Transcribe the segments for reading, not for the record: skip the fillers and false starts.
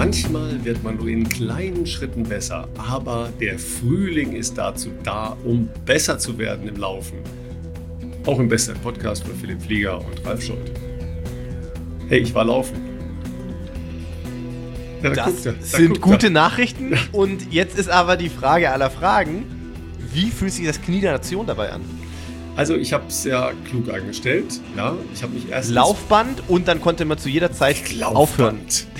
Manchmal wird man nur in kleinen Schritten besser, aber der Frühling ist dazu da, um besser zu werden im Laufen. Auch im besten Podcast von Philipp Flieger und Ralf Scholz. Hey, ich war laufen. Ja, das sind gute Nachrichten. Und jetzt ist aber die Frage aller Fragen, wie fühlt sich das Knie der Nation dabei an? Also ich habe es ja klug angestellt. Ja, ich habe mich erst Laufband und dann konnte man zu jeder Zeit aufhören.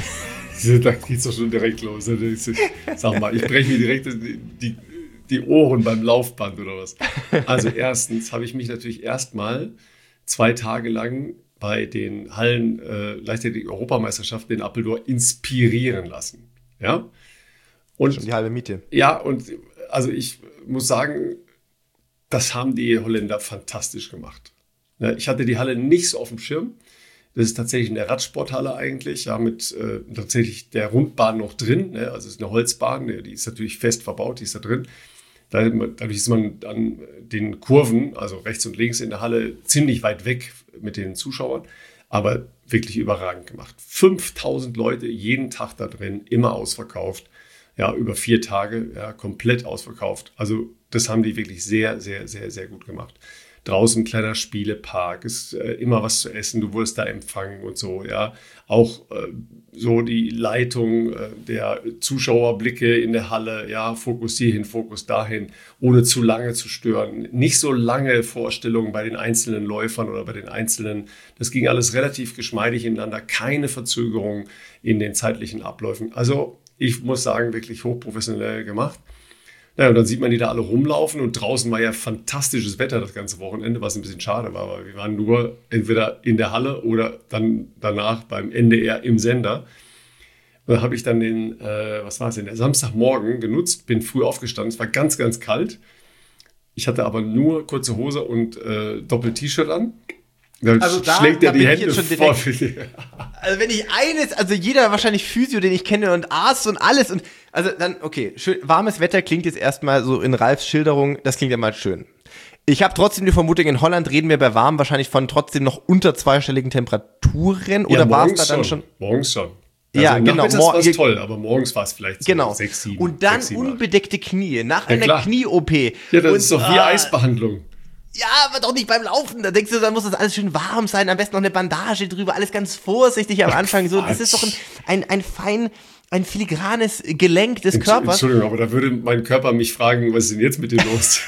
Da geht's doch schon direkt los. Sag mal, ich breche mir direkt die Ohren beim Laufband oder was. Also erstens habe ich mich natürlich erstmal 2 Tage lang bei den Hallen Leichtathletik-Europameisterschaften in Apeldoorn inspirieren lassen. Ja? Und schon die halbe Miete. Ja, und also ich muss sagen, das haben die Holländer fantastisch gemacht. Ich hatte die Halle nicht so auf dem Schirm. Das ist tatsächlich eine Radsporthalle eigentlich, ja, mit tatsächlich der Rundbahn noch drin. Ne? Also es ist eine Holzbahn, die ist natürlich fest verbaut, die ist da drin. Dadurch ist man an den Kurven, also rechts und links in der Halle, ziemlich weit weg mit den Zuschauern, aber wirklich überragend gemacht. 5000 Leute jeden Tag da drin, immer ausverkauft. Ja, über 4 Tage, ja, komplett ausverkauft. Also das haben die wirklich sehr, sehr, sehr, sehr gut gemacht. Draußen ein kleiner Spielepark, ist immer was zu essen, du wurdest da empfangen und so, ja. Auch so die Leitung der Zuschauerblicke in der Halle, ja, Fokus hierhin, Fokus dahin, ohne zu lange zu stören. Nicht so lange Vorstellungen bei den einzelnen Läufern oder bei den einzelnen, das ging alles relativ geschmeidig ineinander, keine Verzögerung in den zeitlichen Abläufen. Also ich muss sagen, wirklich hochprofessionell gemacht. Naja, und dann sieht man die da alle rumlaufen und draußen war ja fantastisches Wetter das ganze Wochenende, was ein bisschen schade war, weil wir waren nur entweder in der Halle oder dann danach beim NDR im Sender. Und dann habe ich dann den Samstagmorgen genutzt, bin früh aufgestanden, es war ganz, ganz kalt. Ich hatte aber nur kurze Hose und Doppel-T-Shirt an. Dann also schlägt er die Hände vor. Also wenn ich jeder wahrscheinlich Physio, den ich kenne und Arzt und alles und also dann, okay, schön, warmes Wetter klingt jetzt erstmal so in Ralfs Schilderung, das klingt ja mal schön. Ich habe trotzdem die Vermutung, in Holland reden wir bei warm wahrscheinlich von trotzdem noch unter zweistelligen Temperaturen oder war es da dann schon? Morgens schon. Also ja, genau. Das war es toll, aber morgens war es vielleicht so genau. 6, 7. Und dann 6, 7, unbedeckte Knie nach einer Knie-OP. Ja, das ist doch wie Eisbehandlung. Ja, aber doch nicht beim Laufen. Da denkst du, dann muss das alles schön warm sein, am besten noch eine Bandage drüber, alles ganz vorsichtig am Anfang. So, das ist doch ein filigranes Gelenk des Körpers. Entschuldigung, aber da würde mein Körper mich fragen, was ist denn jetzt mit dir los?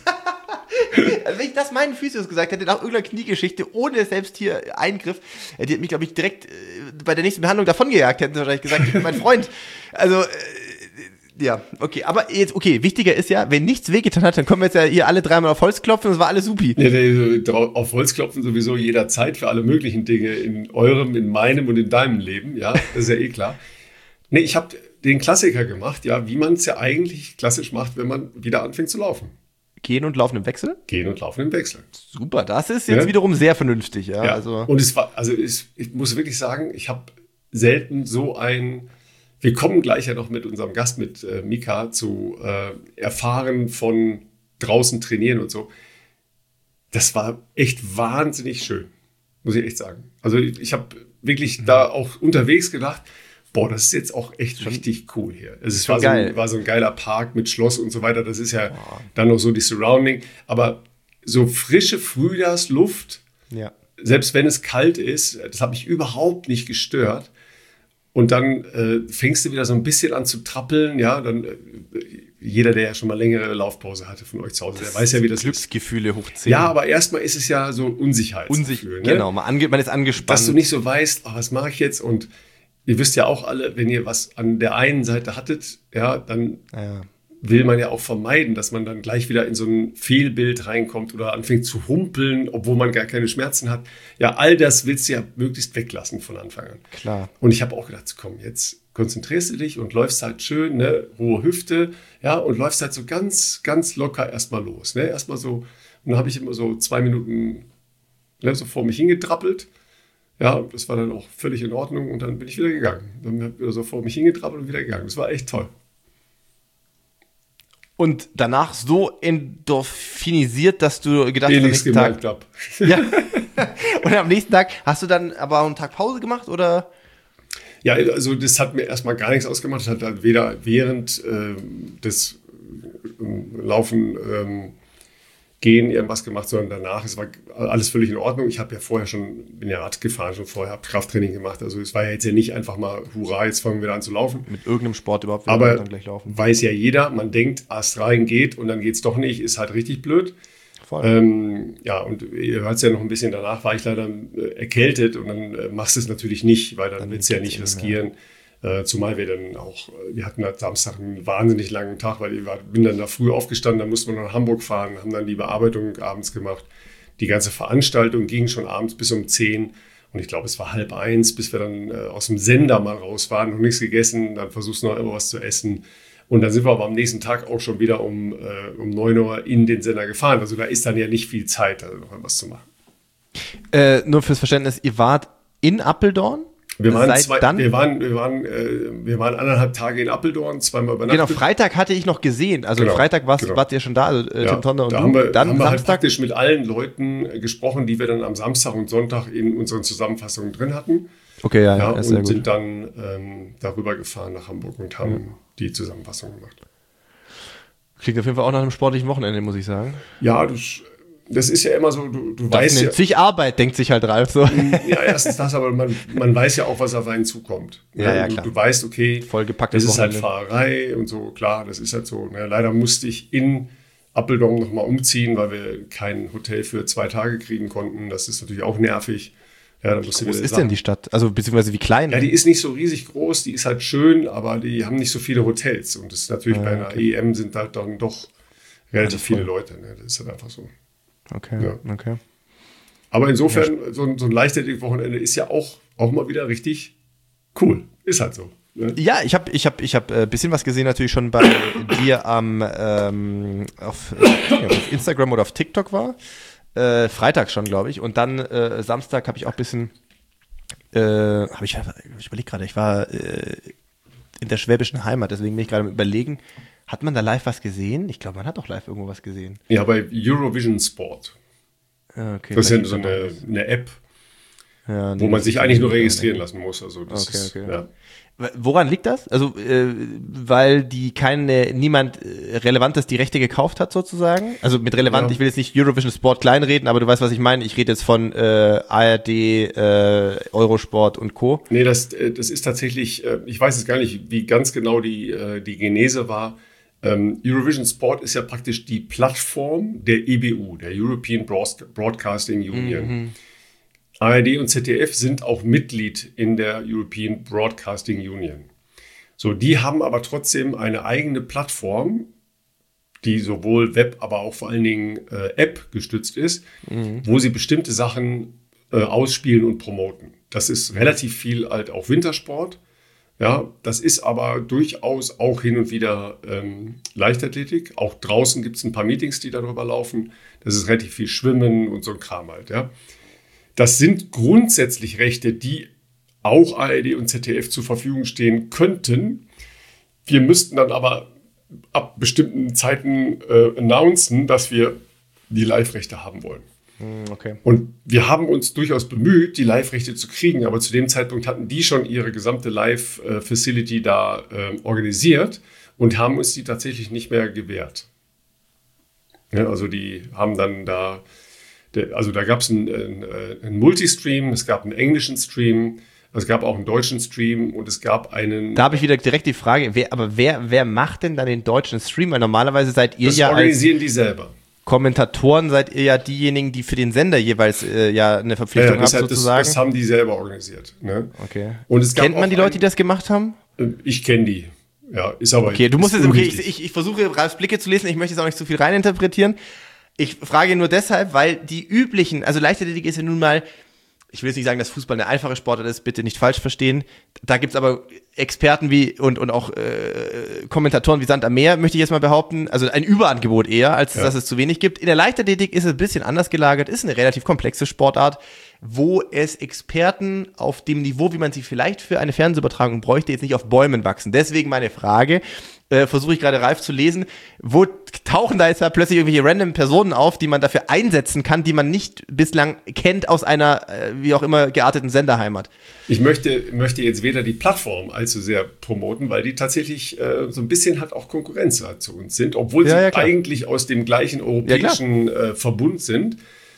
Also wenn ich das meinen Physios gesagt hätte, nach irgendeiner Kniegeschichte, ohne selbst hier Eingriff, die hätte mich, glaube ich, direkt bei der nächsten Behandlung davongejagt, hätten sie wahrscheinlich gesagt, mein Freund. Also, ja, okay, aber jetzt, okay, wichtiger ist ja, wenn nichts wehgetan hat, dann können wir jetzt ja hier alle 3-mal auf Holz klopfen, das war alles supi. Ja, auf Holz klopfen sowieso jederzeit für alle möglichen Dinge in eurem, in meinem und in deinem Leben, ja, das ist ja eh klar. Nee, ich habe den Klassiker gemacht, ja, wie man es ja eigentlich klassisch macht, wenn man wieder anfängt zu laufen. Gehen und laufen im Wechsel? Gehen und laufen im Wechsel. Super, das ist jetzt wiederum sehr vernünftig, ja. Also. Und ich muss wirklich sagen, ich habe selten so wir kommen gleich ja noch mit unserem Gast, mit Mika, zu erfahren von draußen trainieren und so. Das war echt wahnsinnig schön, muss ich echt sagen. Also ich habe wirklich da auch unterwegs gedacht, boah, das ist jetzt auch echt richtig cool hier. Es war so ein geiler Park mit Schloss und so weiter. Das ist ja dann noch so die Surrounding. Aber so frische Frühjahrsluft, selbst wenn es kalt ist, das hat mich überhaupt nicht gestört. Und dann fängst du wieder so ein bisschen an zu trappeln, ja, dann jeder, der ja schon mal längere Laufpause hatte von euch zu Hause, der weiß ja, wie das Glücksgefühle ist. hoch 10. Ja, aber erstmal ist es ja so Unsicherheitsgefühl. Genau, man ist angespannt. Dass du nicht so weißt, was mache ich jetzt? Und ihr wisst ja auch alle, wenn ihr was an der einen Seite hattet, ja, dann will man ja auch vermeiden, dass man dann gleich wieder in so ein Fehlbild reinkommt oder anfängt zu humpeln, obwohl man gar keine Schmerzen hat. Ja, all das willst du ja möglichst weglassen von Anfang an. Klar. Und ich habe auch gedacht, komm, jetzt konzentrierst du dich und läufst halt schön, ne, hohe Hüfte, ja, und läufst halt so ganz, ganz locker erstmal los, ne, erstmal so, und dann habe ich immer so 2 Minuten, ne, so vor mich hingetrappelt. Ja, das war dann auch völlig in Ordnung und dann bin ich wieder gegangen. Dann habe ich wieder so vor mich hingetrappelt und wieder gegangen. Das war echt toll. Und danach so endorphinisiert, dass du gedacht hast, am nächsten Tag. Ja. Und am nächsten Tag hast du dann aber einen Tag Pause gemacht, oder? Ja, also das hat mir erstmal gar nichts ausgemacht. Das hat halt weder während des Laufen, Gehen irgendwas gemacht, sondern danach. Es war alles völlig in Ordnung. Ich habe ja vorher bin ja Rad gefahren, schon vorher, habe Krafttraining gemacht. Also es war ja jetzt ja nicht einfach mal, hurra, jetzt fangen wir wieder an zu laufen. Mit irgendeinem Sport überhaupt aber dann gleich laufen. Weiß ja jeder, man denkt, erst rein geht und dann geht es doch nicht, ist halt richtig blöd. Voll. Ja, und ihr hört es ja noch ein bisschen, danach war ich leider erkältet und dann machst du es natürlich nicht, weil dann willst du ja nicht riskieren. Zumal wir hatten halt Samstag einen wahnsinnig langen Tag, weil ich bin dann da früh aufgestanden, dann mussten wir nach Hamburg fahren, haben dann die Bearbeitung abends gemacht. Die ganze Veranstaltung ging schon abends bis um 10 und ich glaube, es war 12:30, bis wir dann aus dem Sender mal raus waren, noch nichts gegessen, dann versuchst du noch immer was zu essen. Und dann sind wir aber am nächsten Tag auch schon wieder um 9 Uhr in den Sender gefahren. Also da ist dann ja nicht viel Zeit, also noch was zu machen. Nur fürs Verständnis, ihr wart in Apeldoorn? Wir waren 1,5 Tage in Apeldoorn, zweimal übernachtet. Genau, Freitag hatte ich noch gesehen. Also genau, Freitag wart ihr schon da, also Tim Tonner und da du. Haben wir Samstag halt praktisch mit allen Leuten gesprochen, die wir dann am Samstag und Sonntag in unseren Zusammenfassungen drin hatten. Okay, ja, und sehr gut. sind dann darüber gefahren nach Hamburg und haben die Zusammenfassung gemacht. Klingt auf jeden Fall auch nach einem sportlichen Wochenende, muss ich sagen. Ja, das ist ja immer so, du weißt ja. Sich Arbeit, denkt sich halt Ralf so. Ja, erstens das, aber man weiß ja auch, was auf einen zukommt. Ja, klar. Du weißt, okay, vollgepacktes das ist halt Wochenende. Fahrerei und so, klar, das ist halt so. Ne? Leider musste ich in Apeldoorn nochmal umziehen, weil wir kein Hotel für 2 Tage kriegen konnten. Das ist natürlich auch nervig. Ja, Wie groß ist denn die Stadt? Also beziehungsweise wie klein? Ja, die ist nicht so riesig groß, die ist halt schön, aber die haben nicht so viele Hotels. Und das ist natürlich bei einer EM sind halt dann doch relativ viele Leute. Ne? Das ist halt einfach so. Okay. Aber insofern, so ein Leichtathletik-Wochenende ist ja auch mal wieder richtig cool. Ist halt so. Ne? Ja, ich hab ein bisschen was gesehen, natürlich schon bei dir auf Instagram oder auf TikTok war. Freitag schon, glaube ich. Und dann Samstag habe ich auch ein bisschen, ich überlege gerade, ich war in der schwäbischen Heimat, deswegen bin ich gerade am Überlegen, hat man da live was gesehen? Ich glaube, man hat doch live irgendwo was gesehen. Ja, bei Eurovision Sport. Okay, das ist ja so eine App, wo man sich eigentlich nur registrieren lassen muss. Also das Ja. Woran liegt das? Also, weil niemand Relevantes die Rechte gekauft hat, sozusagen? Also mit relevant, ich will jetzt nicht Eurovision Sport kleinreden, aber du weißt, was ich meine. Ich rede jetzt von ARD, Eurosport und Co. Nee, das ist tatsächlich, ich weiß jetzt gar nicht, wie ganz genau die Genese war. Eurovision Sport ist ja praktisch die Plattform der EBU, der European Broadcasting Union. ARD und ZDF sind auch Mitglied in der European Broadcasting Union. So, die haben aber trotzdem eine eigene Plattform, die sowohl Web, aber auch vor allen Dingen App gestützt ist, wo sie bestimmte Sachen ausspielen und promoten. Das ist relativ viel halt auch Wintersport. Ja, das ist aber durchaus auch hin und wieder Leichtathletik. Auch draußen gibt es ein paar Meetings, die darüber laufen. Das ist relativ viel Schwimmen und so ein Kram halt, ja. Das sind grundsätzlich Rechte, die auch ARD und ZDF zur Verfügung stehen könnten. Wir müssten dann aber ab bestimmten Zeiten announcen, dass wir die Live-Rechte haben wollen. Okay. Und wir haben uns durchaus bemüht, die Live-Rechte zu kriegen, aber zu dem Zeitpunkt hatten die schon ihre gesamte Live-Facility da organisiert und haben uns die tatsächlich nicht mehr gewährt. Ja, also die haben dann da gab es einen Multistream, es gab einen englischen Stream, es gab auch einen deutschen Stream und es gab einen... Da habe ich wieder direkt die Frage, wer macht denn dann den deutschen Stream? Weil normalerweise seid ihr das organisieren die selber. Kommentatoren seid ihr ja diejenigen, die für den Sender jeweils eine Verpflichtung haben, sozusagen. Das haben die selber organisiert. Ne? Okay. Und es gab Kennt man die Leute, die das gemacht haben? Ich kenne die. Ja, ist aber... Okay, du musst jetzt... Okay, ich versuche Ralfs Blicke zu lesen, ich möchte jetzt auch nicht zu viel reininterpretieren. Ich frage nur deshalb, weil die üblichen, also Leichtathletik ist ja nun mal, ich will jetzt nicht sagen, dass Fußball eine einfache Sportart ist, bitte nicht falsch verstehen. Da gibt's aber Experten und auch Kommentatoren wie Sand am Meer, möchte ich jetzt mal behaupten. Also ein Überangebot eher, als dass es zu wenig gibt. In der Leichtathletik ist es ein bisschen anders gelagert, ist eine relativ komplexe Sportart, wo es Experten auf dem Niveau, wie man sie vielleicht für eine Fernsehübertragung bräuchte, jetzt nicht auf Bäumen wachsen. Deswegen meine Frage, versuche ich gerade Ralf zu lesen, wo tauchen da jetzt da plötzlich irgendwelche random Personen auf, die man dafür einsetzen kann, die man nicht bislang kennt aus einer, wie auch immer, gearteten Senderheimat? Ich möchte jetzt weder die Plattform allzu sehr promoten, weil die tatsächlich so ein bisschen halt auch Konkurrenz halt zu uns sind, obwohl sie eigentlich aus dem gleichen europäischen Verbund sind.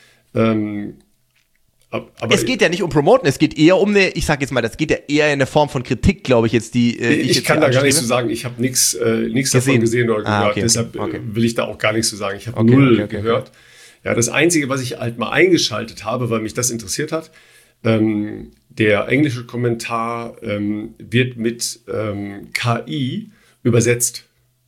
Aber es geht ja nicht um Promoten, es geht eher um eine, ich sag jetzt mal, das geht ja eher in eine Form von Kritik, glaube ich jetzt, die ich kann da gar nichts zu sagen. Ich habe nichts davon gesehen oder gehört. Okay, deshalb will ich da auch gar nichts zu sagen. Ich habe null gehört. Ja, das Einzige, was ich halt mal eingeschaltet habe, weil mich das interessiert hat, der englische Kommentar wird mit KI übersetzt.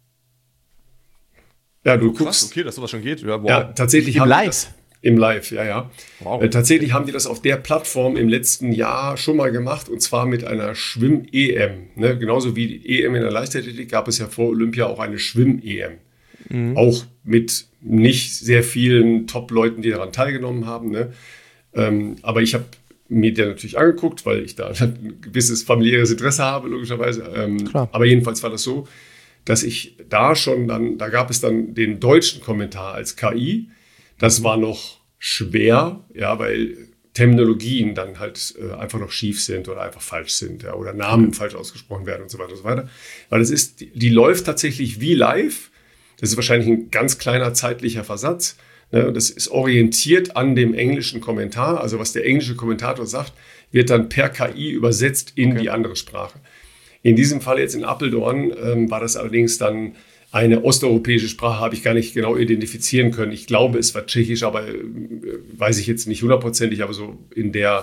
Ja, du guckst. Okay, dass sowas schon geht. Ja, wow. Ja, tatsächlich Im haben Live. das im Live, ja. Wow. Tatsächlich haben die das auf der Plattform im letzten Jahr schon mal gemacht, und zwar mit einer Schwimm-EM. Ne? Genauso wie die EM in der Leichtathletik gab es ja vor Olympia auch eine Schwimm-EM. Auch mit nicht sehr vielen Top-Leuten, die daran teilgenommen haben. Ne? Aber ich habe mir der natürlich angeguckt, weil ich da ein gewisses familiäres Interesse habe, logischerweise. Aber jedenfalls war das so, dass ich da gab es dann den deutschen Kommentar als KI. Das war noch schwer, ja, weil Terminologien dann halt einfach noch schief sind oder einfach falsch sind, ja, oder Namen falsch ausgesprochen werden und so weiter und so weiter. Weil die läuft tatsächlich wie live. Das ist wahrscheinlich ein ganz kleiner zeitlicher Versatz. Ne? Das ist orientiert an dem englischen Kommentar. Also was der englische Kommentator sagt, wird dann per KI übersetzt in die andere Sprache. In diesem Fall jetzt in Apeldoorn war das allerdings dann eine osteuropäische Sprache, habe ich gar nicht genau identifizieren können. Ich glaube, es war Tschechisch, aber weiß ich jetzt nicht hundertprozentig, aber so in der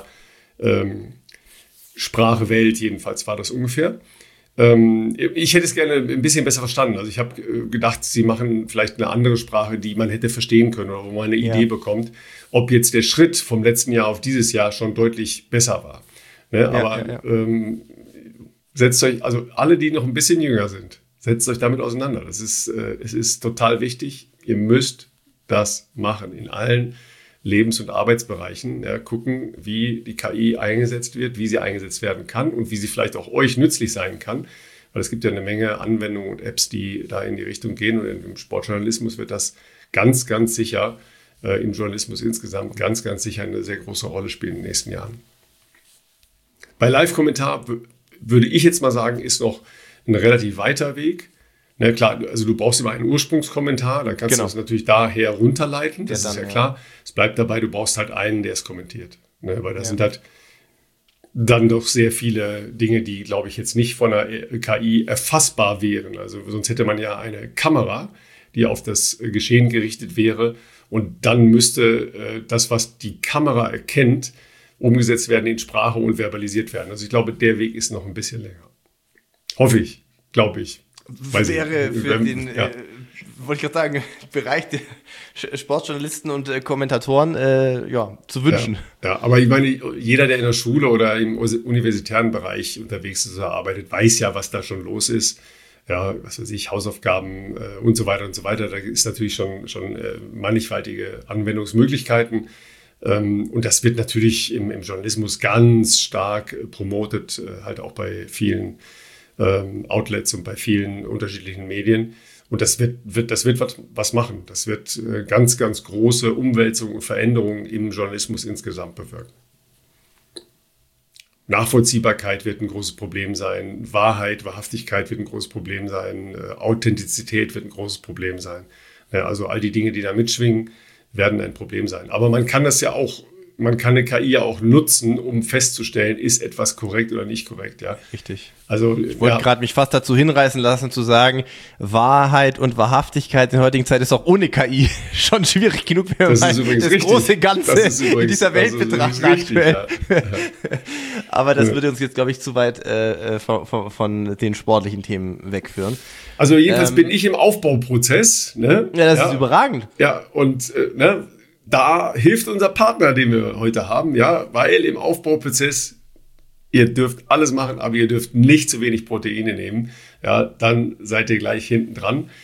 Sprachewelt jedenfalls war das ungefähr. Ich hätte es gerne ein bisschen besser verstanden. Also ich habe gedacht, sie machen vielleicht eine andere Sprache, die man hätte verstehen können oder wo man eine Idee bekommt, ob jetzt der Schritt vom letzten Jahr auf dieses Jahr schon deutlich besser war. Ne? Aber setzt euch, also alle, die noch ein bisschen jünger sind, setzt euch damit auseinander. Es ist total wichtig. Ihr müsst das machen in allen Lebens- und Arbeitsbereichen. Ja, gucken, wie die KI eingesetzt wird, wie sie eingesetzt werden kann und wie sie vielleicht auch euch nützlich sein kann. Weil es gibt ja eine Menge Anwendungen und Apps, die da in die Richtung gehen. Und im Sportjournalismus wird das ganz, ganz sicher, im Journalismus insgesamt ganz, ganz sicher eine sehr große Rolle spielen in den nächsten Jahren. Bei Live-Kommentar würde ich jetzt mal sagen, ist noch ein relativ weiter Weg. Na klar, also du brauchst immer einen Ursprungskommentar, dann kannst du das natürlich daher runterleiten, das ist ja klar. Es bleibt dabei, du brauchst halt einen, der es kommentiert. Ne? Weil das sind halt dann doch sehr viele Dinge, die, glaube ich, jetzt nicht von der KI erfassbar wären. Also sonst hätte man ja eine Kamera, die auf das Geschehen gerichtet wäre, und dann müsste das, was die Kamera erkennt, umgesetzt werden in Sprache und verbalisiert werden. Also ich glaube, der Weg ist noch ein bisschen länger. Hoffe ich, glaube ich. Wäre für den, wollte ich gerade sagen, Bereich der Sportjournalisten und Kommentatoren zu wünschen. Ja, aber ich meine, jeder, der in der Schule oder im universitären Bereich unterwegs ist oder arbeitet, weiß ja, was da schon los ist. Ja, was weiß ich, Hausaufgaben und so weiter und so weiter. Da ist natürlich schon mannigfaltige Anwendungsmöglichkeiten. Und das wird natürlich im Journalismus ganz stark promotet, halt auch bei vielen Outlets und bei vielen unterschiedlichen Medien. Und das wird was machen. Das wird ganz, ganz große Umwälzungen und Veränderungen im Journalismus insgesamt bewirken. Nachvollziehbarkeit wird ein großes Problem sein. Wahrhaftigkeit wird ein großes Problem sein. Authentizität wird ein großes Problem sein. Ja, also all die Dinge, die da mitschwingen, werden ein Problem sein. Aber man kann eine KI ja auch nutzen, um festzustellen, ist etwas korrekt oder nicht korrekt. Ja? Richtig. Also, ich wollte gerade mich fast dazu hinreißen lassen, zu sagen, Wahrheit und Wahrhaftigkeit in der heutigen Zeit ist auch ohne KI schon schwierig genug, wenn man das große Ganze in dieser Welt betrachtet aktuell. Ja. Aber das würde uns jetzt, glaube ich, zu weit von den sportlichen Themen wegführen. Also jedenfalls bin ich im Aufbauprozess. Ne? Ja, das ist überragend. Ja, und da hilft unser Partner, den wir heute haben, ja, weil im Aufbauprozess, ihr dürft alles machen, aber ihr dürft nicht zu wenig Proteine nehmen. Ja, dann seid ihr gleich hinten dran.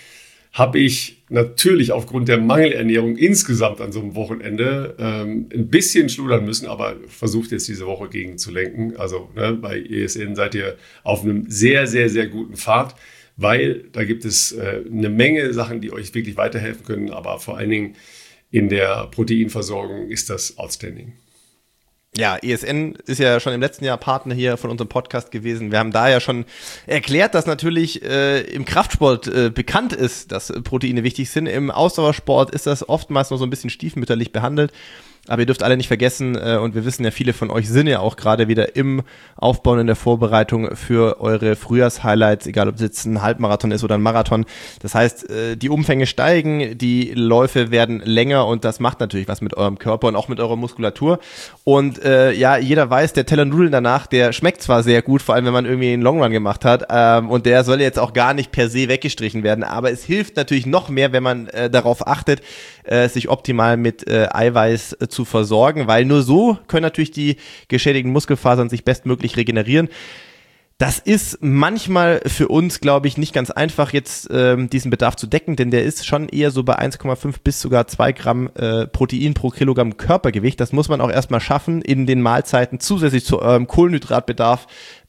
habe ich natürlich aufgrund der Mangelernährung insgesamt an so einem Wochenende ein bisschen schludern müssen, aber versucht jetzt diese Woche gegenzulenken. Also bei ESN seid ihr auf einem sehr, sehr, sehr guten Pfad, weil da gibt es eine Menge Sachen, die euch wirklich weiterhelfen können, aber vor allen Dingen in der Proteinversorgung ist das outstanding. Ja, ESN ist ja schon im letzten Jahr Partner hier von unserem Podcast gewesen. Wir haben da ja schon erklärt, dass natürlich im Kraftsport bekannt ist, dass Proteine wichtig sind. Im Ausdauersport ist das oftmals noch so ein bisschen stiefmütterlich behandelt. Aber ihr dürft alle nicht vergessen, und wir wissen ja, viele von euch sind ja auch gerade wieder im Aufbau und in der Vorbereitung für eure Frühjahrshighlights, egal ob es jetzt ein Halbmarathon ist oder ein Marathon. Das heißt, die Umfänge steigen, die Läufe werden länger und das macht natürlich was mit eurem Körper und auch mit eurer Muskulatur. Und jeder weiß, der Teller Nudeln danach, der schmeckt zwar sehr gut, vor allem wenn man irgendwie einen Longrun gemacht hat, und der soll jetzt auch gar nicht per se weggestrichen werden, aber es hilft natürlich noch mehr, wenn man darauf achtet, sich optimal mit Eiweiß zu versorgen, weil nur so können natürlich die geschädigten Muskelfasern sich bestmöglich regenerieren. Das ist manchmal für uns, glaube ich, nicht ganz einfach, jetzt diesen Bedarf zu decken, denn der ist schon eher so bei 1,5 bis sogar 2 Gramm Protein pro Kilogramm Körpergewicht. Das muss man auch erstmal schaffen, in den Mahlzeiten zusätzlich zu eurem Kohlenhydratbedarf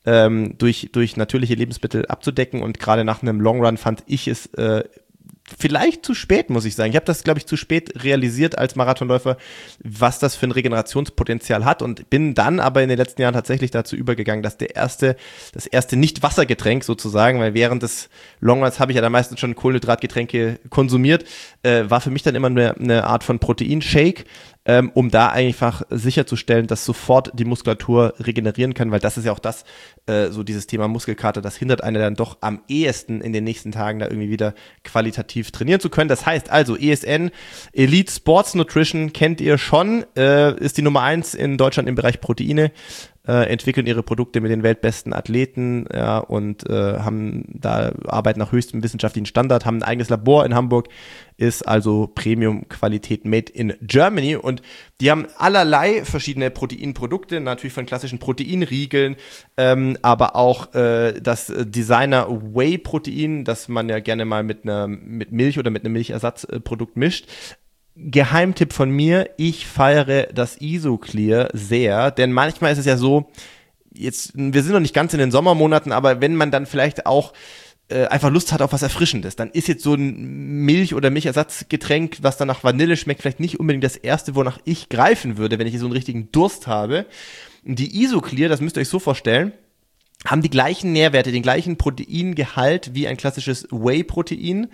durch natürliche Lebensmittel abzudecken. Und gerade nach einem Long Run fand ich es vielleicht zu spät, muss ich sagen. Ich habe das, glaube ich, zu spät realisiert als Marathonläufer, was das für ein Regenerationspotenzial hat und bin dann aber in den letzten Jahren tatsächlich dazu übergegangen, dass das erste Nicht-Wassergetränk sozusagen, weil während des Longruns habe ich ja dann meistens schon Kohlenhydratgetränke konsumiert, war für mich dann immer eine Art von Proteinshake, um da einfach sicherzustellen, dass sofort die Muskulatur regenerieren kann, weil das ist ja auch das, so dieses Thema Muskelkater, das hindert einen dann doch am ehesten in den nächsten Tagen da irgendwie wieder qualitativ trainieren zu können. Das heißt also, ESN, Elite Sports Nutrition, kennt ihr schon, ist die Nummer 1 in Deutschland im Bereich Proteine, entwickeln ihre Produkte mit den weltbesten Athleten, ja, und arbeiten nach höchstem wissenschaftlichen Standard, haben ein eigenes Labor in Hamburg, ist also Premium-Qualität made in Germany und die haben allerlei verschiedene Proteinprodukte, natürlich von klassischen Proteinriegeln, aber auch das Designer Whey-Protein, das man ja gerne mal mit Milch oder mit einem Milchersatzprodukt mischt. Geheimtipp von mir, ich feiere das Isoclear sehr, denn manchmal ist es ja so, wir sind noch nicht ganz in den Sommermonaten, aber wenn man dann vielleicht auch einfach Lust hat auf was Erfrischendes, dann ist jetzt so ein Milch- oder Milchersatzgetränk, was dann nach Vanille schmeckt, vielleicht nicht unbedingt das erste, wonach ich greifen würde, wenn ich so einen richtigen Durst habe. Die Isoclear, das müsst ihr euch so vorstellen, haben die gleichen Nährwerte, den gleichen Proteingehalt wie ein klassisches Whey-Protein,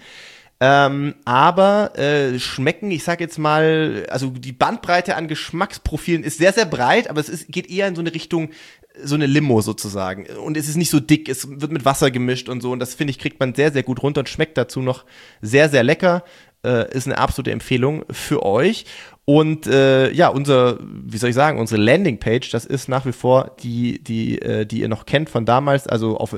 aber schmecken, ich sag jetzt mal, also die Bandbreite an Geschmacksprofilen ist sehr, sehr breit, aber geht eher in so eine Richtung, so eine Limo sozusagen. Und es ist nicht so dick, es wird mit Wasser gemischt und so. Und das, finde ich, kriegt man sehr, sehr gut runter und schmeckt dazu noch sehr, sehr lecker. Ist eine absolute Empfehlung für euch. Und unsere Landingpage, das ist nach wie vor die ihr noch kennt von damals, also auf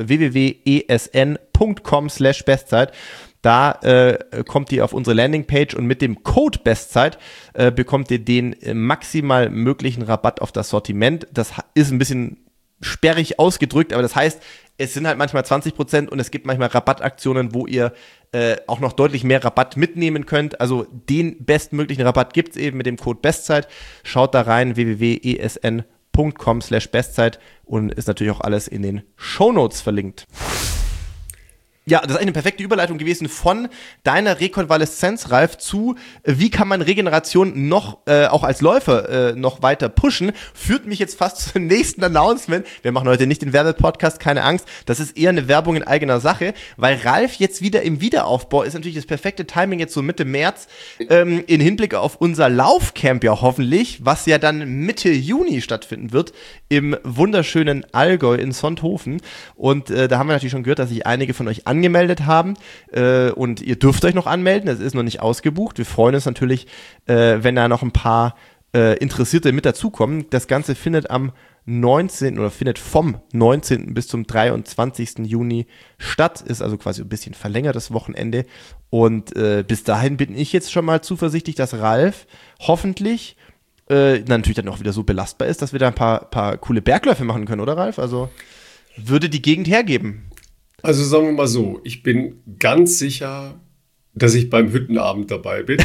www.esn.com/Bestzeit. Da kommt ihr auf unsere Landingpage und mit dem Code Bestzeit bekommt ihr den maximal möglichen Rabatt auf das Sortiment. Das ist ein bisschen sperrig ausgedrückt, aber das heißt, es sind halt manchmal 20% und es gibt manchmal Rabattaktionen, wo ihr auch noch deutlich mehr Rabatt mitnehmen könnt. Also den bestmöglichen Rabatt gibt's eben mit dem Code Bestzeit. Schaut da rein, www.esn.com/Bestzeit und ist natürlich auch alles in den Shownotes verlinkt. Ja, das ist eigentlich eine perfekte Überleitung gewesen von deiner Rekonvaleszenz, Ralf, zu wie kann man Regeneration noch, auch als Läufer, noch weiter pushen, führt mich jetzt fast zum nächsten Announcement. Wir machen heute nicht den Werbepodcast, keine Angst, das ist eher eine Werbung in eigener Sache, weil Ralf jetzt wieder im Wiederaufbau ist, natürlich das perfekte Timing jetzt so Mitte März, in Hinblick auf unser Laufcamp ja hoffentlich, was ja dann Mitte Juni stattfinden wird, im wunderschönen Allgäu in Sonthofen. Und da haben wir natürlich schon gehört, dass sich einige von euch angemeldet haben und ihr dürft euch noch anmelden, es ist noch nicht ausgebucht. Wir freuen uns natürlich, wenn da noch ein paar Interessierte mit dazukommen. Das Ganze findet vom 19. bis zum 23. Juni statt, ist also quasi ein bisschen verlängertes Wochenende und bis dahin bin ich jetzt schon mal zuversichtlich, dass Ralf hoffentlich natürlich dann auch wieder so belastbar ist, dass wir da ein paar coole Bergläufe machen können, oder Ralf? Also würde die Gegend hergeben. Also sagen wir mal so, ich bin ganz sicher, dass ich beim Hüttenabend dabei bin.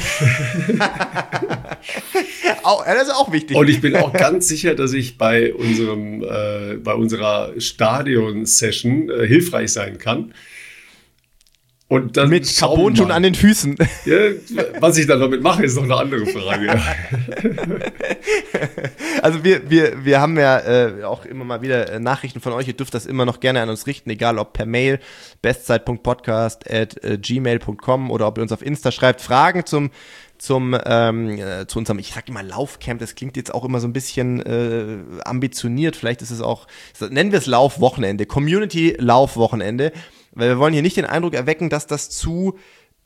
Das ist auch wichtig. Und ich bin auch ganz sicher, dass ich bei unserer Stadion-Session hilfreich sein kann. Und dann mit Carbon schon an den Füßen. Ja, was ich dann damit mache, ist noch eine andere Frage. Also wir haben ja auch immer mal wieder Nachrichten von euch. Ihr dürft das immer noch gerne an uns richten, egal ob per Mail, bestzeit.podcast@gmail.com oder ob ihr uns auf Insta schreibt. Fragen zu unserem, ich sag immer Laufcamp, das klingt jetzt auch immer so ein bisschen ambitioniert. Vielleicht ist es auch, nennen wir es Laufwochenende, Community-Laufwochenende. Weil wir wollen hier nicht den Eindruck erwecken, dass das zu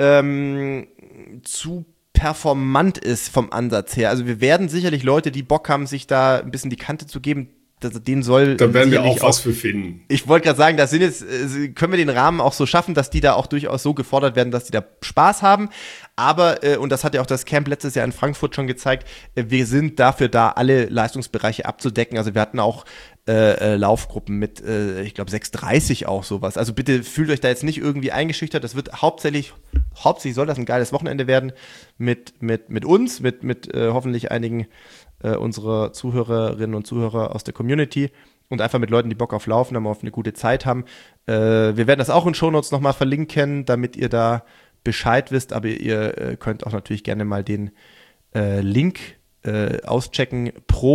performant ist vom Ansatz her. Also wir werden sicherlich Leute, die Bock haben, sich da ein bisschen die Kante zu geben, denen soll. Da werden wir auch was für finden. Ich wollte gerade sagen, das können wir den Rahmen auch so schaffen, dass die da auch durchaus so gefordert werden, dass die da Spaß haben. Aber, und das hat ja auch das Camp letztes Jahr in Frankfurt schon gezeigt, wir sind dafür da, alle Leistungsbereiche abzudecken. Also wir hatten auch Laufgruppen mit, ich glaube 6:30 auch sowas. Also bitte fühlt euch da jetzt nicht irgendwie eingeschüchtert. Das wird hauptsächlich soll das ein geiles Wochenende werden mit uns, mit hoffentlich einigen unserer Zuhörerinnen und Zuhörer aus der Community und einfach mit Leuten, die Bock auf Laufen haben, auf eine gute Zeit haben. Wir werden das auch in Shownotes nochmal verlinken, damit ihr da Bescheid wisst, aber ihr könnt auch natürlich gerne mal den Link auschecken.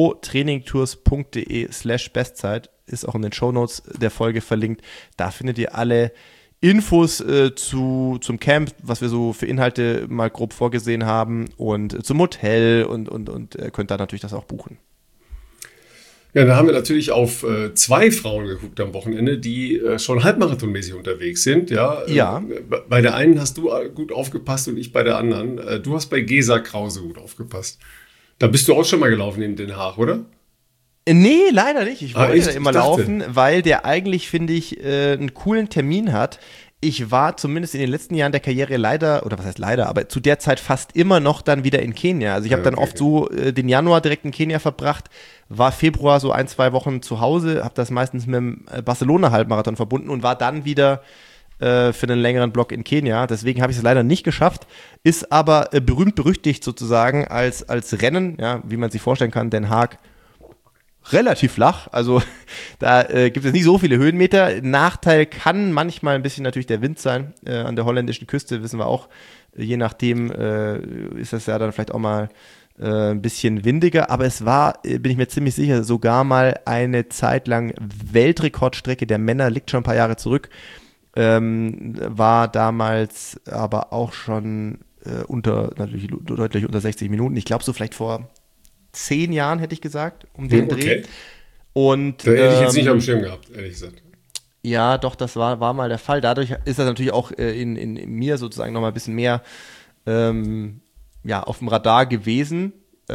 protrainingtours.de/Bestzeit ist auch in den Shownotes der Folge verlinkt. Da findet ihr alle Infos zum Camp, was wir so für Inhalte mal grob vorgesehen haben und zum Hotel und könnt da natürlich das auch buchen. Ja, da haben wir natürlich auf 2 Frauen geguckt am Wochenende, die schon halbmarathonmäßig unterwegs sind. Ja. Bei der einen hast du gut aufgepasst und ich bei der anderen. Du hast bei Gesa Krause gut aufgepasst. Da bist du auch schon mal gelaufen in Den Haag, oder? Nee, leider nicht. Ich wollte echt? immer laufen, weil der eigentlich, finde ich, einen coolen Termin hat. Ich war zumindest in den letzten Jahren der Karriere leider, oder was heißt leider, aber zu der Zeit fast immer noch dann wieder in Kenia. Also ich habe dann oft so den Januar direkt in Kenia verbracht, war Februar so 1-2 Wochen zu Hause, habe das meistens mit dem Barcelona-Halbmarathon verbunden und war dann wieder für einen längeren Block in Kenia. Deswegen habe ich es leider nicht geschafft, ist aber berühmt-berüchtigt sozusagen als Rennen, ja, wie man sich vorstellen kann, Den Haag relativ flach, also da gibt es nicht so viele Höhenmeter. Nachteil kann manchmal ein bisschen natürlich der Wind sein. An der holländischen Küste wissen wir auch, je nachdem ist das ja dann vielleicht auch mal ein bisschen windiger, aber es war, bin ich mir ziemlich sicher, sogar mal eine Zeit lang Weltrekordstrecke der Männer, liegt schon ein paar Jahre zurück, war damals aber auch schon natürlich deutlich unter 60 Minuten. Ich glaube so vielleicht vor 10 Jahren, hätte ich gesagt, um den Dreh. Und, da hätte ich jetzt nicht am Schirm gehabt, ehrlich gesagt. Ja, doch, das war mal der Fall. Dadurch ist das natürlich auch in mir sozusagen nochmal ein bisschen mehr auf dem Radar gewesen.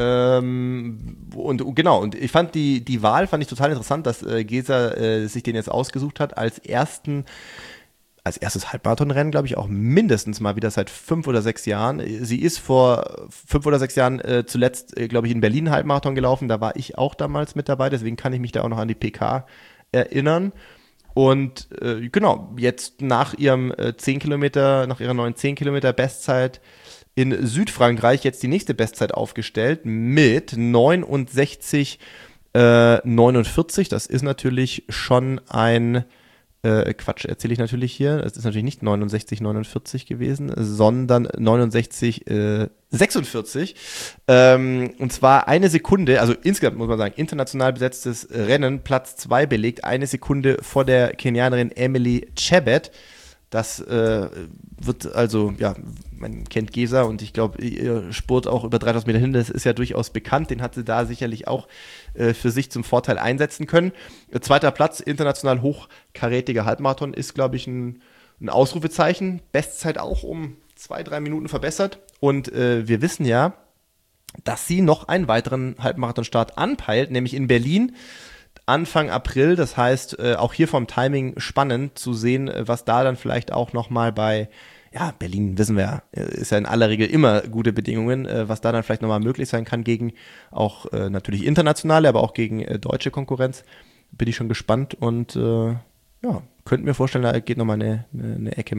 Und genau, und ich fand die Wahl fand ich total interessant, dass Gesa sich den jetzt ausgesucht hat als erstes Halbmarathonrennen, glaube ich, auch mindestens mal wieder seit 5 oder 6 Jahren. Sie ist vor 5 oder 6 Jahren zuletzt, glaube ich, in Berlin Halbmarathon gelaufen. Da war ich auch damals mit dabei, deswegen kann ich mich da auch noch an die PK erinnern. Und genau, jetzt nach ihrem nach ihrer neuen 10 Kilometer Bestzeit in Südfrankreich jetzt die nächste Bestzeit aufgestellt mit 69,49. Das ist natürlich schon ein Quatsch, erzähle ich natürlich hier. Es ist natürlich nicht 69,49 gewesen, sondern 69,46. Und zwar eine Sekunde, also insgesamt muss man sagen, international besetztes Rennen, Platz 2 belegt, eine Sekunde vor der Kenianerin Emily Chebet. Das wird also, ja, man kennt Gesa und ich glaube, ihr Spurt auch über 3000 Meter hin, das ist ja durchaus bekannt. Den hat sie da sicherlich auch für sich zum Vorteil einsetzen können. Zweiter Platz, international hochkarätiger Halbmarathon, ist, glaube ich, ein Ausrufezeichen. Bestzeit auch um 2-3 Minuten verbessert. Und wir wissen ja, dass sie noch einen weiteren Halbmarathonstart anpeilt, nämlich in Berlin. Anfang April, das heißt, auch hier vom Timing spannend zu sehen, was da dann vielleicht auch nochmal bei, ja, Berlin wissen wir ja, ist ja in aller Regel immer gute Bedingungen, was da dann vielleicht nochmal möglich sein kann gegen auch natürlich internationale, aber auch gegen deutsche Konkurrenz. Bin ich schon gespannt und ja, könnte mir vorstellen, da geht nochmal eine Ecke mehr.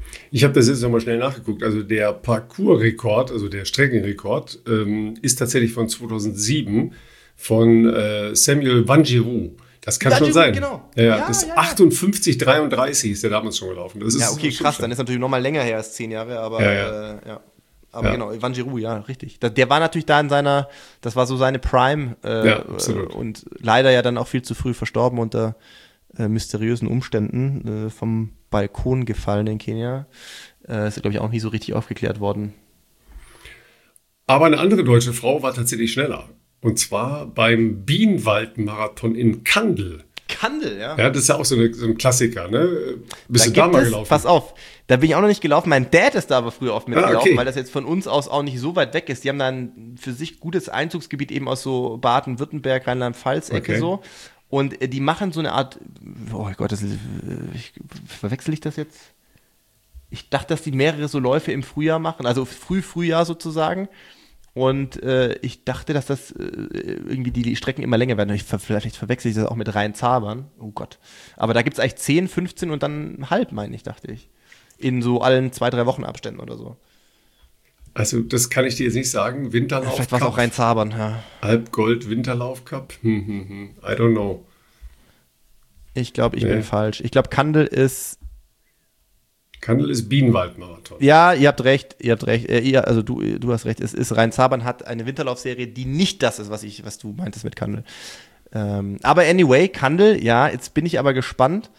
Ich habe das jetzt nochmal schnell nachgeguckt. Also der Parcours-Rekord, also der Streckenrekord, ist tatsächlich von 2007 von Samuel Wanjiru. Das kann schon sein. Genau. Ja, das ist 58,33 ist der damals schon gelaufen. Das ist ja, okay, krass. Dann ist natürlich noch mal länger her als 10 Jahre, aber ja. Aber genau, Wanjiru, ja, richtig. Der war natürlich da in seiner, das war so seine Prime und leider ja dann auch viel zu früh verstorben unter mysteriösen Umständen, vom Balkon gefallen in Kenia. Ist, glaube ich, auch nie so richtig aufgeklärt worden. Aber eine andere deutsche Frau war tatsächlich schneller. Und zwar beim Bienenwald-Marathon in Kandel. Kandel, ja. Ja, das ist ja auch so ein Klassiker, ne? Bist da du da mal gelaufen? Pass auf, da bin ich auch noch nicht gelaufen. Mein Dad ist da aber früher oft mitgelaufen, weil das jetzt von uns aus auch nicht so weit weg ist. Die haben da ein für sich gutes Einzugsgebiet eben aus so Baden-Württemberg, Rheinland-Pfalz-Ecke so. Und die machen so eine Art, oh Gott, verwechsel ich das jetzt? Ich dachte, dass die mehrere so Läufe im Frühjahr machen, also Frühjahr sozusagen. Und ich dachte, dass das irgendwie die Strecken immer länger werden. Vielleicht verwechsel ich das auch mit Rhein-Zabern. Oh Gott. Aber da gibt es eigentlich 10, 15 und dann halb, meine ich, dachte ich. In so allen 2-3 Wochen Abständen oder so. Also das kann ich dir jetzt nicht sagen. Winterlauf. Vielleicht war es auch Rhein-Zabern, ja. Halbgold Winterlauf Cup. I don't know. Ich glaube, ich bin falsch. Ich glaube, Kandel ist Bienenwald-Marathon. Ja, ihr habt recht. Also du hast recht. Es ist Rhein-Zabern hat eine Winterlaufserie, die nicht das ist, was du meintest mit Kandel. Aber anyway, Kandel, ja, jetzt bin ich aber gespannt,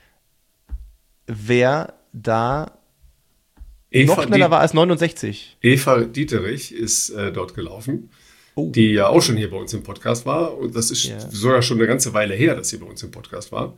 wer da noch schneller war als 69. Eva Dieterich ist dort gelaufen, die ja auch schon hier bei uns im Podcast war. Und das ist sogar schon eine ganze Weile her, dass sie bei uns im Podcast war.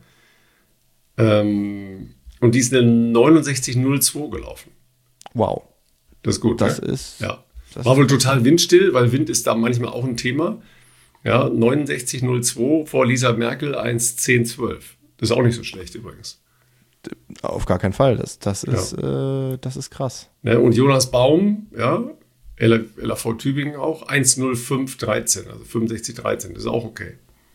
Und die ist eine 69,02 gelaufen. Wow. Das ist gut. Das ne? ist. Ja. War wohl total windstill, weil Wind ist da manchmal auch ein Thema. Ja, 69,02 vor Lisa Merkel 1,10,12. Das ist auch nicht so schlecht übrigens. Auf gar keinen Fall. Das ist krass. Ja, und Jonas Baum, ja, LAV Tübingen auch, 1,05,13, also 65,13. Das ist auch okay.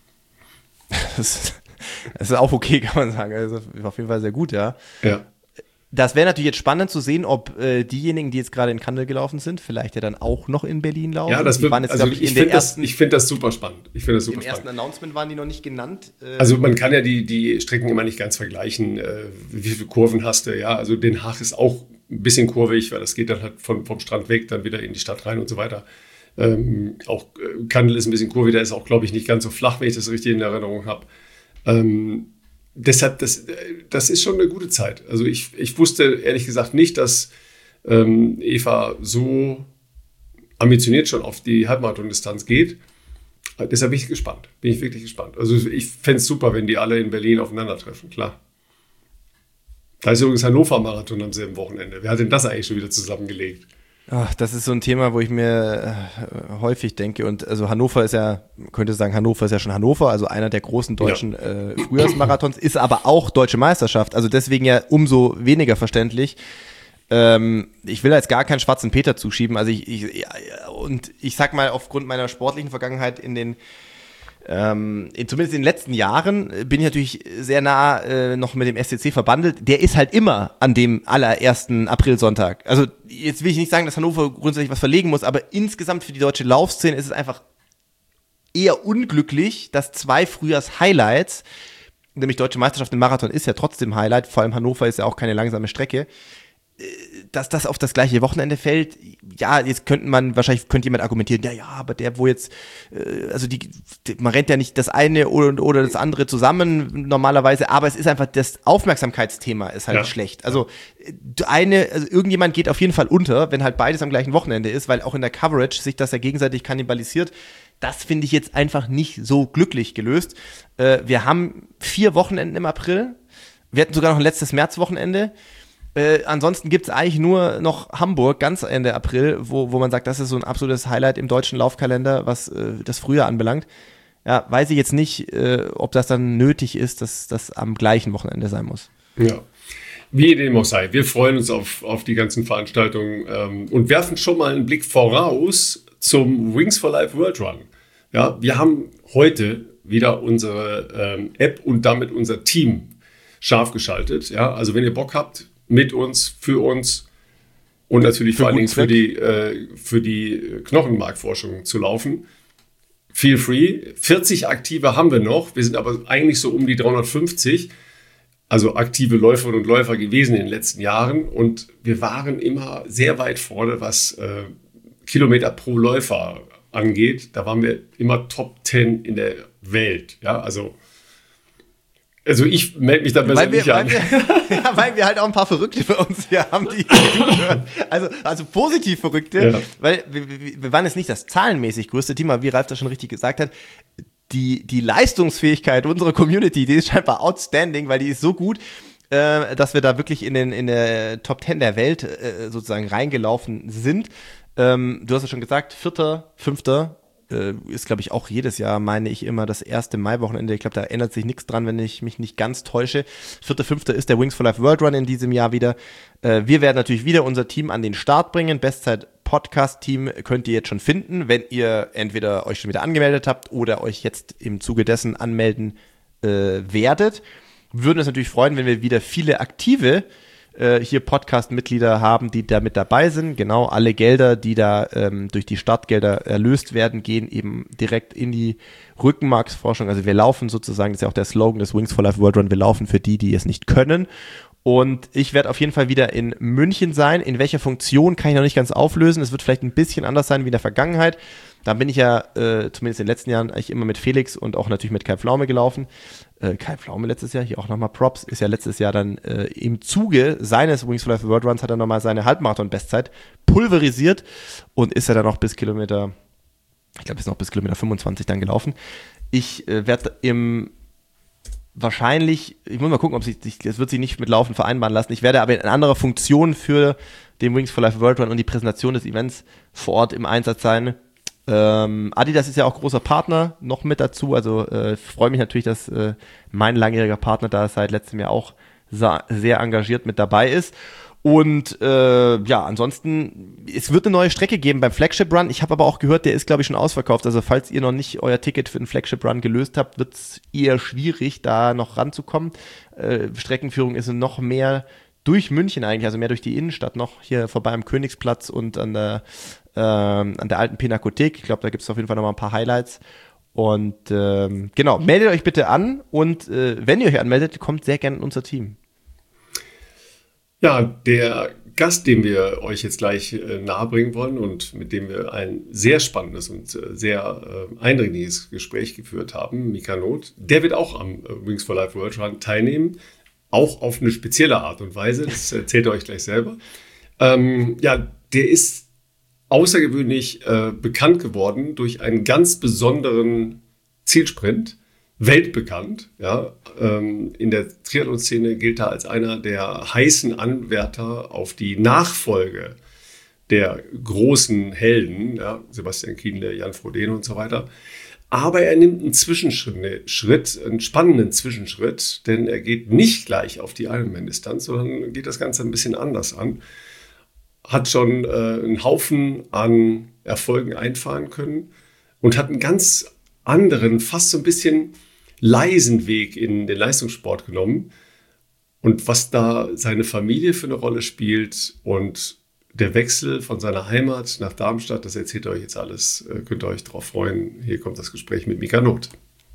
Das ist auch okay, kann man sagen. Also auf jeden Fall sehr gut, ja. Ja. Das wäre natürlich jetzt spannend zu sehen, ob diejenigen, die jetzt gerade in Kandel gelaufen sind, vielleicht ja dann auch noch in Berlin laufen. Ja, das wird, ich finde das super spannend. Im ersten Announcement waren die noch nicht genannt. Also man kann ja die Strecken immer nicht ganz vergleichen, wie viele Kurven hast du. Ja, also Den Haag ist auch ein bisschen kurvig, weil das geht dann halt vom Strand weg, dann wieder in die Stadt rein und so weiter. Auch Kandel ist ein bisschen kurvig, der ist auch, glaube ich, nicht ganz so flach, wenn ich das richtig in Erinnerung habe. Deshalb, das ist schon eine gute Zeit. Also ich wusste ehrlich gesagt nicht, dass Eva so ambitioniert schon auf die Halbmarathon-Distanz geht. Deshalb bin ich wirklich gespannt. Also ich fände es super, wenn die alle in Berlin aufeinandertreffen, klar. Da ist übrigens Hannover-Marathon am selben Wochenende. Wer hat denn das eigentlich schon wieder zusammengelegt? Ach, das ist so ein Thema, wo ich mir häufig denke. Und also Hannover ist ja schon Hannover, also einer der großen deutschen Frühjahrsmarathons, ist aber auch Deutsche Meisterschaft. Also deswegen ja umso weniger verständlich. Ich will jetzt gar keinen schwarzen Peter zuschieben. Also ich sag mal, aufgrund meiner sportlichen Vergangenheit zumindest in den letzten Jahren bin ich natürlich sehr nah noch mit dem SCC verbandelt. Der ist halt immer an dem allerersten Aprilsonntag. Also jetzt will ich nicht sagen, dass Hannover grundsätzlich was verlegen muss, aber insgesamt für die deutsche Laufszene ist es einfach eher unglücklich, dass 2 Frühjahrs-Highlights, nämlich Deutsche Meisterschaft im Marathon ist ja trotzdem Highlight, vor allem Hannover ist ja auch keine langsame Strecke, dass das auf das gleiche Wochenende fällt. Ja, jetzt könnte jemand argumentieren, ja, aber der, wo jetzt, man rennt ja nicht das eine oder das andere zusammen normalerweise, aber es ist einfach, das Aufmerksamkeitsthema ist halt schlecht. Also irgendjemand geht auf jeden Fall unter, wenn halt beides am gleichen Wochenende ist, weil auch in der Coverage sich das ja gegenseitig kannibalisiert. Das finde ich jetzt einfach nicht so glücklich gelöst. Wir haben 4 Wochenenden im April. Wir hatten sogar noch ein letztes Märzwochenende. Ansonsten gibt es eigentlich nur noch Hamburg, ganz Ende April, wo man sagt, das ist so ein absolutes Highlight im deutschen Laufkalender, was das Frühjahr anbelangt. Ja, weiß ich jetzt nicht, ob das dann nötig ist, dass das am gleichen Wochenende sein muss. Ja, wie dem auch sei. Wir freuen uns auf die ganzen Veranstaltungen und werfen schon mal einen Blick voraus zum Wings for Life World Run. Ja, wir haben heute wieder unsere App und damit unser Team scharf geschaltet. Ja, also wenn ihr Bock habt, mit uns, für uns und natürlich vor allen Dingen für die Knochenmarkforschung zu laufen. Feel free. 40 Aktive haben wir noch. Wir sind aber eigentlich so um die 350, also aktive Läuferinnen und Läufer gewesen in den letzten Jahren. Und wir waren immer sehr weit vorne, was Kilometer pro Läufer angeht. Da waren wir immer Top 10 in der Welt. Ja, also ich melde mich da besser nicht an. Weil wir halt auch ein paar Verrückte bei uns hier haben, die hören. Also positiv Verrückte, ja. Weil wir waren jetzt nicht das zahlenmäßig größte Team, aber wie Ralf das schon richtig gesagt hat, die Leistungsfähigkeit unserer Community, die ist scheinbar outstanding, weil die ist so gut, dass wir da wirklich in der Top 10 der Welt sozusagen reingelaufen sind. Du hast ja schon gesagt, 4., 5. ist, glaube ich, auch jedes Jahr, meine ich, immer das erste Maiwochenende. Ich glaube, da ändert sich nichts dran, wenn ich mich nicht ganz täusche. 4., 5. ist der Wings for Life World Run in diesem Jahr wieder. Wir werden natürlich wieder unser Team an den Start bringen. Bestzeit-Podcast-Team könnt ihr jetzt schon finden, wenn ihr entweder euch schon wieder angemeldet habt oder euch jetzt im Zuge dessen anmelden werdet. Wir würden uns natürlich freuen, wenn wir wieder viele aktive hier Podcast-Mitglieder haben, die da mit dabei sind. Genau, alle Gelder, die da durch die Startgelder erlöst werden, gehen eben direkt in die Rückenmarksforschung. Also wir laufen sozusagen, das ist ja auch der Slogan des Wings for Life World Run, wir laufen für die es nicht können. Und ich werde auf jeden Fall wieder in München sein. In welcher Funktion kann ich noch nicht ganz auflösen. Es wird vielleicht ein bisschen anders sein wie in der Vergangenheit. Da bin ich ja zumindest in den letzten Jahren eigentlich immer mit Felix und auch natürlich mit Kai Pflaume gelaufen. Kai Pflaume letztes Jahr, hier auch nochmal Props, ist ja letztes Jahr dann im Zuge seines Wings for Life World Runs hat er nochmal seine Halbmarathon-Bestzeit pulverisiert und ist ja dann noch bis Kilometer 25 dann gelaufen. Ich werde wahrscheinlich, ich muss mal gucken, das wird sich nicht mit Laufen vereinbaren lassen. Ich werde aber in anderer Funktion für den Wings for Life World Run und die Präsentation des Events vor Ort im Einsatz sein. Adidas ist ja auch großer Partner noch mit dazu, also freue mich natürlich, dass mein langjähriger Partner da seit letztem Jahr auch sehr engagiert mit dabei ist. Und ansonsten, es wird eine neue Strecke geben beim Flagship Run. Ich habe aber auch gehört, der ist, glaube ich, schon ausverkauft. Also falls ihr noch nicht euer Ticket für den Flagship Run gelöst habt, wird es eher schwierig, da noch ranzukommen. Streckenführung ist noch mehr durch München eigentlich, also mehr durch die Innenstadt, noch hier vorbei am Königsplatz und an der alten Pinakothek. Ich glaube, da gibt es auf jeden Fall noch mal ein paar Highlights. Und genau, meldet euch bitte an und wenn ihr euch anmeldet, kommt sehr gerne in unser Team. Ja, der Gast, den wir euch jetzt gleich nahebringen wollen und mit dem wir ein sehr spannendes und sehr eindringliches Gespräch geführt haben, Mika Noth, der wird auch am Wings for Life World Run teilnehmen, auch auf eine spezielle Art und Weise, das erzählt er euch gleich selber. Der ist außergewöhnlich bekannt geworden durch einen ganz besonderen Zielsprint, weltbekannt. Ja, in der Triathlon-Szene gilt er als einer der heißen Anwärter auf die Nachfolge der großen Helden, ja, Sebastian Kienle, Jan Frodeno und so weiter. Aber er nimmt einen Zwischenschritt, einen spannenden Zwischenschritt, denn er geht nicht gleich auf die Ironman-Distanz, sondern geht das Ganze ein bisschen anders an. Hat schon einen Haufen an Erfolgen einfahren können und hat einen ganz anderen, fast so ein bisschen leisen Weg in den Leistungssport genommen. Und was da seine Familie für eine Rolle spielt und der Wechsel von seiner Heimat nach Darmstadt, das erzählt euch jetzt alles, könnt ihr euch drauf freuen. Hier kommt das Gespräch mit Mika Noth.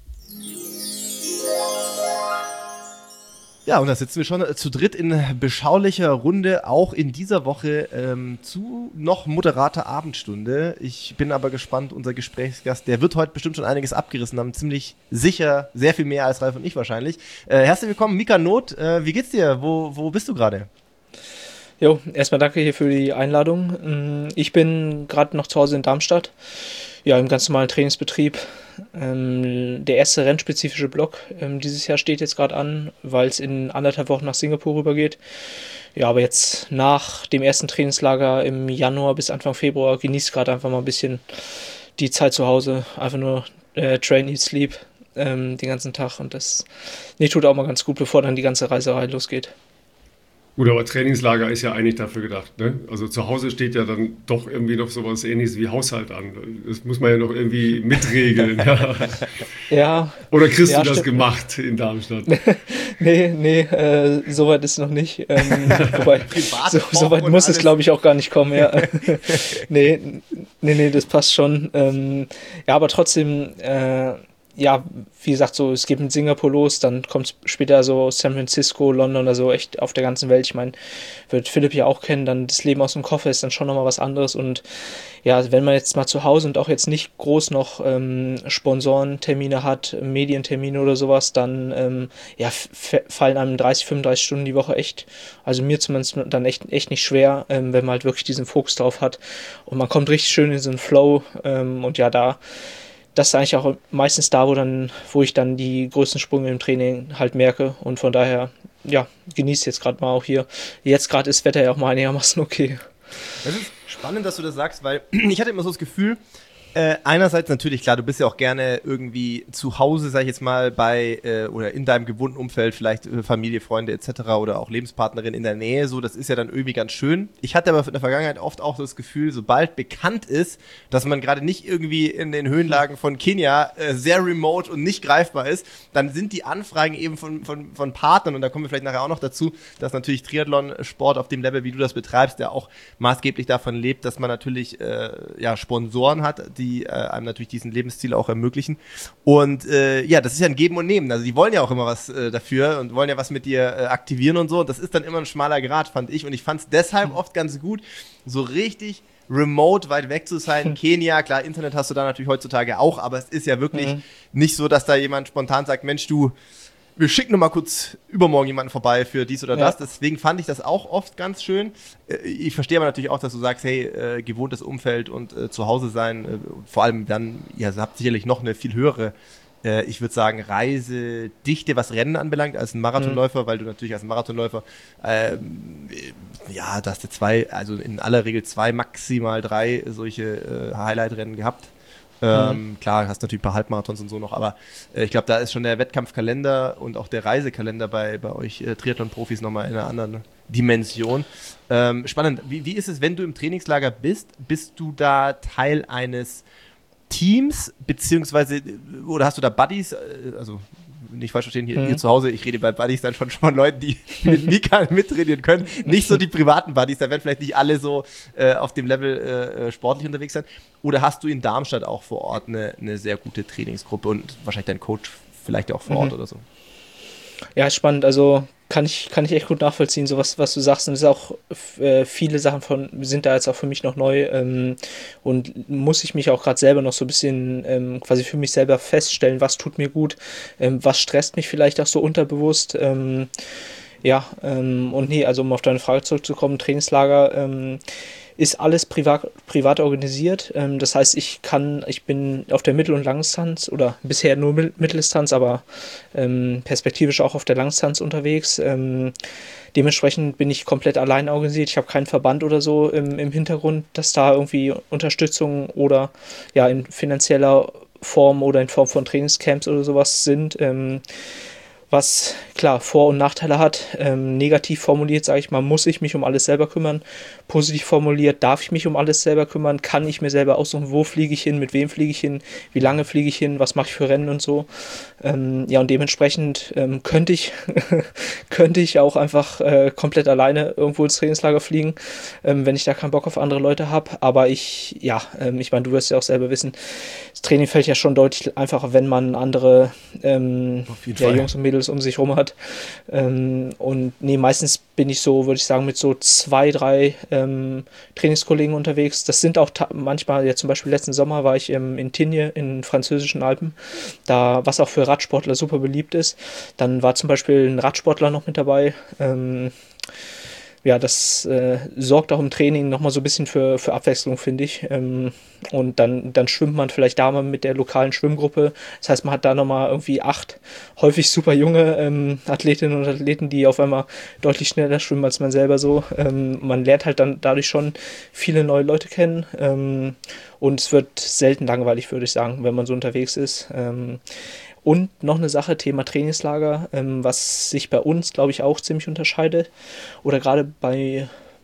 Ja, und da sitzen wir schon zu dritt in beschaulicher Runde, auch in dieser Woche zu noch moderater Abendstunde. Ich bin aber gespannt, unser Gesprächsgast, der wird heute bestimmt schon einiges abgerissen haben, ziemlich sicher, sehr viel mehr als Ralf und ich wahrscheinlich. Herzlich willkommen, Mika Noth. Wie geht's dir? Wo bist du gerade? Jo, erstmal danke hier für die Einladung. Ich bin gerade noch zu Hause in Darmstadt, ja, im ganz normalen Trainingsbetrieb. Der erste rennspezifische Block dieses Jahr steht jetzt gerade an, weil es in 1,5 Wochen nach Singapur rübergeht. Ja, aber jetzt nach dem ersten Trainingslager im Januar bis Anfang Februar genießt gerade einfach mal ein bisschen die Zeit zu Hause. Einfach nur Train, Eat, Sleep den ganzen Tag. Und das tut auch mal ganz gut, bevor dann die ganze Reiserei losgeht. Gut, aber Trainingslager ist ja eigentlich dafür gedacht, ne? Also zu Hause steht ja dann doch irgendwie noch sowas Ähnliches wie Haushalt an. Das muss man ja noch irgendwie mitregeln. Ja. Oder kriegst du das stimmt. gemacht in Darmstadt? Nee, soweit ist noch nicht. Wobei, soweit muss es, glaube ich, auch gar nicht kommen. Ja. Nee, das passt schon. Ja, aber trotzdem, ja, wie gesagt, so, es geht mit Singapur los, dann kommt später so San Francisco, London, also echt auf der ganzen Welt. Ich meine, wird Philipp ja auch kennen, dann das Leben aus dem Koffer ist dann schon nochmal was anderes. Und ja, wenn man jetzt mal zu Hause und auch jetzt nicht groß noch Sponsorentermine hat, Medientermine oder sowas, dann ja, fallen einem 30, 35 Stunden die Woche echt, also mir zumindest dann echt nicht schwer, wenn man halt wirklich diesen Fokus drauf hat. Und man kommt richtig schön in so einen Flow und ja, das ist eigentlich auch meistens da, wo ich dann die größten Sprünge im Training halt merke. Und von daher, ja, genieße jetzt gerade mal auch hier. Jetzt gerade ist das Wetter ja auch mal einigermaßen okay. Das ist spannend, dass du das sagst, weil ich hatte immer so das Gefühl, einerseits natürlich, klar, du bist ja auch gerne irgendwie zu Hause, sag ich jetzt mal, bei oder in deinem gewohnten Umfeld, vielleicht Familie, Freunde etc. oder auch Lebenspartnerin in der Nähe, so, das ist ja dann irgendwie ganz schön. Ich hatte aber in der Vergangenheit oft auch das Gefühl, sobald bekannt ist, dass man gerade nicht irgendwie in den Höhenlagen von Kenia sehr remote und nicht greifbar ist, dann sind die Anfragen eben von Partnern, und da kommen wir vielleicht nachher auch noch dazu, dass natürlich Triathlon-Sport auf dem Level, wie du das betreibst, der auch maßgeblich davon lebt, dass man natürlich ja Sponsoren hat, die einem natürlich diesen Lebensstil auch ermöglichen. Und ja, das ist ja ein Geben und Nehmen. Also die wollen ja auch immer was dafür und wollen ja was mit dir aktivieren und so. Und das ist dann immer ein schmaler Grat, fand ich. Und ich fand es deshalb oft ganz gut, so richtig remote weit weg zu sein. Kenia, klar, Internet hast du da natürlich heutzutage auch, aber es ist ja wirklich nicht so, dass da jemand spontan sagt, Mensch, wir schicken noch mal kurz übermorgen jemanden vorbei für dies oder das. Deswegen fand ich das auch oft ganz schön. Ich verstehe aber natürlich auch, dass du sagst, hey, gewohntes Umfeld und zu Hause sein, vor allem dann, ihr habt sicherlich noch eine viel höhere, ich würde sagen, Reisedichte, was Rennen anbelangt, als ein Marathonläufer, weil du natürlich als Marathonläufer, ja, da hast du also in aller Regel 2, maximal 3 solche Highlight-Rennen gehabt. Klar, hast natürlich ein paar Halbmarathons und so noch, aber ich glaube, da ist schon der Wettkampfkalender und auch der Reisekalender bei euch Triathlon-Profis nochmal in einer anderen Dimension. Spannend. Wie ist es, wenn du im Trainingslager bist? Bist du da Teil eines Teams, beziehungsweise, oder hast du da Buddies? Also, nicht falsch verstehen, hier zu Hause, ich rede bei Buddies dann schon von Leuten, die mit Mika mittrainieren können. Nicht so die privaten Buddies, da werden vielleicht nicht alle so auf dem Level sportlich unterwegs sein. Oder hast du in Darmstadt auch vor Ort eine sehr gute Trainingsgruppe und wahrscheinlich dein Coach vielleicht auch vor Ort oder so? Ja, spannend. Also kann ich echt gut nachvollziehen, so was du sagst. Und es ist auch, viele Sachen sind da jetzt auch für mich noch neu und muss ich mich auch gerade selber noch so ein bisschen quasi für mich selber feststellen, was tut mir gut, was stresst mich vielleicht auch so unterbewusst. Und nee, also um auf deine Frage zurückzukommen, Trainingslager ist alles privat organisiert. Das heißt, ich bin auf der Mittel- und Langdistanz oder bisher nur Mitteldistanz, aber perspektivisch auch auf der Langdistanz unterwegs. Dementsprechend bin ich komplett allein organisiert. Ich habe keinen Verband oder so im Hintergrund, dass da irgendwie Unterstützung oder ja in finanzieller Form oder in Form von Trainingscamps oder sowas sind. Was klar Vor- und Nachteile hat. Negativ formuliert, sage ich mal, muss ich mich um alles selber kümmern. Positiv formuliert, darf ich mich um alles selber kümmern? Kann ich mir selber aussuchen, wo fliege ich hin, mit wem fliege ich hin, wie lange fliege ich hin, was mache ich für Rennen und so. Ja, und dementsprechend könnte ich auch einfach komplett alleine irgendwo ins Trainingslager fliegen, wenn ich da keinen Bock auf andere Leute habe. Aber ich meine, du wirst ja auch selber wissen, das Training fällt ja schon deutlich einfacher, wenn man andere Jungs und Mädels um sich rum hat. Und nee, meistens bin ich so, würde ich sagen, mit so 2, 3 Trainingskollegen unterwegs. Das sind auch manchmal, ja zum Beispiel letzten Sommer war ich in Tignes in den französischen Alpen, da, was auch für Radsportler super beliebt ist. Dann war zum Beispiel ein Radsportler noch mit dabei. Ja, das sorgt auch im Training nochmal so ein bisschen für Abwechslung, finde ich. Und dann schwimmt man vielleicht da mal mit der lokalen Schwimmgruppe. Das heißt, man hat da nochmal irgendwie 8 häufig super junge Athletinnen und Athleten, die auf einmal deutlich schneller schwimmen als man selber so. Man lernt halt dann dadurch schon viele neue Leute kennen. Und es wird selten langweilig, würde ich sagen, wenn man so unterwegs ist. Und noch eine Sache, Thema Trainingslager, was sich bei uns, glaube ich, auch ziemlich unterscheidet. Oder gerade bei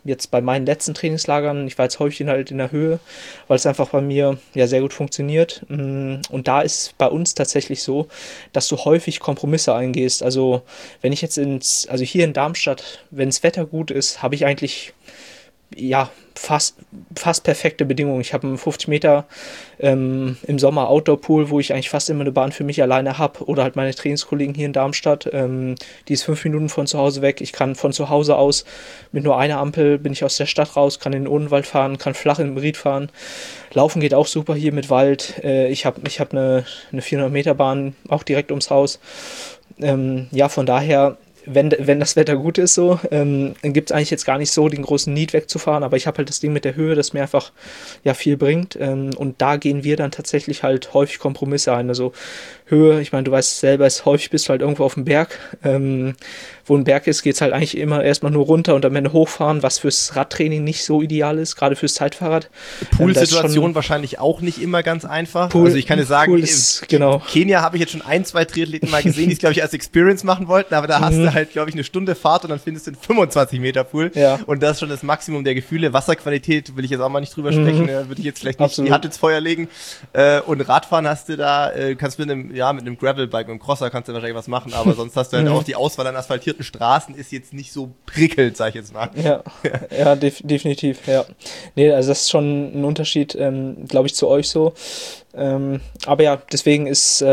jetzt bei meinen letzten Trainingslagern, ich war jetzt häufig halt in der Höhe, weil es einfach bei mir ja sehr gut funktioniert. Und da ist bei uns tatsächlich so, dass du häufig Kompromisse eingehst. Also wenn ich jetzt also hier in Darmstadt, wenn das Wetter gut ist, habe ich eigentlich ja, fast perfekte Bedingungen. Ich habe einen 50 Meter im Sommer Outdoor-Pool, wo ich eigentlich fast immer eine Bahn für mich alleine habe, oder halt meine Trainingskollegen hier in Darmstadt. Die ist 5 Minuten von zu Hause weg. Ich kann von zu Hause aus mit nur einer Ampel bin ich aus der Stadt raus, kann in den Odenwald fahren, kann flach in den Ried fahren. Laufen geht auch super hier mit Wald. Ich hab eine 400 Meter Bahn auch direkt ums Haus. Ja, von daher, wenn das Wetter gut ist, so, dann gibt es eigentlich jetzt gar nicht so den großen Need wegzufahren, aber ich habe halt das Ding mit der Höhe, das mir einfach ja viel bringt, und da gehen wir dann tatsächlich halt häufig Kompromisse ein. Also Höhe, ich meine, du weißt selber, häufig bist du halt irgendwo auf dem Berg, wo ein Berg ist, geht es halt eigentlich immer erstmal nur runter und am Ende hochfahren, was fürs Radtraining nicht so ideal ist, gerade fürs Zeitfahrrad. Poolsituation wahrscheinlich auch nicht immer ganz einfach. Also ich kann dir sagen, genau. Kenia habe ich jetzt schon 1, 2 Triathleten mal gesehen, die es, glaube ich, als Experience machen wollten, aber da hast du halt, glaube ich, eine Stunde Fahrt und dann findest du einen 25 Meter Pool. Ja. Und das ist schon das Maximum der Gefühle. Wasserqualität will ich jetzt auch mal nicht drüber sprechen, würde ich jetzt vielleicht nicht die Hand ins Feuer legen. Und Radfahren hast du da, kannst mit einem Gravelbike, mit einem Crosser kannst du wahrscheinlich was machen, aber sonst hast du halt auch die Auswahl an asphaltierten Straßen ist jetzt nicht so prickelnd, sag ich jetzt mal. Ja, definitiv, ja. Nee, also das ist schon ein Unterschied, glaube ich, zu euch so. Aber ja, deswegen ist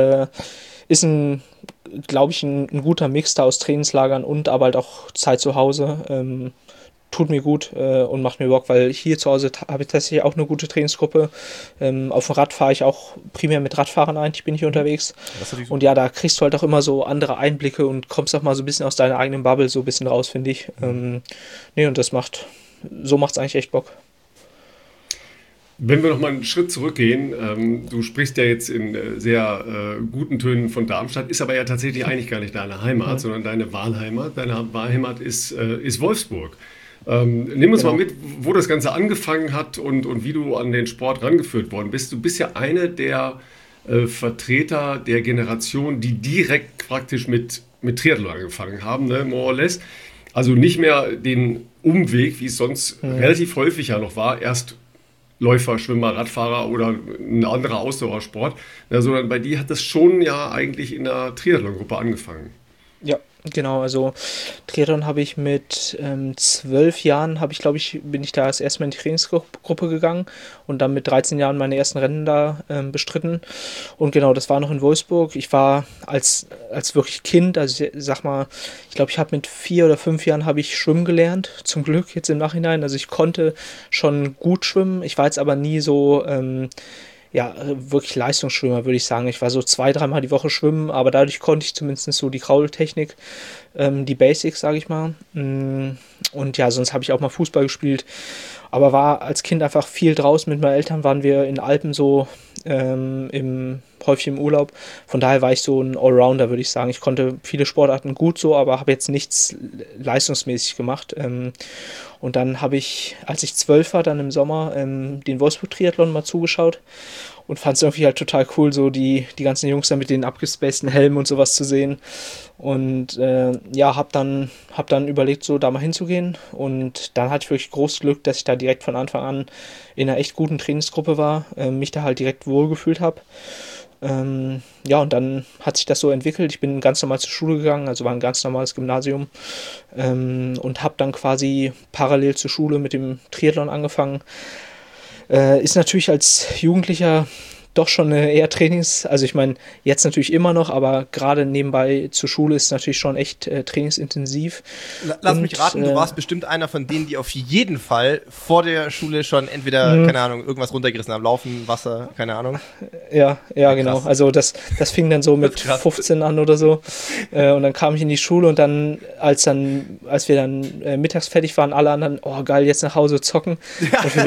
glaube ich, ein guter Mix da aus Trainingslagern und aber halt auch Zeit zu Hause. Tut mir gut und macht mir Bock, weil hier zu Hause habe ich tatsächlich auch eine gute Trainingsgruppe. Auf dem Rad fahre ich auch primär mit Radfahrern eigentlich, bin ich unterwegs. Und ja, da kriegst du halt auch immer so andere Einblicke und kommst auch mal so ein bisschen aus deiner eigenen Bubble so ein bisschen raus, finde ich. Nee, und das macht's eigentlich echt Bock. Wenn wir noch mal einen Schritt zurückgehen, du sprichst ja jetzt in sehr guten Tönen von Darmstadt, ist aber ja tatsächlich eigentlich gar nicht deine Heimat, sondern deine Wahlheimat. Deine Wahlheimat ist Wolfsburg. Nimm uns mal mit, wo das Ganze angefangen hat und wie du an den Sport rangeführt worden bist. Du bist ja eine der Vertreter der Generation, die direkt praktisch mit Triathlon angefangen haben, ne, more or less. Also nicht mehr den Umweg, wie es sonst relativ häufig ja noch war, erst Läufer, Schwimmer, Radfahrer oder ein anderer Ausdauersport, sondern bei dir hat das schon ja eigentlich in der Triathlon-Gruppe angefangen. Ja, genau, also Triathlon habe ich mit 12 Jahren, bin ich da das erste Mal in die Trainingsgruppe gegangen und dann mit 13 Jahren meine ersten Rennen da bestritten. Und genau, das war noch in Wolfsburg. Ich war als wirklich Kind, also ich sag mal, ich glaube, ich habe mit 4 oder 5 Jahren habe ich schwimmen gelernt, zum Glück jetzt im Nachhinein. Also ich konnte schon gut schwimmen, ich war jetzt aber nie so wirklich Leistungsschwimmer, würde ich sagen. Ich war so 2-3 Mal die Woche schwimmen, aber dadurch konnte ich zumindest so die Kraultechnik, die Basics, sage ich mal. Und ja, sonst habe ich auch mal Fußball gespielt, aber war als Kind einfach viel draußen. Mit meinen Eltern waren wir in Alpen so häufig im Urlaub. Von daher war ich so ein Allrounder, würde ich sagen. Ich konnte viele Sportarten gut so, aber habe jetzt nichts leistungsmäßig gemacht. Und dann habe ich, als ich 12 war, dann im Sommer, den Wolfsburg-Triathlon mal zugeschaut und fand es irgendwie halt total cool, so die ganzen Jungs da mit den abgespaceden Helmen und sowas zu sehen. Und hab dann überlegt, so da mal hinzugehen. Und dann hatte ich wirklich großes Glück, dass ich da direkt von Anfang an in einer echt guten Trainingsgruppe war, mich da halt direkt wohlgefühlt habe. Und dann hat sich das so entwickelt. Ich bin ganz normal zur Schule gegangen, also war ein ganz normales Gymnasium, und habe dann quasi parallel zur Schule mit dem Triathlon angefangen. Ist natürlich als Jugendlicher doch schon eher also ich meine, jetzt natürlich immer noch, aber gerade nebenbei zur Schule ist natürlich schon echt trainingsintensiv. Lass mich raten, du warst bestimmt einer von denen, die auf jeden Fall vor der Schule schon entweder, keine Ahnung, irgendwas runtergerissen haben, Laufen, Wasser, keine Ahnung. Ja, genau. Also das fing dann so mit 15 an oder so. Und dann kam ich in die Schule und dann, als wir dann mittags fertig waren, alle anderen, oh geil, jetzt nach Hause zocken. Ja. Und für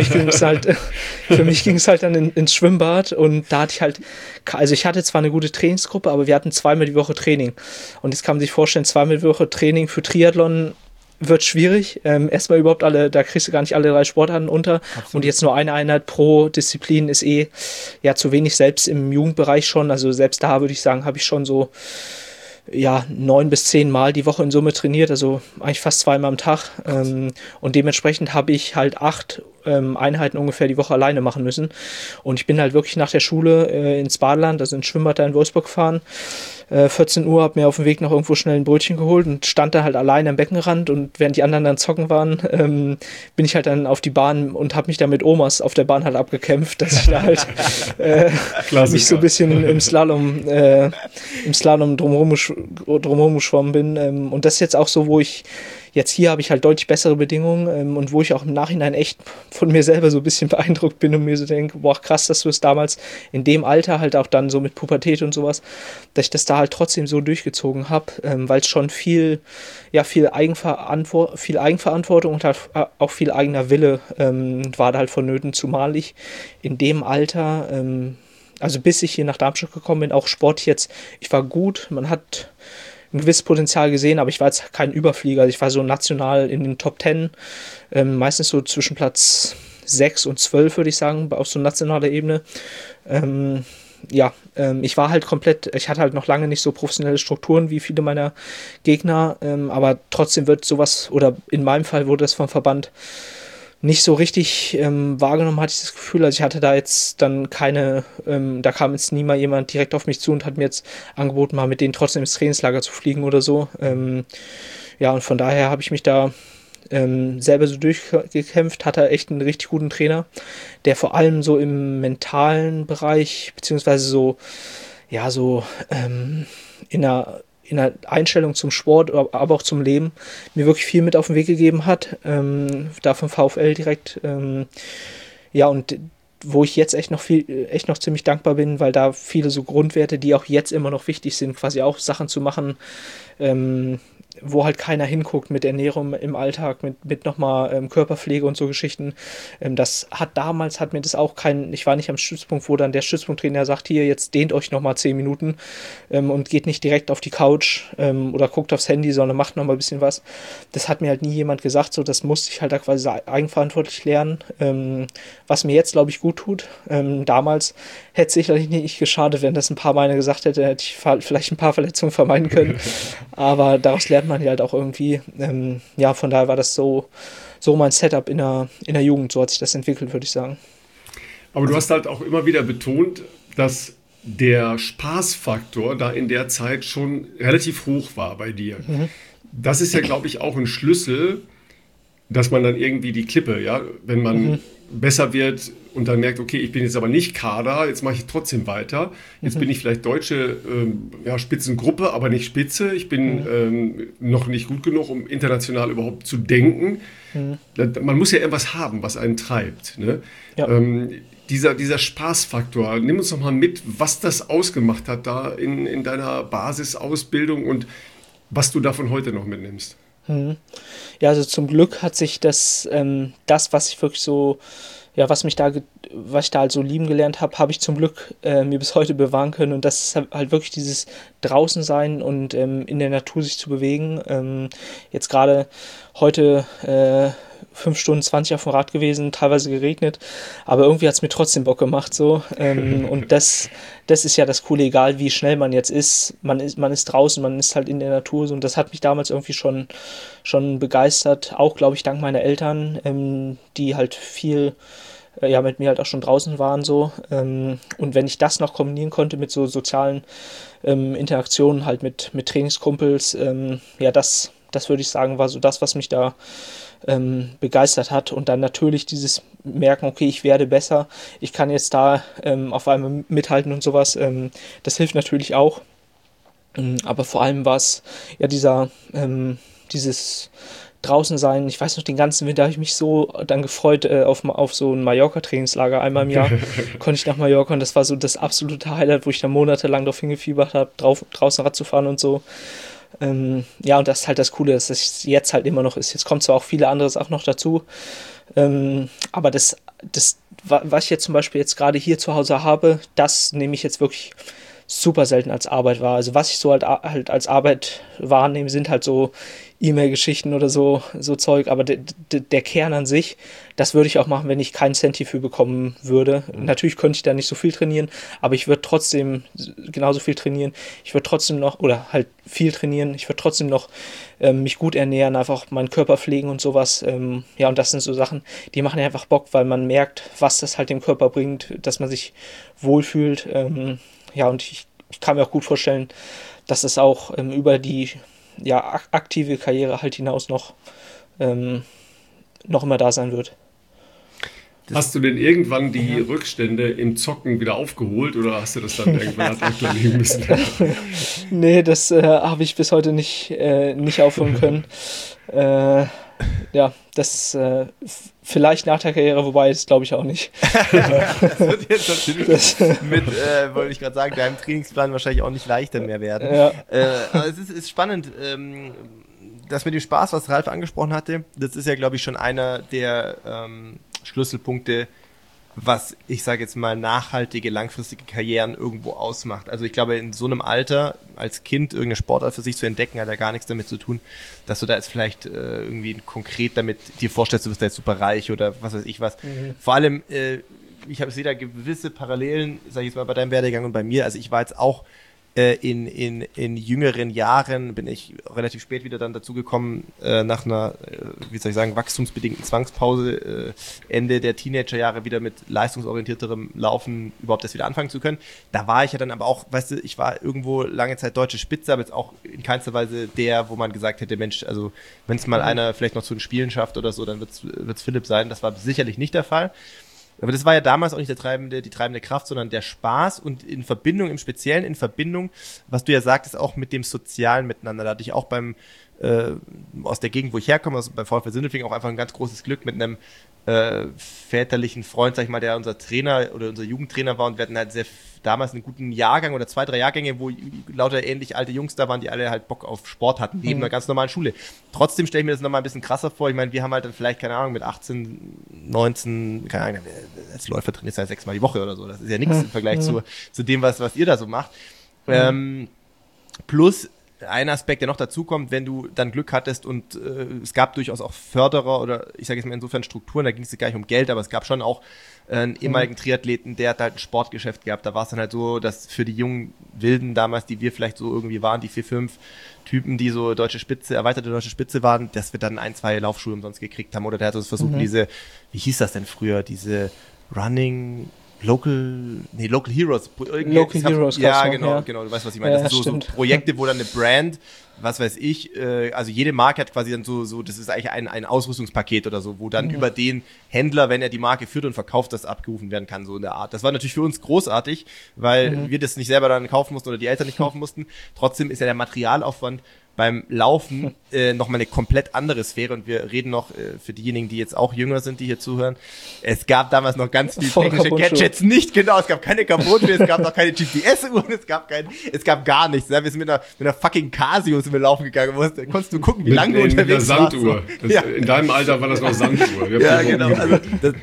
mich ging es halt dann ins Schwimmbad. Und da hatte ich halt, also ich hatte zwar eine gute Trainingsgruppe, aber wir hatten 2-mal die Woche Training. Und jetzt kann man sich vorstellen, 2-mal die Woche Training für Triathlon wird schwierig. Erstmal überhaupt da kriegst du gar nicht alle 3 Sportarten unter. Absolut. Und jetzt nur eine Einheit pro Disziplin ist zu wenig, selbst im Jugendbereich schon. Also selbst da würde ich sagen, habe ich schon so ja, 9 bis 10 Mal die Woche in Summe trainiert, also eigentlich fast 2-mal am Tag. Und dementsprechend habe ich halt 8 Einheiten ungefähr die Woche alleine machen müssen. Und ich bin halt wirklich nach der Schule ins Badeland, also ins Schwimmbad da in Wolfsburg gefahren. 14 Uhr, habe mir auf dem Weg noch irgendwo schnell ein Brötchen geholt und stand da halt alleine am Beckenrand. Und während die anderen dann zocken waren, bin ich halt dann auf die Bahn und habe mich da mit Omas auf der Bahn halt abgekämpft, dass ich da halt mich so ein bisschen im Slalom drumherum geschwommen bin. Und das ist jetzt auch so, wo ich jetzt hier habe ich halt deutlich bessere Bedingungen und wo ich auch im Nachhinein echt von mir selber so ein bisschen beeindruckt bin und mir so denke, boah, krass, dass du es damals in dem Alter halt auch dann so mit Pubertät und sowas, dass ich das da halt trotzdem so durchgezogen habe, weil es schon viel Eigenverantwortung und halt auch viel eigener Wille war da halt vonnöten, zumal ich in dem Alter, also bis ich hier nach Darmstadt gekommen bin, auch Sport jetzt, ich war gut, man hat ein gewisses Potenzial gesehen, aber ich war jetzt kein Überflieger. Also ich war so national in den Top 10, meistens so zwischen Platz 6 und 12, würde ich sagen, auf so nationaler Ebene. Ich war halt ich hatte halt noch lange nicht so professionelle Strukturen wie viele meiner Gegner, aber trotzdem wird sowas, oder in meinem Fall wurde das vom Verband nicht so richtig wahrgenommen, hatte ich das Gefühl. Also ich hatte da jetzt dann da kam jetzt nie mal jemand direkt auf mich zu und hat mir jetzt angeboten, mal mit denen trotzdem ins Trainingslager zu fliegen oder so. Und von daher habe ich mich da selber so durchgekämpft, hatte echt einen richtig guten Trainer, der vor allem so im mentalen Bereich, beziehungsweise so in der Einstellung zum Sport, aber auch zum Leben, mir wirklich viel mit auf den Weg gegeben hat, da vom VfL direkt, und wo ich jetzt echt noch ziemlich dankbar bin, weil da viele so Grundwerte, die auch jetzt immer noch wichtig sind, quasi auch Sachen zu machen, wo halt keiner hinguckt mit Ernährung im Alltag, mit nochmal Körperpflege und so Geschichten. Damals hat mir das auch ich war nicht am Stützpunkt, wo dann der Stützpunkttrainer sagt, hier, jetzt dehnt euch nochmal 10 Minuten und geht nicht direkt auf die Couch oder guckt aufs Handy, sondern macht nochmal ein bisschen was. Das hat mir halt nie jemand gesagt, so das musste ich halt da quasi eigenverantwortlich lernen, was mir jetzt, glaube ich, gut tut. Damals hätte es sicherlich nicht geschadet, wenn das ein paar Mal gesagt hätte ich vielleicht ein paar Verletzungen vermeiden können, aber daraus lernt man halt auch irgendwie. Von daher war das so mein Setup in der Jugend, so hat sich das entwickelt, würde ich sagen. Aber du hast halt auch immer wieder betont, dass der Spaßfaktor da in der Zeit schon relativ hoch war bei dir. Mhm. Das ist ja, glaube ich, auch ein Schlüssel, dass man dann irgendwie die Klippe, ja, wenn man besser wird und dann merkt, okay, ich bin jetzt aber nicht Kader, jetzt mache ich trotzdem weiter. Jetzt bin ich vielleicht deutsche Spitzengruppe, aber nicht Spitze. Ich bin noch nicht gut genug, um international überhaupt zu denken. Man muss ja irgendwas haben, was einen treibt. Ne? Ja. Dieser Spaßfaktor, nimm uns doch mal mit, was das ausgemacht hat da in deiner Basisausbildung und was du davon heute noch mitnimmst. Ja, also zum Glück hat sich was ich wirklich so, ja, was ich da halt so lieben gelernt habe, habe ich zum Glück mir bis heute bewahren können. Und das ist halt wirklich dieses draußen sein und in der Natur sich zu bewegen. Jetzt gerade heute 5 Stunden 20 auf dem Rad gewesen, teilweise geregnet, aber irgendwie hat es mir trotzdem Bock gemacht so. Und das ist ja das Coole, egal wie schnell man jetzt ist, man ist draußen, man ist halt in der Natur so, und das hat mich damals irgendwie schon begeistert, auch glaube ich dank meiner Eltern, die halt viel mit mir halt auch schon draußen waren so, und wenn ich das noch kombinieren konnte mit so sozialen Interaktionen halt mit Trainingskumpels, das würde ich sagen, war so das, was mich da begeistert hat. Und dann natürlich dieses Merken, okay, ich werde besser, ich kann jetzt da auf einmal mithalten und sowas, das hilft natürlich auch. Aber vor allem war es ja dieses draußen sein. Ich weiß noch, den ganzen Winter habe ich mich so dann gefreut auf so ein Mallorca-Trainingslager. Einmal im Jahr konnte ich nach Mallorca, und das war so das absolute Highlight, wo ich dann monatelang darauf hingefiebert habe, draußen Rad zu fahren und so. Und das ist halt das Coole, dass es jetzt halt immer noch ist. Jetzt kommen zwar auch viele andere Sachen noch dazu, aber das, was ich jetzt zum Beispiel jetzt gerade hier zu Hause habe, das nehme ich jetzt wirklich super selten als Arbeit wahr. Also was ich so halt als Arbeit wahrnehme, sind halt so E-Mail-Geschichten oder so Zeug, aber der Kern an sich, das würde ich auch machen, wenn ich keinen Cent hierfür bekommen würde. Natürlich könnte ich da nicht so viel trainieren, aber ich würde trotzdem genauso viel trainieren. Ich würde trotzdem noch, oder halt viel trainieren, ich würde trotzdem noch mich gut ernähren, einfach meinen Körper pflegen und sowas. Ja, und das sind so Sachen, die machen einfach Bock, weil man merkt, was das halt dem Körper bringt, dass man sich wohlfühlt. Ja, und ich kann mir auch gut vorstellen, dass es auch über die aktive Karriere halt hinaus noch immer da sein wird. Hast du denn irgendwann die Rückstände im Zocken wieder aufgeholt oder hast du das dann irgendwann liegen müssen? Nee, das habe ich bis heute nicht aufhören können. Ja, das vielleicht nach der Karriere, wobei das glaube ich auch nicht. Das wird jetzt natürlich wollte ich gerade sagen, deinem Trainingsplan wahrscheinlich auch nicht leichter mehr werden. Ja. Aber es ist spannend, das mit dem Spaß, was Ralf angesprochen hatte, das ist ja, glaube ich, schon einer der Schlüsselpunkte, was, ich sage jetzt mal, nachhaltige, langfristige Karrieren irgendwo ausmacht. Also ich glaube, in so einem Alter, als Kind irgendeine Sportart für sich zu entdecken, hat ja gar nichts damit zu tun, dass du da jetzt vielleicht irgendwie konkret damit dir vorstellst, du bist da jetzt super reich oder was weiß ich was. Vor allem, ich sehe da gewisse Parallelen, sage ich jetzt mal, bei deinem Werdegang und bei mir. Also ich war jetzt auch in jüngeren Jahren, bin ich relativ spät wieder dann dazu gekommen, nach einer, wie soll ich sagen, wachstumsbedingten Zwangspause, Ende der Teenagerjahre wieder mit leistungsorientierterem Laufen überhaupt erst wieder anfangen zu können. Da war ich ja dann aber auch, weißt du, ich war irgendwo lange Zeit deutsche Spitze, aber jetzt auch in keinster Weise der, wo man gesagt hätte, Mensch, also wenn es mal einer vielleicht noch zu den Spielen schafft oder so, dann wird's Philipp sein. Das war sicherlich nicht der Fall. Aber das war ja damals auch nicht die treibende Kraft, sondern der Spaß und im Speziellen in Verbindung, was du ja sagtest, auch mit dem sozialen Miteinander. Da hatte ich auch aus der Gegend, wo ich herkomme, also beim VfL Sindelfingen, auch einfach ein ganz großes Glück mit einem väterlichen Freund, sag ich mal, der unser Trainer oder unser Jugendtrainer war, und wir hatten halt damals einen guten Jahrgang oder 2, 3 Jahrgänge, wo lauter ähnlich alte Jungs da waren, die alle halt Bock auf Sport hatten, neben einer ganz normalen Schule. Trotzdem stelle ich mir das nochmal ein bisschen krasser vor. Ich meine, wir haben halt dann vielleicht, keine Ahnung, mit 18, 19, keine Ahnung, als Läufer trainierst du halt 6-mal die Woche oder so. Das ist ja nichts im Vergleich zu dem, was ihr da so macht. Plus ein Aspekt, der noch dazu kommt, wenn du dann Glück hattest und es gab durchaus auch Förderer oder ich sage jetzt mal insofern Strukturen, da ging es gar nicht um Geld, aber es gab schon auch einen ehemaligen Triathleten, der hat halt ein Sportgeschäft gehabt. Da war es dann halt so, dass für die jungen Wilden damals, die wir vielleicht so irgendwie waren, die 4, 5 Typen, die so erweiterte deutsche Spitze waren, dass wir dann 1, 2 Laufschuhe umsonst gekriegt haben. Oder der hat uns versucht, wie hieß das denn früher, diese Local Heroes. Local Heroes. Ja, genau, du weißt, was ich meine. Ja, das sind so Projekte, wo dann eine Brand, was weiß ich, also jede Marke hat quasi dann so, das ist eigentlich ein Ausrüstungspaket oder so, wo dann über den Händler, wenn er die Marke führt und verkauft, das abgerufen werden kann, so in der Art. Das war natürlich für uns großartig, weil wir das nicht selber dann kaufen mussten oder die Eltern nicht kaufen mussten. Trotzdem ist ja der Materialaufwand beim Laufen nochmal eine komplett andere Sphäre, und wir reden noch für diejenigen, die jetzt auch jünger sind, die hier zuhören, es gab damals noch ganz viele technische Gadgets, nicht genau, es gab keine Carbon-Schuhe, es gab noch keine GPS-Uhren, es gab gar nichts. Ja, wir sind mit einer fucking Casio sind wir laufen gegangen, konntest du gucken, wie lange du unterwegs warst. Sanduhr. Ja. In deinem Alter war das noch Sanduhr. Ja, genau. Also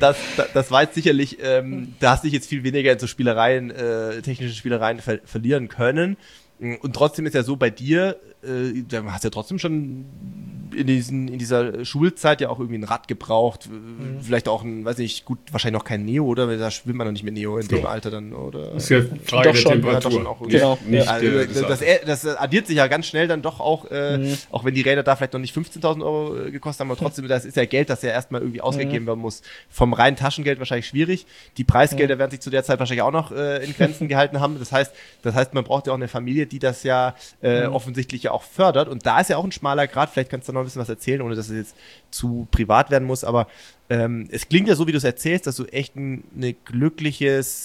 das war jetzt sicherlich, da hast du dich jetzt viel weniger in so Spielereien, technische Spielereien verlieren können. Und trotzdem ist ja so bei dir, du hast ja trotzdem schon in dieser Schulzeit ja auch irgendwie ein Rad gebraucht, vielleicht auch ein, weiß nicht, gut, wahrscheinlich noch kein Neo, oder? Weil da schwimmt man noch nicht mit Neo in dem Alter dann, oder? Das ist ja Frage der Temperatur. Ja, auch genau. Nicht also, das addiert sich ja ganz schnell dann doch auch, auch wenn die Räder da vielleicht noch nicht 15.000 Euro gekostet haben, aber trotzdem, das ist ja Geld, das ja erstmal irgendwie ausgegeben werden muss. Vom reinen Taschengeld wahrscheinlich schwierig. Die Preisgelder werden sich zu der Zeit wahrscheinlich auch noch in Grenzen gehalten haben. Das heißt, man braucht ja auch eine Familie, die das ja offensichtlich ja auch fördert. Und da ist ja auch ein schmaler Grad. Vielleicht kannst du noch ein bisschen was erzählen, ohne dass es jetzt zu privat werden muss. Aber es klingt ja so, wie du es erzählst, dass du echt ein glückliches,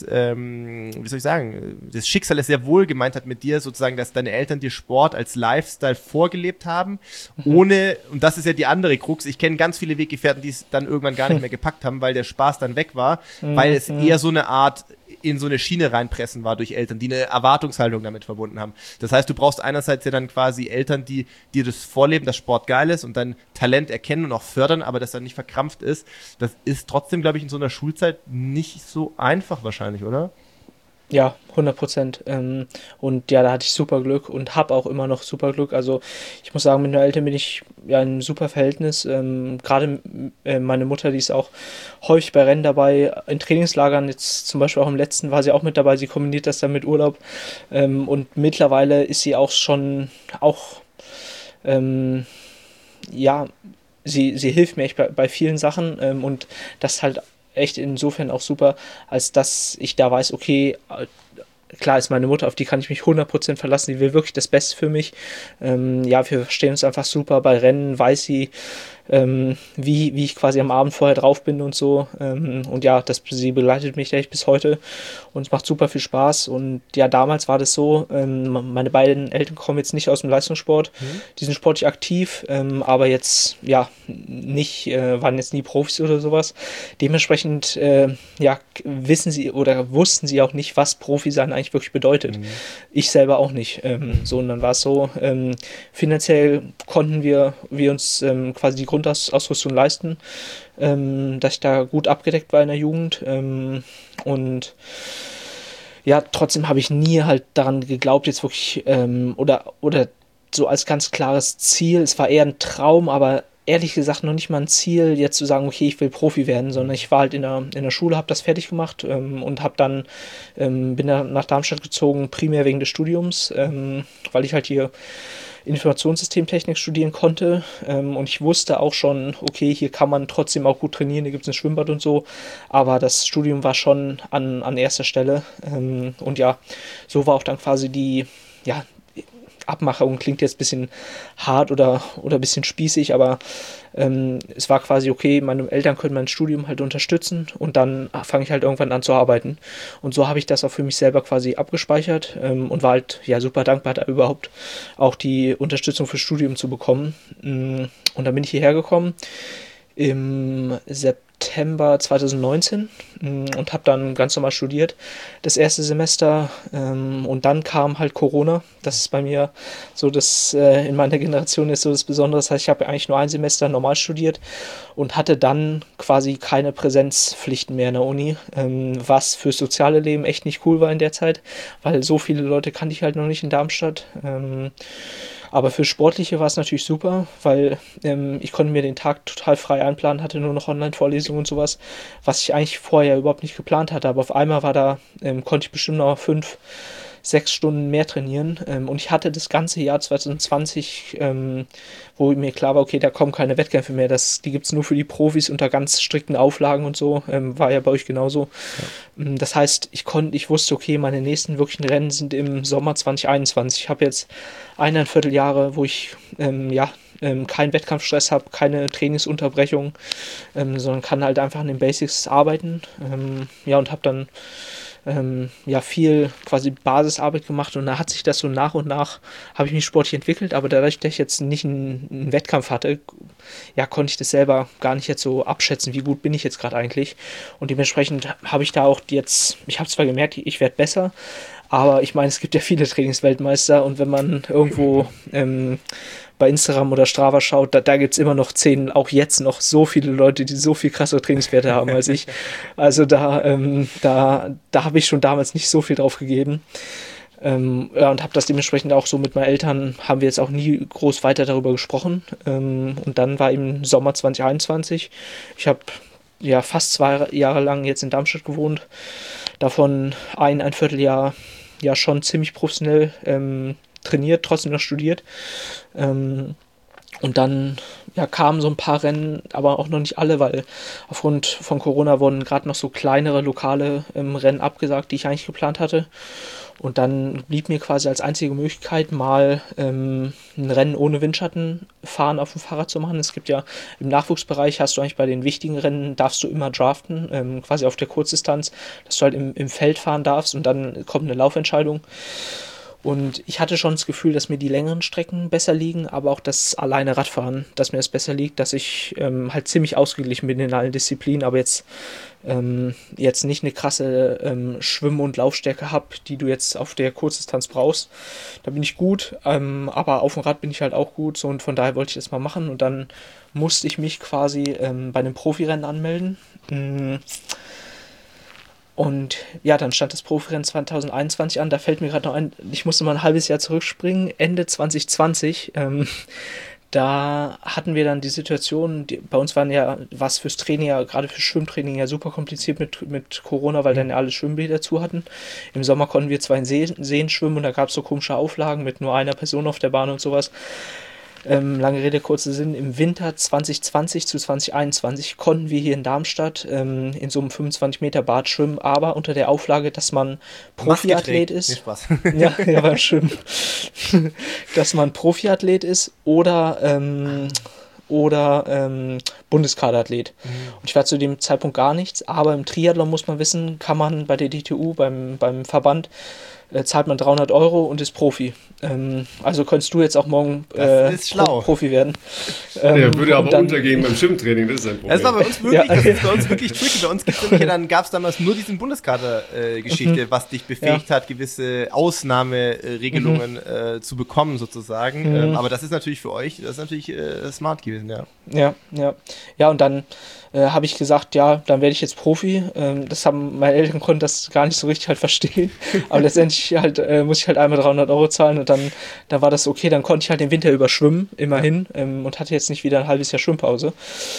wie soll ich sagen, das Schicksal es sehr wohl gemeint hat mit dir, sozusagen, dass deine Eltern dir Sport als Lifestyle vorgelebt haben, ohne, und das ist ja die andere Krux, ich kenne ganz viele Weggefährten, die es dann irgendwann gar nicht mehr gepackt haben, weil der Spaß dann weg war, weil es eher so eine Art in so eine Schiene reinpressen war durch Eltern, die eine Erwartungshaltung damit verbunden haben. Das heißt, du brauchst einerseits ja dann quasi Eltern, die dir das vorleben, dass Sport geil ist und dein Talent erkennen und auch fördern, aber das dann nicht verkrampft ist. Das ist trotzdem, glaube ich, in so einer Schulzeit nicht so einfach wahrscheinlich, oder? Ja, 100%. Und ja, da hatte ich super Glück und habe auch immer noch super Glück. Also ich muss sagen, mit meinen Eltern bin ich ja in einem super Verhältnis. Gerade meine Mutter, die ist auch häufig bei Rennen dabei, in Trainingslagern. Jetzt zum Beispiel auch im letzten war sie auch mit dabei. Sie kombiniert das dann mit Urlaub. Und mittlerweile ist sie auch schon auch, ähm, ja, sie hilft mir echt bei vielen Sachen. Und das halt echt insofern auch super, als dass ich da weiß, okay, klar ist meine Mutter, auf die kann ich mich 100% verlassen, die will wirklich das Beste für mich. Ja, wir verstehen uns einfach super. Bei Rennen weiß sie, wie ich quasi am Abend vorher drauf bin und so. Und ja, sie begleitet mich echt bis heute und es macht super viel Spaß. Und ja, damals war das so, meine beiden Eltern kommen jetzt nicht aus dem Leistungssport, die sind sportlich aktiv, aber jetzt, ja, nicht, waren jetzt nie Profis oder sowas. Dementsprechend, ja, wissen sie oder wussten sie auch nicht, was Profi sein eigentlich wirklich bedeutet. Ich selber auch nicht. So, und dann war es so, finanziell konnten wir uns quasi die Grundausrüstung leisten, dass ich da gut abgedeckt war in der Jugend. Und ja, trotzdem habe ich nie halt daran geglaubt, jetzt wirklich, oder so als ganz klares Ziel. Es war eher ein Traum, aber ehrlich gesagt noch nicht mal ein Ziel, jetzt zu sagen, okay, ich will Profi werden, sondern ich war halt in der Schule, habe das fertig gemacht und habe dann, bin dann nach Darmstadt gezogen, primär wegen des Studiums, weil ich halt hier Informationssystemtechnik studieren konnte, und ich wusste auch schon, okay, hier kann man trotzdem auch gut trainieren, hier gibt es ein Schwimmbad und so, aber das Studium war schon an erster Stelle, und ja, so war auch dann quasi die, ja, Abmachung klingt jetzt ein bisschen hart oder ein bisschen spießig, aber es war quasi okay, meine Eltern können mein Studium halt unterstützen und dann fange ich halt irgendwann an zu arbeiten. Und so habe ich das auch für mich selber quasi abgespeichert, und war halt ja super dankbar, da überhaupt auch die Unterstützung fürs Studium zu bekommen. Und dann bin ich hierher gekommen im September 2019 und habe dann ganz normal studiert, das erste Semester, und dann kam halt Corona. Das ist bei mir so, das in meiner Generation ist so das Besondere. Das heißt, ich habe eigentlich nur ein Semester normal studiert und hatte dann quasi keine Präsenzpflichten mehr in der Uni, was fürs soziale Leben echt nicht cool war in der Zeit, weil so viele Leute kannte ich halt noch nicht in Darmstadt. Aber für Sportliche war es natürlich super, weil ich konnte mir den Tag total frei einplanen, hatte nur noch Online-Vorlesungen und sowas, was ich eigentlich vorher überhaupt nicht geplant hatte. Aber auf einmal konnte ich bestimmt noch 5, 6 Stunden mehr trainieren. Und ich hatte das ganze Jahr 2020, wo mir klar war, okay, da kommen keine Wettkämpfe mehr. Die gibt es nur für die Profis unter ganz strikten Auflagen und so. War ja bei euch genauso. Ja. Das heißt, ich wusste, okay, meine nächsten wirklichen Rennen sind im Sommer 2021. Ich habe jetzt 1,25 Jahre, wo ich keinen Wettkampfstress habe, keine Trainingsunterbrechung, sondern kann halt einfach an den Basics arbeiten. Und habe dann viel quasi Basisarbeit gemacht und da hat sich das so nach und nach, habe ich mich sportlich entwickelt, aber dadurch, dass ich jetzt nicht einen Wettkampf hatte, ja, konnte ich das selber gar nicht jetzt so abschätzen, wie gut bin ich jetzt gerade eigentlich, und dementsprechend habe ich da auch jetzt, ich habe zwar gemerkt, ich werde besser, aber ich meine, es gibt ja viele Trainingsweltmeister und wenn man irgendwo bei Instagram oder Strava schaut, da gibt es immer noch auch jetzt noch so viele Leute, die so viel krassere Trainingswerte haben als ich. Also da habe ich schon damals nicht so viel drauf gegeben. Und habe das dementsprechend auch so mit meinen Eltern, haben wir jetzt auch nie groß weiter darüber gesprochen. Und dann war im Sommer 2021, ich habe ja fast 2 Jahre lang jetzt in Darmstadt gewohnt, davon ein Vierteljahr ja schon ziemlich professionell trainiert, trotzdem noch studiert. Und dann kamen so ein paar Rennen, aber auch noch nicht alle, weil aufgrund von Corona wurden gerade noch so kleinere lokale Rennen abgesagt, die ich eigentlich geplant hatte. Und dann blieb mir quasi als einzige Möglichkeit, mal ein Rennen ohne Windschatten fahren auf dem Fahrrad zu machen. Es gibt ja im Nachwuchsbereich, hast du eigentlich bei den wichtigen Rennen, darfst du immer draften, quasi auf der Kurzdistanz, dass du halt im Feld fahren darfst und dann kommt eine Laufentscheidung. Und ich hatte schon das Gefühl, dass mir die längeren Strecken besser liegen, aber auch das alleine Radfahren, dass mir das besser liegt, dass ich halt ziemlich ausgeglichen bin in allen Disziplinen, aber jetzt nicht eine krasse Schwimm- und Laufstärke habe, die du jetzt auf der Kurzdistanz brauchst. Da bin ich gut, aber auf dem Rad bin ich halt auch gut, so, und von daher wollte ich das mal machen und dann musste ich mich quasi bei einem Profirennen anmelden. Und ja, dann stand das Profirennen 2021 an. Da fällt mir gerade noch ein, ich musste mal ein halbes Jahr zurückspringen, Ende 2020. Da hatten wir dann die Situation, bei uns waren ja, was fürs Training, ja, gerade fürs Schwimmtraining ja super kompliziert mit Corona, weil dann ja alle Schwimmbäder zu hatten. Im Sommer konnten wir zwar in Seen schwimmen und da gab es so komische Auflagen mit nur einer Person auf der Bahn und sowas. Lange Rede, kurzer Sinn, im Winter 2020 zu 2021 konnten wir hier in Darmstadt in so einem 25-Meter-Bad schwimmen, aber unter der Auflage, dass man Profiathlet ist. Nee, Spaß. Ja, beim Schwimmen. Dass man Profiathlet ist oder Bundeskaderathlet. Und ich war zu dem Zeitpunkt gar nichts, aber im Triathlon muss man wissen, kann man bei der DTU, beim Verband, zahlt man 300 € und ist Profi. Also könntest du jetzt auch morgen Profi werden. Würde aber untergehen beim Schwimmtraining, das ist ein Problem. Das war bei uns wirklich, das ist bei uns wirklich tricky. Bei uns gab es damals nur diesen Bundeskader-Geschichte, was dich befähigt hat, gewisse Ausnahmeregelungen zu bekommen, sozusagen. Aber das ist natürlich für euch, das ist natürlich smart gewesen, ja. Ja, und dann habe ich gesagt, ja, dann werde ich jetzt Profi. Meine Eltern konnten das gar nicht so richtig halt verstehen. Aber letztendlich halt muss ich halt einmal 300 € zahlen und dann war das okay. Dann konnte ich halt den Winter über schwimmen, immerhin, und hatte jetzt nicht wieder ein halbes Jahr Schwimmpause.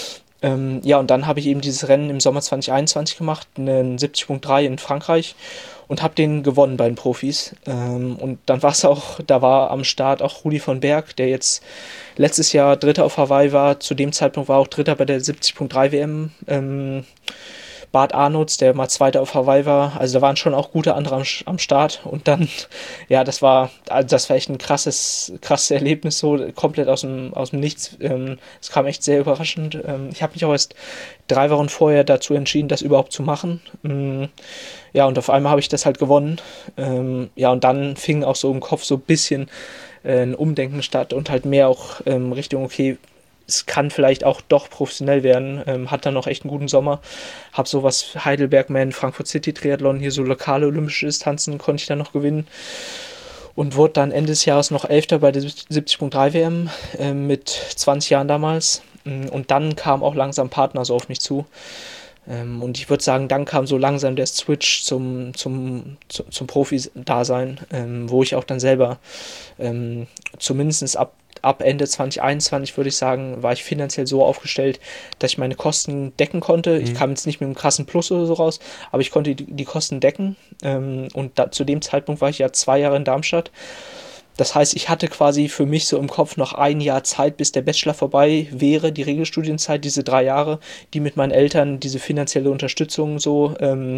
Ja, und dann habe ich eben dieses Rennen im Sommer 2021 gemacht, einen 70.3 in Frankreich und habe den gewonnen bei den Profis. Und dann war es auch, da war am Start auch Rudi von Berg, der jetzt letztes Jahr Dritter auf Hawaii war. Zu dem Zeitpunkt war auch Dritter bei der 70.3 WM. Bart Arnolds, der mal Zweiter auf Hawaii war. Also da waren schon auch gute andere am Start. Und dann, ja, das war echt ein krasses Erlebnis, so komplett aus dem Nichts. Es kam echt sehr überraschend. Ich habe mich auch erst 3 Wochen vorher dazu entschieden, das überhaupt zu machen. Ja, und auf einmal habe ich das halt gewonnen. Ja, und dann fing auch so im Kopf so ein bisschen ein Umdenken statt und halt mehr auch Richtung, okay, es kann vielleicht auch doch professionell werden. Hat dann noch echt einen guten Sommer. Hab sowas Heidelbergman, Frankfurt City Triathlon, hier so lokale olympische Distanzen konnte ich dann noch gewinnen. Und wurde dann Ende des Jahres noch 11. bei der 70.3 WM mit 20 Jahren damals. Und dann kam auch langsam Partner so auf mich zu. Und ich würde sagen, dann kam so langsam der Switch zum Profi-Dasein, wo ich auch dann selber zumindest ab Ende 2021, würde ich sagen, war ich finanziell so aufgestellt, dass ich meine Kosten decken konnte. Ich kam jetzt nicht mit einem krassen Plus oder so raus, aber ich konnte die Kosten decken. Und zu dem Zeitpunkt war ich ja 2 Jahre in Darmstadt. Das heißt, ich hatte quasi für mich so im Kopf noch 1 Jahr Zeit, bis der Bachelor vorbei wäre, die Regelstudienzeit, diese 3 Jahre, die mit meinen Eltern, diese finanzielle Unterstützung so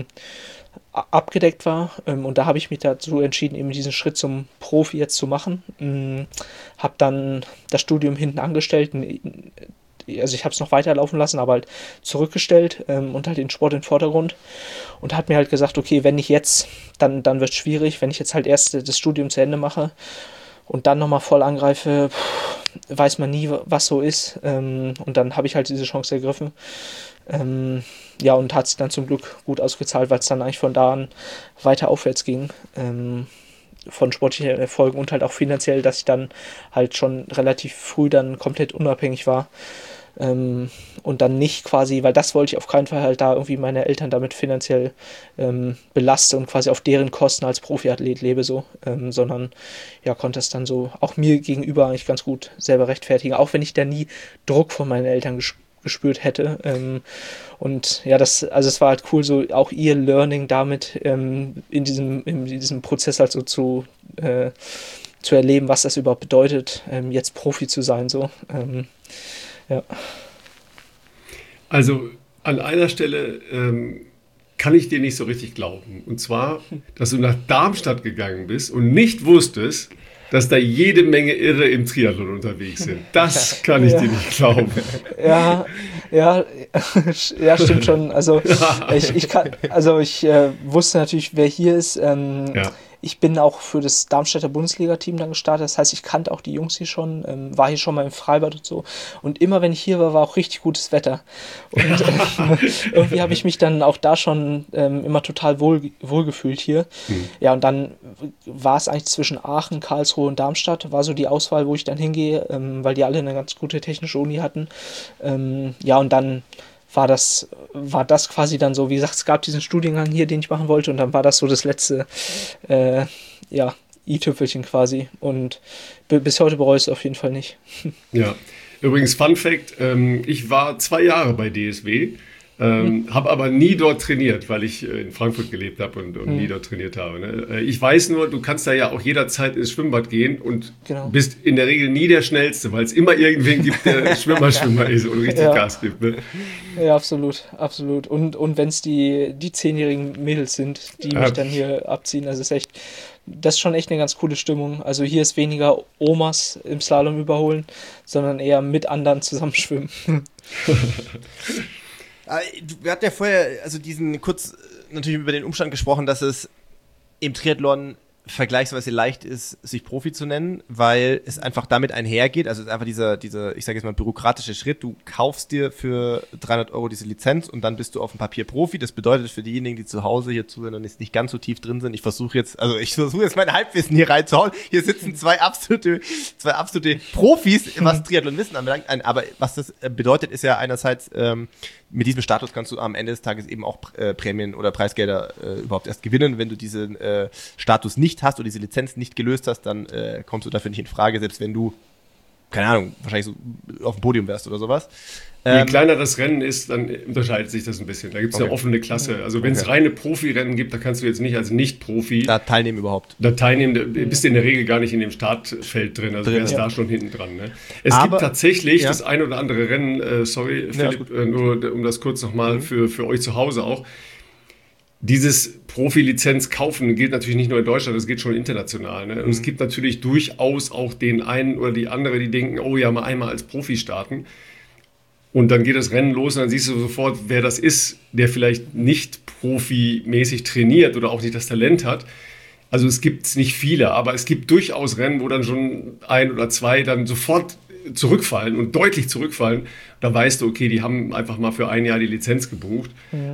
abgedeckt war. Und da habe ich mich dazu entschieden, eben diesen Schritt zum Profi jetzt zu machen. Habe dann das Studium hinten angestellt. Also ich habe es noch weiterlaufen lassen, aber halt zurückgestellt und halt den Sport in den Vordergrund. Und hat mir halt gesagt, okay, wenn nicht jetzt, dann wird es schwierig. Wenn ich jetzt halt erst das Studium zu Ende mache und dann nochmal voll angreife, weiß man nie, was so ist. Und dann habe ich halt diese Chance ergriffen. Ja, und hat sich dann zum Glück gut ausgezahlt, weil es dann eigentlich von da an weiter aufwärts ging. Von sportlichen Erfolgen und halt auch finanziell, dass ich dann halt schon relativ früh dann komplett unabhängig war. Und dann nicht quasi, weil das wollte ich auf keinen Fall halt da irgendwie meine Eltern damit finanziell belaste und quasi auf deren Kosten als Profiathlet lebe so, sondern ja, konnte es dann so auch mir gegenüber eigentlich ganz gut selber rechtfertigen, auch wenn ich da nie Druck von meinen Eltern gespürt hätte. Und ja, es war halt cool, so auch ihr Learning damit in diesem Prozess halt so zu erleben, was das überhaupt bedeutet, jetzt Profi zu sein. So. Ja. Also an einer Stelle kann ich dir nicht so richtig glauben. Und zwar, dass du nach Darmstadt gegangen bist und nicht wusstest, dass da jede Menge Irre im Triathlon unterwegs sind. Das kann ich dir nicht glauben. Ja, stimmt schon. Also ich wusste natürlich, wer hier ist. Ich bin auch für das Darmstädter Bundesliga-Team dann gestartet. Das heißt, ich kannte auch die Jungs hier schon, war hier schon mal im Freibad und so. Und immer, wenn ich hier war auch richtig gutes Wetter. Und irgendwie habe ich mich dann auch da schon immer total wohl gefühlt hier. Ja, und dann war es eigentlich zwischen Aachen, Karlsruhe und Darmstadt, war so die Auswahl, wo ich dann hingehe, weil die alle eine ganz gute technische Uni hatten. Ja, und dann war das quasi dann so, wie gesagt, es gab diesen Studiengang hier, den ich machen wollte, und dann war das so das letzte, i-Tüpfelchen quasi, und bis heute bereue ich es auf jeden Fall nicht. Ja, übrigens Fun Fact, ich war 2 Jahre bei DSW, habe aber nie dort trainiert, weil ich in Frankfurt gelebt habe und nie dort trainiert habe. Ne? Ich weiß nur, du kannst da ja auch jederzeit ins Schwimmbad gehen und bist in der Regel nie der Schnellste, weil es immer irgendwen gibt, der Schwimmer ist und richtig Gas gibt. Ne? Ja, absolut. Und wenn es die 10-jährigen Mädels sind, die mich dann hier abziehen, das ist schon echt eine ganz coole Stimmung. Also hier ist weniger Omas im Slalom überholen, sondern eher mit anderen zusammen schwimmen. Wir hatten ja vorher kurz natürlich über den Umstand gesprochen, dass es im Triathlon vergleichsweise leicht ist, sich Profi zu nennen, weil es einfach damit einhergeht. Also es ist einfach dieser, ich sage jetzt mal, bürokratische Schritt. Du kaufst dir für 300 € diese Lizenz und dann bist du auf dem Papier Profi. Das bedeutet für diejenigen, die zu Hause hier zuhören und jetzt nicht ganz so tief drin sind, ich versuche jetzt mein Halbwissen hier reinzuhauen. Hier sitzen zwei absolute Profis, was Triathlon-Wissen anbelangt. Aber was das bedeutet, ist ja einerseits, mit diesem Status kannst du am Ende des Tages eben auch Prämien oder Preisgelder überhaupt erst gewinnen. Wenn du diesen Status nicht hast oder diese Lizenz nicht gelöst hast, dann kommst du dafür nicht in Frage, selbst wenn du, keine Ahnung, wahrscheinlich so auf dem Podium wärst oder sowas. Je kleiner das Rennen ist, dann unterscheidet sich das ein bisschen. Da gibt es eine offene Klasse. Also wenn es reine Profirennen gibt, da kannst du jetzt nicht als Nicht-Profi da teilnehmen, bist du in der Regel gar nicht in dem Startfeld drin, also wärst da schon hinten dran. Ne? Es gibt tatsächlich das ein oder andere Rennen, sorry Philipp, nur um das kurz nochmal für euch zu Hause auch. Dieses Profilizenz kaufen gilt natürlich nicht nur in Deutschland, das geht schon international. Ne? Und es gibt natürlich durchaus auch den einen oder die andere, die denken, oh ja, mal einmal als Profi starten. Und dann geht das Rennen los und dann siehst du sofort, wer das ist, der vielleicht nicht profimäßig trainiert oder auch nicht das Talent hat. Also es gibt nicht viele, aber es gibt durchaus Rennen, wo dann schon 1 oder 2 dann sofort zurückfallen und deutlich zurückfallen. Da weißt du, okay, die haben einfach mal für 1 Jahr die Lizenz gebucht.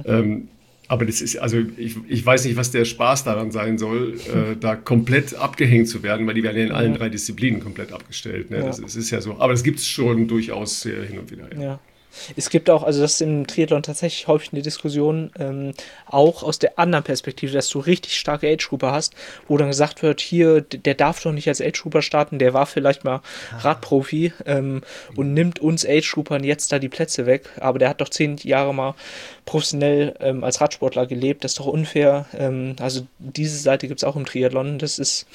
Aber das ist, also ich weiß nicht, was der Spaß daran sein soll, da komplett abgehängt zu werden, weil die werden ja in allen 3 Disziplinen komplett abgestellt. Ne? Das ist ja so. Aber das gibt es schon durchaus hin und wieder. Ja. Es gibt auch, also das ist im Triathlon tatsächlich häufig eine Diskussion, auch aus der anderen Perspektive, dass du richtig starke Age-Grouper hast, wo dann gesagt wird, hier, der darf doch nicht als Age-Grouper starten, der war vielleicht mal Radprofi und nimmt uns Age-Groupern jetzt da die Plätze weg, aber der hat doch 10 Jahre mal professionell als Radsportler gelebt, das ist doch unfair. Also diese Seite gibt es auch im Triathlon, das ist,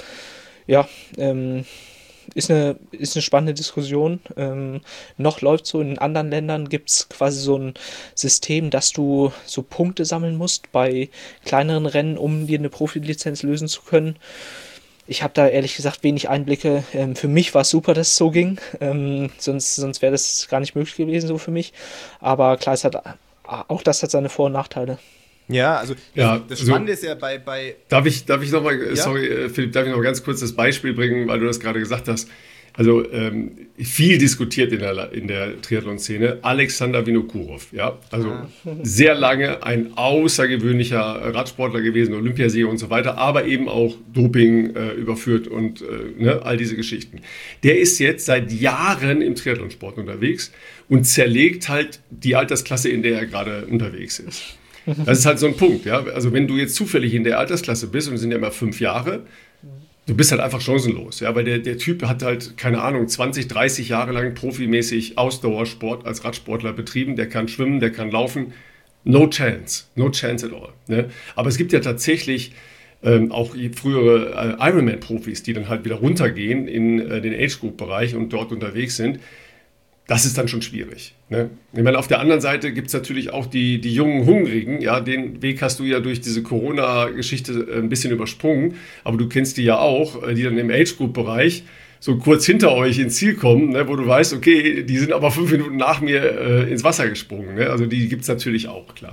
ist eine spannende Diskussion. Noch läuft so, in anderen Ländern gibt es quasi so ein System, dass du so Punkte sammeln musst bei kleineren Rennen, um dir eine Profilizenz lösen zu können. Ich habe da ehrlich gesagt wenig Einblicke. Für mich war es super, dass es so ging. Sonst wäre das gar nicht möglich gewesen so für mich. Aber klar, auch das hat seine Vor- und Nachteile. Ja, also das Spannende ist ja bei Darf ich nochmal, sorry Philipp, darf ich noch ganz kurz das Beispiel bringen, weil du das gerade gesagt hast. Also viel diskutiert in der Triathlon-Szene, Alexander Vinokurov, ja, also sehr lange ein außergewöhnlicher Radsportler gewesen, Olympiasieger und so weiter, aber eben auch Doping überführt und all diese Geschichten. Der ist jetzt seit Jahren im Triathlonsport unterwegs und zerlegt halt die Altersklasse, in der er gerade unterwegs ist. Das ist halt so ein Punkt, ja. Also wenn du jetzt zufällig in der Altersklasse bist, und es sind ja immer 5 Jahre, du bist halt einfach chancenlos, ja, weil der Typ hat halt, keine Ahnung, 20, 30 Jahre lang profimäßig Ausdauersport als Radsportler betrieben, der kann schwimmen, der kann laufen, no chance at all. Ne? Aber es gibt ja tatsächlich auch frühere Ironman-Profis, die dann halt wieder runtergehen in den Age-Group-Bereich und dort unterwegs sind. Das ist dann schon schwierig. Ne? Ich meine, auf der anderen Seite gibt es natürlich auch die jungen Hungrigen. Ja, den Weg hast du ja durch diese Corona-Geschichte ein bisschen übersprungen. Aber du kennst die ja auch, die dann im Age-Group-Bereich so kurz hinter euch ins Ziel kommen, ne, wo du weißt, okay, die sind aber 5 Minuten nach mir ins Wasser gesprungen. Ne? Also die gibt es natürlich auch, klar.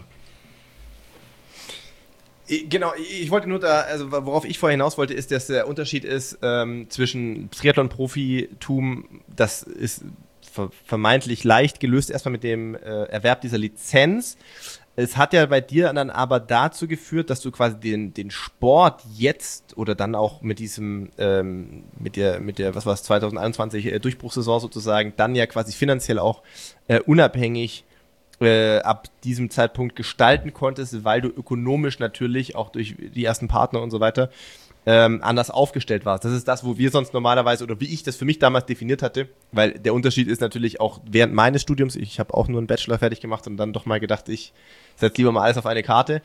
Genau, ich wollte nur also worauf ich vorher hinaus wollte, ist, dass der Unterschied ist zwischen Triathlon-Profitum, das ist vermeintlich leicht gelöst, erstmal mit dem Erwerb dieser Lizenz. Es hat ja bei dir dann aber dazu geführt, dass du quasi den Sport jetzt oder dann auch mit diesem, mit der, was war es, 2021 Durchbruchssaison sozusagen, dann ja quasi finanziell auch unabhängig ab diesem Zeitpunkt gestalten konntest, weil du ökonomisch natürlich auch durch die ersten Partner und so weiter anders aufgestellt warst. Das ist das, wo wir sonst normalerweise, oder wie ich das für mich damals definiert hatte, weil der Unterschied ist natürlich auch während meines Studiums, ich habe auch nur einen Bachelor fertig gemacht und dann doch mal gedacht, ich setze lieber mal alles auf eine Karte.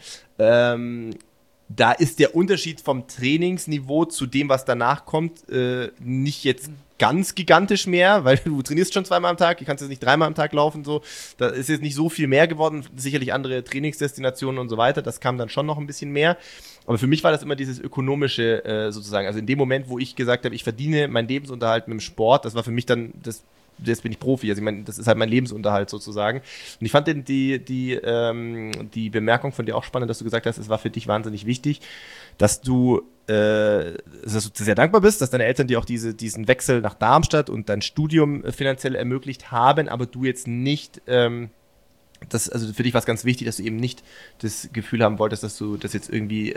Da ist der Unterschied vom Trainingsniveau zu dem, was danach kommt, nicht jetzt ganz gigantisch mehr, weil du trainierst schon 2-mal am Tag, du kannst jetzt nicht 3-mal am Tag laufen, so. Da ist jetzt nicht so viel mehr geworden, sicherlich andere Trainingsdestinationen und so weiter, das kam dann schon noch ein bisschen mehr. Aber für mich war das immer dieses ökonomische sozusagen, also in dem Moment, wo ich gesagt habe, ich verdiene meinen Lebensunterhalt mit dem Sport, das war für mich dann jetzt bin ich Profi, also ich meine, das ist halt mein Lebensunterhalt sozusagen. Und ich fand die Bemerkung von dir auch spannend, dass du gesagt hast, es war für dich wahnsinnig wichtig, dass du sehr dankbar bist, dass deine Eltern dir auch diesen Wechsel nach Darmstadt und dein Studium finanziell ermöglicht haben, aber du jetzt nicht, also für dich war es ganz wichtig, dass du eben nicht das Gefühl haben wolltest, dass du das jetzt irgendwie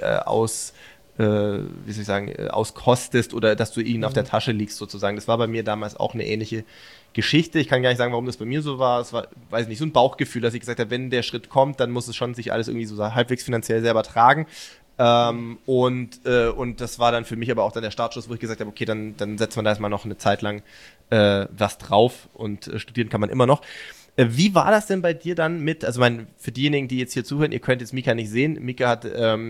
auskostest oder dass du ihnen auf der Tasche liegst sozusagen. Das war bei mir damals auch eine ähnliche Geschichte. Ich kann gar nicht sagen, warum das bei mir so war. Es war, weiß ich nicht, so ein Bauchgefühl, dass ich gesagt habe, wenn der Schritt kommt, dann muss es schon sich alles irgendwie so halbwegs finanziell selber tragen. Und das war dann für mich aber auch dann der Startschuss, wo ich gesagt habe, okay, dann setzt man da erstmal noch eine Zeit lang was drauf und studieren kann man immer noch. Wie war das denn bei dir dann für diejenigen, die jetzt hier zuhören, ihr könnt jetzt Mika nicht sehen, Mika hat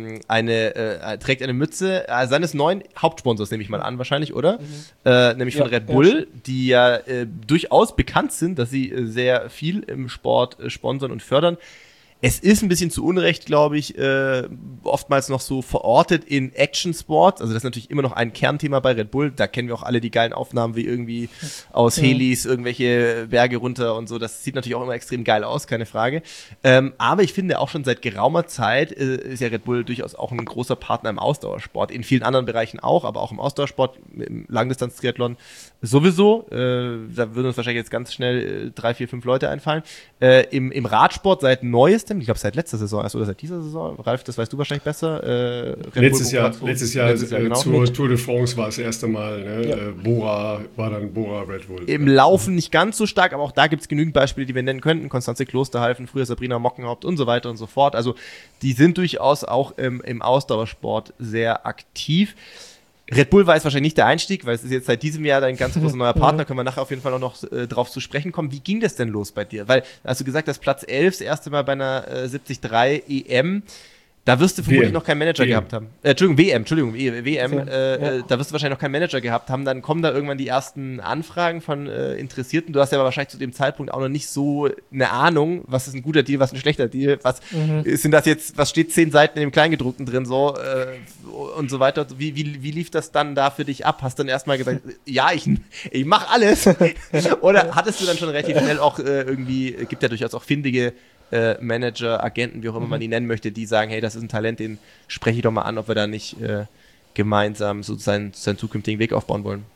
trägt eine Mütze seines neuen Hauptsponsors, nehme ich mal an wahrscheinlich, oder? Nämlich von Red Bull, die ja durchaus bekannt sind, dass sie sehr viel im Sport sponsern und fördern. Es ist ein bisschen zu Unrecht, glaube ich, oftmals noch so verortet in Action-Sports. Also das ist natürlich immer noch ein Kernthema bei Red Bull. Da kennen wir auch alle die geilen Aufnahmen, wie irgendwie aus Helis irgendwelche Berge runter und so. Das sieht natürlich auch immer extrem geil aus, keine Frage. Aber ich finde auch schon seit geraumer Zeit ist ja Red Bull durchaus auch ein großer Partner im Ausdauersport. In vielen anderen Bereichen auch, aber auch im Ausdauersport, im Langdistanz-Triathlon sowieso. Da würden uns wahrscheinlich jetzt ganz schnell 3, 4, 5 Leute einfallen. Im Radsport seit Neuestem, ich glaube seit letzter Saison erst oder seit dieser Saison, Ralf, das weißt du wahrscheinlich besser. Letztes Jahr genau. zur Tour de France war das erste Mal, ne? Ja. Bora Red Bull. Im Laufen nicht ganz so stark, aber auch da gibt es genügend Beispiele, die wir nennen könnten. Konstanze Klosterhalfen, früher Sabrina Mockenhaupt und so weiter und so fort. Also die sind durchaus auch im Ausdauersport sehr aktiv. Red Bull war jetzt wahrscheinlich nicht der Einstieg, weil es ist jetzt seit diesem Jahr dein ganz großer neuer Partner, können wir nachher auf jeden Fall auch noch drauf zu sprechen kommen. Wie ging das denn los bei dir? Weil, hast du gesagt, dass Platz 11 das erste Mal bei einer 73 EM, da wirst du vermutlich noch keinen Manager gehabt haben. WM. Da wirst du wahrscheinlich noch keinen Manager gehabt haben. Dann kommen da irgendwann die ersten Anfragen von Interessierten. Du hast ja aber wahrscheinlich zu dem Zeitpunkt auch noch nicht so eine Ahnung, was ist ein guter Deal, was ein schlechter Deal, sind das jetzt, was steht 10 Seiten in dem Kleingedruckten drin, so und so weiter. Wie lief das dann da für dich ab? Hast du dann erstmal gesagt, ja, ich mach alles? Oder hattest du dann schon relativ schnell auch irgendwie, gibt ja durchaus auch findige Manager, Agenten, wie auch immer man die nennen möchte, die sagen, hey, das ist ein Talent, den spreche ich doch mal an, ob wir da nicht gemeinsam so seinen zukünftigen Weg aufbauen wollen.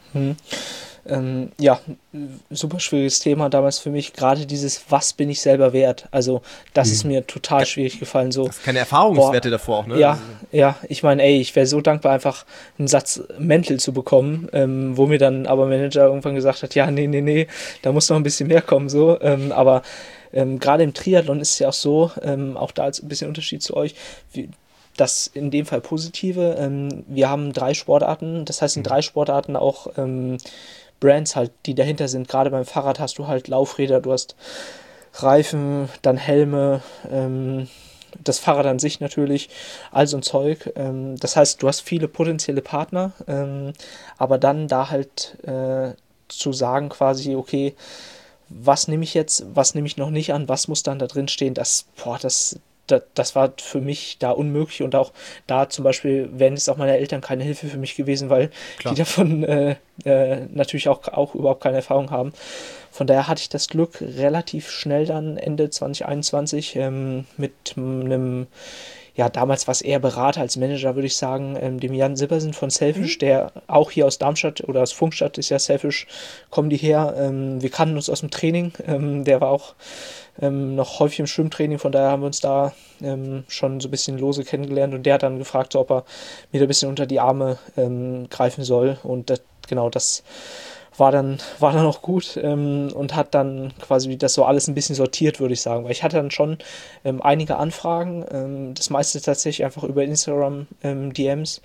Super schwieriges Thema damals für mich, gerade dieses, was bin ich selber wert? Also das ist mir total schwierig gefallen. So, das ist keine Erfahrungswerte davor auch, ne? Ja, ich meine, ich wäre so dankbar, einfach einen Satz Mäntel zu bekommen, wo mir dann aber Manager irgendwann gesagt hat, ja, nee, da muss noch ein bisschen mehr kommen, so, aber gerade im Triathlon ist es ja auch so, auch da als ein bisschen Unterschied zu euch, das in dem Fall Positive, wir haben 3 Sportarten, das heißt in 3 Sportarten auch Brands halt, die dahinter sind. Gerade beim Fahrrad hast du halt Laufräder, du hast Reifen, dann Helme, das Fahrrad an sich natürlich, all so ein Zeug. Das heißt, du hast viele potenzielle Partner, aber dann da halt zu sagen quasi, okay, was nehme ich jetzt, was nehme ich noch nicht an, was muss dann da drin stehen, das war für mich da unmöglich und auch da zum Beispiel wären jetzt auch meine Eltern keine Hilfe für mich gewesen, weil die davon natürlich auch überhaupt keine Erfahrung haben. Von daher hatte ich das Glück, relativ schnell dann Ende 2021 mit einem, ja, damals war es eher Berater als Manager, würde ich sagen, dem Jan Sippersen von Selfish, der auch hier aus Darmstadt oder aus Funkstadt ist ja Selfish, kommen die her. Wir kannten uns aus dem Training, der war auch noch häufig im Schwimmtraining, von daher haben wir uns da schon so ein bisschen lose kennengelernt und der hat dann gefragt, ob er mir da ein bisschen unter die Arme greifen soll und das war dann auch gut und hat dann quasi das so alles ein bisschen sortiert, würde ich sagen. Weil ich hatte dann schon einige Anfragen, das meiste tatsächlich einfach über Instagram DMs.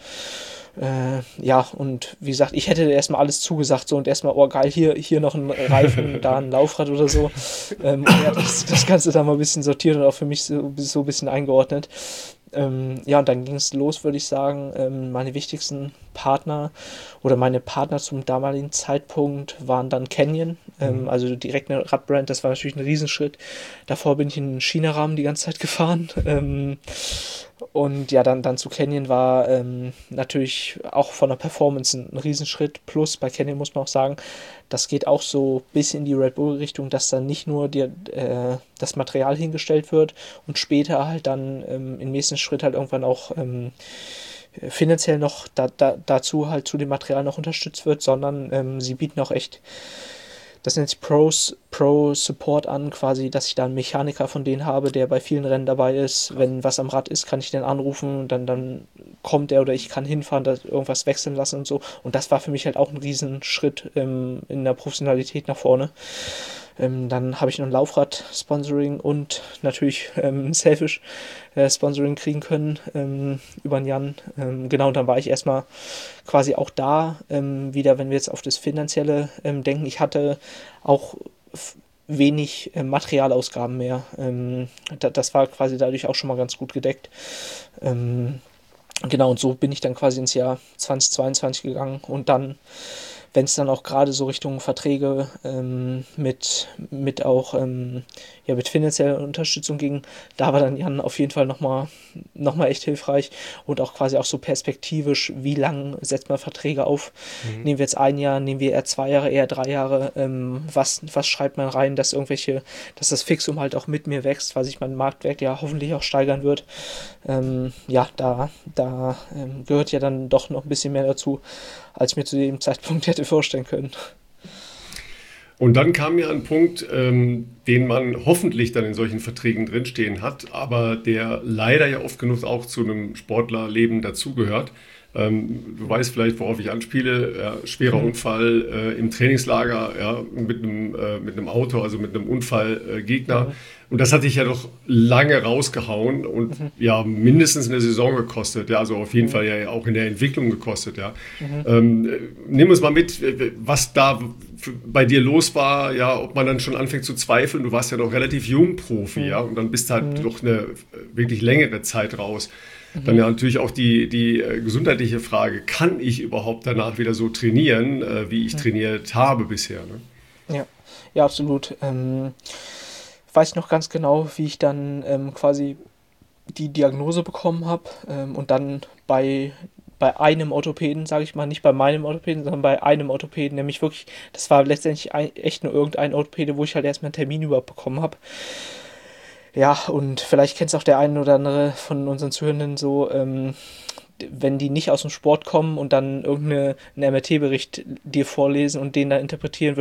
Ja, und wie gesagt, ich hätte erstmal alles zugesagt so und erstmal, oh geil, hier noch ein Reifen, da ein Laufrad oder so. Und ja, das Ganze dann mal ein bisschen sortiert und auch für mich so ein bisschen eingeordnet. Ja, und dann ging es los, würde ich sagen. Meine wichtigsten Partner oder meine Partner zum damaligen Zeitpunkt waren dann Canyon, also direkt eine Radbrand, das war natürlich ein Riesenschritt. Davor bin ich in China-Rahmen die ganze Zeit gefahren. Und ja, dann zu Canyon war natürlich auch von der Performance ein Riesenschritt. Plus bei Canyon muss man auch sagen, das geht auch so bis in die Red Bull-Richtung, dass dann nicht nur das Material hingestellt wird und später halt dann im nächsten Schritt halt irgendwann auch finanziell noch dazu halt zu dem Material noch unterstützt wird, sondern sie bieten auch echt, das nennt sich Pro Support an, quasi, dass ich da einen Mechaniker von denen habe, der bei vielen Rennen dabei ist. Wenn was am Rad ist, kann ich den anrufen und dann kommt er oder ich kann hinfahren, da irgendwas wechseln lassen und so. Und das war für mich halt auch ein Riesenschritt in der Professionalität nach vorne. Dann habe ich noch ein Laufrad-Sponsoring und natürlich ein Selfish-Sponsoring kriegen können über den Jan. Genau, und dann war ich erstmal quasi auch da wieder, wenn wir jetzt auf das Finanzielle denken. Ich hatte auch wenig Materialausgaben mehr. Das war quasi dadurch auch schon mal ganz gut gedeckt. Genau, und so bin ich dann quasi ins Jahr 2022 gegangen und dann, wenn es dann auch gerade so Richtung Verträge mit auch mit finanzieller Unterstützung ging, da war dann Jan auf jeden Fall nochmal echt hilfreich und auch quasi auch so perspektivisch, wie lang setzt man Verträge auf? Nehmen wir jetzt ein Jahr, nehmen wir eher 2 Jahre, eher 3 Jahre, was schreibt man rein, dass das Fixum halt auch mit mir wächst, weil sich mein Marktwert ja hoffentlich auch steigern wird. Da gehört ja dann doch noch ein bisschen mehr dazu, als ich mir zu dem Zeitpunkt hätte vorstellen können. Und dann kam ja ein Punkt, den man hoffentlich dann in solchen Verträgen drinstehen hat, aber der leider ja oft genug auch zu einem Sportlerleben dazugehört. Du weißt vielleicht, worauf ich anspiele. Ja, schwerer Unfall im Trainingslager, ja, mit einem Auto, also mit einem Unfallgegner. Und das hat dich ja doch lange rausgehauen und ja mindestens eine Saison gekostet. Ja, also auf jeden Fall ja auch in der Entwicklung gekostet. Ja. Nimm uns mal mit, was da bei dir los war, ja, ob man dann schon anfängt zu zweifeln. Du warst ja doch relativ jung Profi, ja, und dann bist halt doch eine wirklich längere Zeit raus. Dann ja natürlich auch die gesundheitliche Frage, kann ich überhaupt danach wieder so trainieren, wie ich trainiert habe bisher? Ne? Ja, absolut. Weiß ich noch ganz genau, wie ich dann quasi die Diagnose bekommen habe und dann bei einem Orthopäden, sage ich mal, nicht bei meinem Orthopäden, sondern bei einem Orthopäden, nämlich wirklich, das war letztendlich echt nur irgendein Orthopäde, wo ich halt erstmal einen Termin überhaupt bekommen habe. Ja, und vielleicht kennt es auch der eine oder andere von unseren Zuhörenden so, wenn die nicht aus dem Sport kommen und dann irgendeinen MRT-Bericht dir vorlesen und den da interpretieren,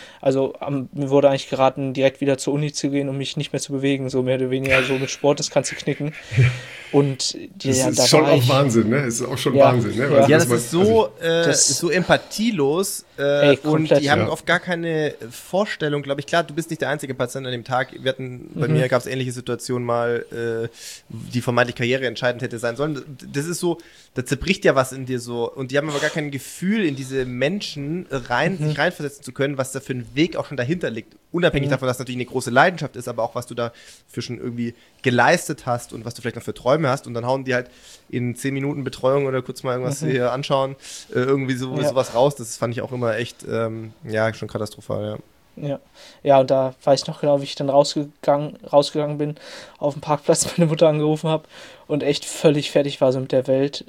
mir wurde eigentlich geraten, direkt wieder zur Uni zu gehen und mich nicht mehr zu bewegen, so mehr oder weniger, so mit Sport, das kannst du knicken. Und das ist schon auch Wahnsinn, ne? Es ist auch schon Wahnsinn, ne? Ja, das ist so empathielos und die haben oft gar keine Vorstellung, glaube ich. Klar, du bist nicht der einzige Patient an dem Tag. Bei mir gab es ähnliche Situationen mal, die vermeintlich karriereentscheidend hätte sein sollen. Das ist so, da zerbricht ja was in dir so. Und die haben aber gar kein Gefühl, in diese Menschen sich reinversetzen zu können, was da für ein Weg auch schon dahinter liegt. Unabhängig davon, dass es natürlich eine große Leidenschaft ist, aber auch was du da für schon irgendwie geleistet hast und was du vielleicht noch für Träume hast. Und dann hauen die halt in 10 Minuten Betreuung oder kurz mal irgendwas hier anschauen, irgendwie sowas raus. Das fand ich auch immer echt, schon katastrophal, ja. Ja, und da weiß ich noch genau, wie ich dann rausgegangen bin, auf dem Parkplatz meine Mutter angerufen habe und echt völlig fertig war so mit der Welt.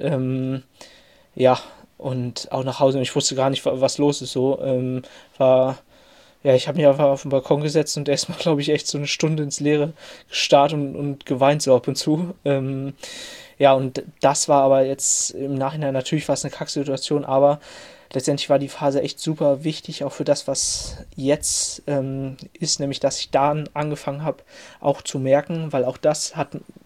Und auch nach Hause. Und ich wusste gar nicht, was los ist so. Ich habe mich einfach auf den Balkon gesetzt und erstmal, glaube ich, echt so eine Stunde ins Leere gestarrt und geweint so ab und zu. Und das war aber jetzt im Nachhinein natürlich fast eine Kacksituation, aber letztendlich war die Phase echt super wichtig, auch für das, was jetzt ist, nämlich, dass ich da angefangen habe, auch zu merken, weil auch das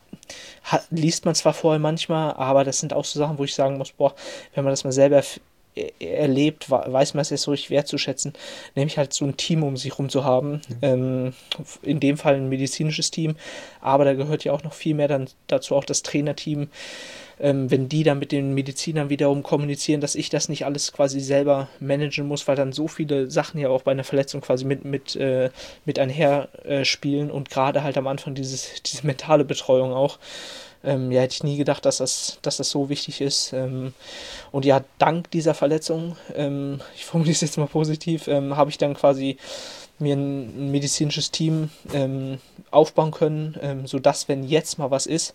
liest man zwar vorher manchmal, aber das sind auch so Sachen, wo ich sagen muss, wenn man das mal selber erlebt, weiß man es jetzt so richtig wertzuschätzen, nämlich halt so ein Team um sich rum zu haben, in dem Fall ein medizinisches Team, aber da gehört ja auch noch viel mehr dann dazu auch das Trainerteam, wenn die dann mit den Medizinern wiederum kommunizieren, dass ich das nicht alles quasi selber managen muss, weil dann so viele Sachen ja auch bei einer Verletzung quasi mit einher spielen und gerade halt am Anfang diese mentale Betreuung auch. Ja, hätte ich nie gedacht, dass das so wichtig ist. Und ja, dank dieser Verletzung, ich formuliere es jetzt mal positiv, habe ich dann quasi mir ein medizinisches Team aufbauen können, sodass, wenn jetzt mal was ist,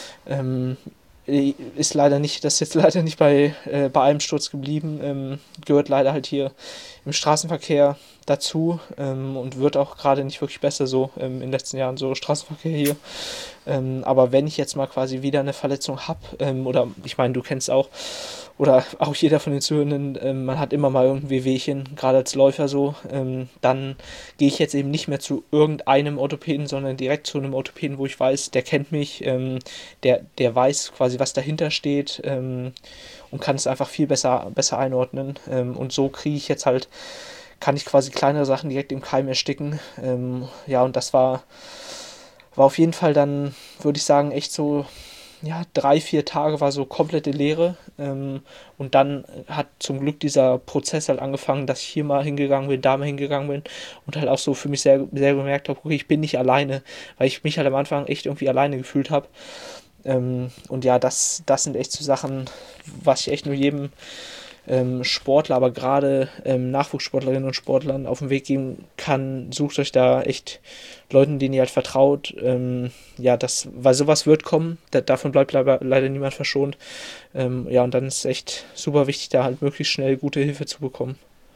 ist leider nicht, das ist jetzt leider nicht bei einem Sturz geblieben, gehört leider halt hier im Straßenverkehr dazu und wird auch gerade nicht wirklich besser so in den letzten Jahren, so Straßenverkehr hier. Aber wenn ich jetzt mal quasi wieder eine Verletzung habe, oder ich meine, du kennst auch, oder auch jeder von den Zuhörenden, man hat immer mal irgendwie Wehwehchen, gerade als Läufer so, dann gehe ich jetzt eben nicht mehr zu irgendeinem Orthopäden, sondern direkt zu einem Orthopäden, wo ich weiß, der kennt mich, der weiß quasi, was dahinter steht und kann es einfach viel besser einordnen. Und so kriege ich jetzt halt, kann ich quasi kleinere Sachen direkt im Keim ersticken. Ja, und das war auf jeden Fall dann, würde ich sagen, echt so, ja, 3-4 Tage war so komplette Leere. Und dann hat zum Glück dieser Prozess halt angefangen, dass ich hier mal hingegangen bin, da mal hingegangen bin und halt auch so für mich sehr, sehr gemerkt habe, okay, ich bin nicht alleine, weil ich mich halt am Anfang echt irgendwie alleine gefühlt habe. Und ja, das sind echt so Sachen, was ich echt nur jedem Sportler, aber gerade Nachwuchssportlerinnen und Sportlern auf den Weg geben kann. Sucht euch da echt Leuten, denen ihr halt vertraut. Ja, weil sowas wird kommen, davon bleibt leider niemand verschont. Ja, und dann ist es echt super wichtig, da halt möglichst schnell gute Hilfe zu bekommen.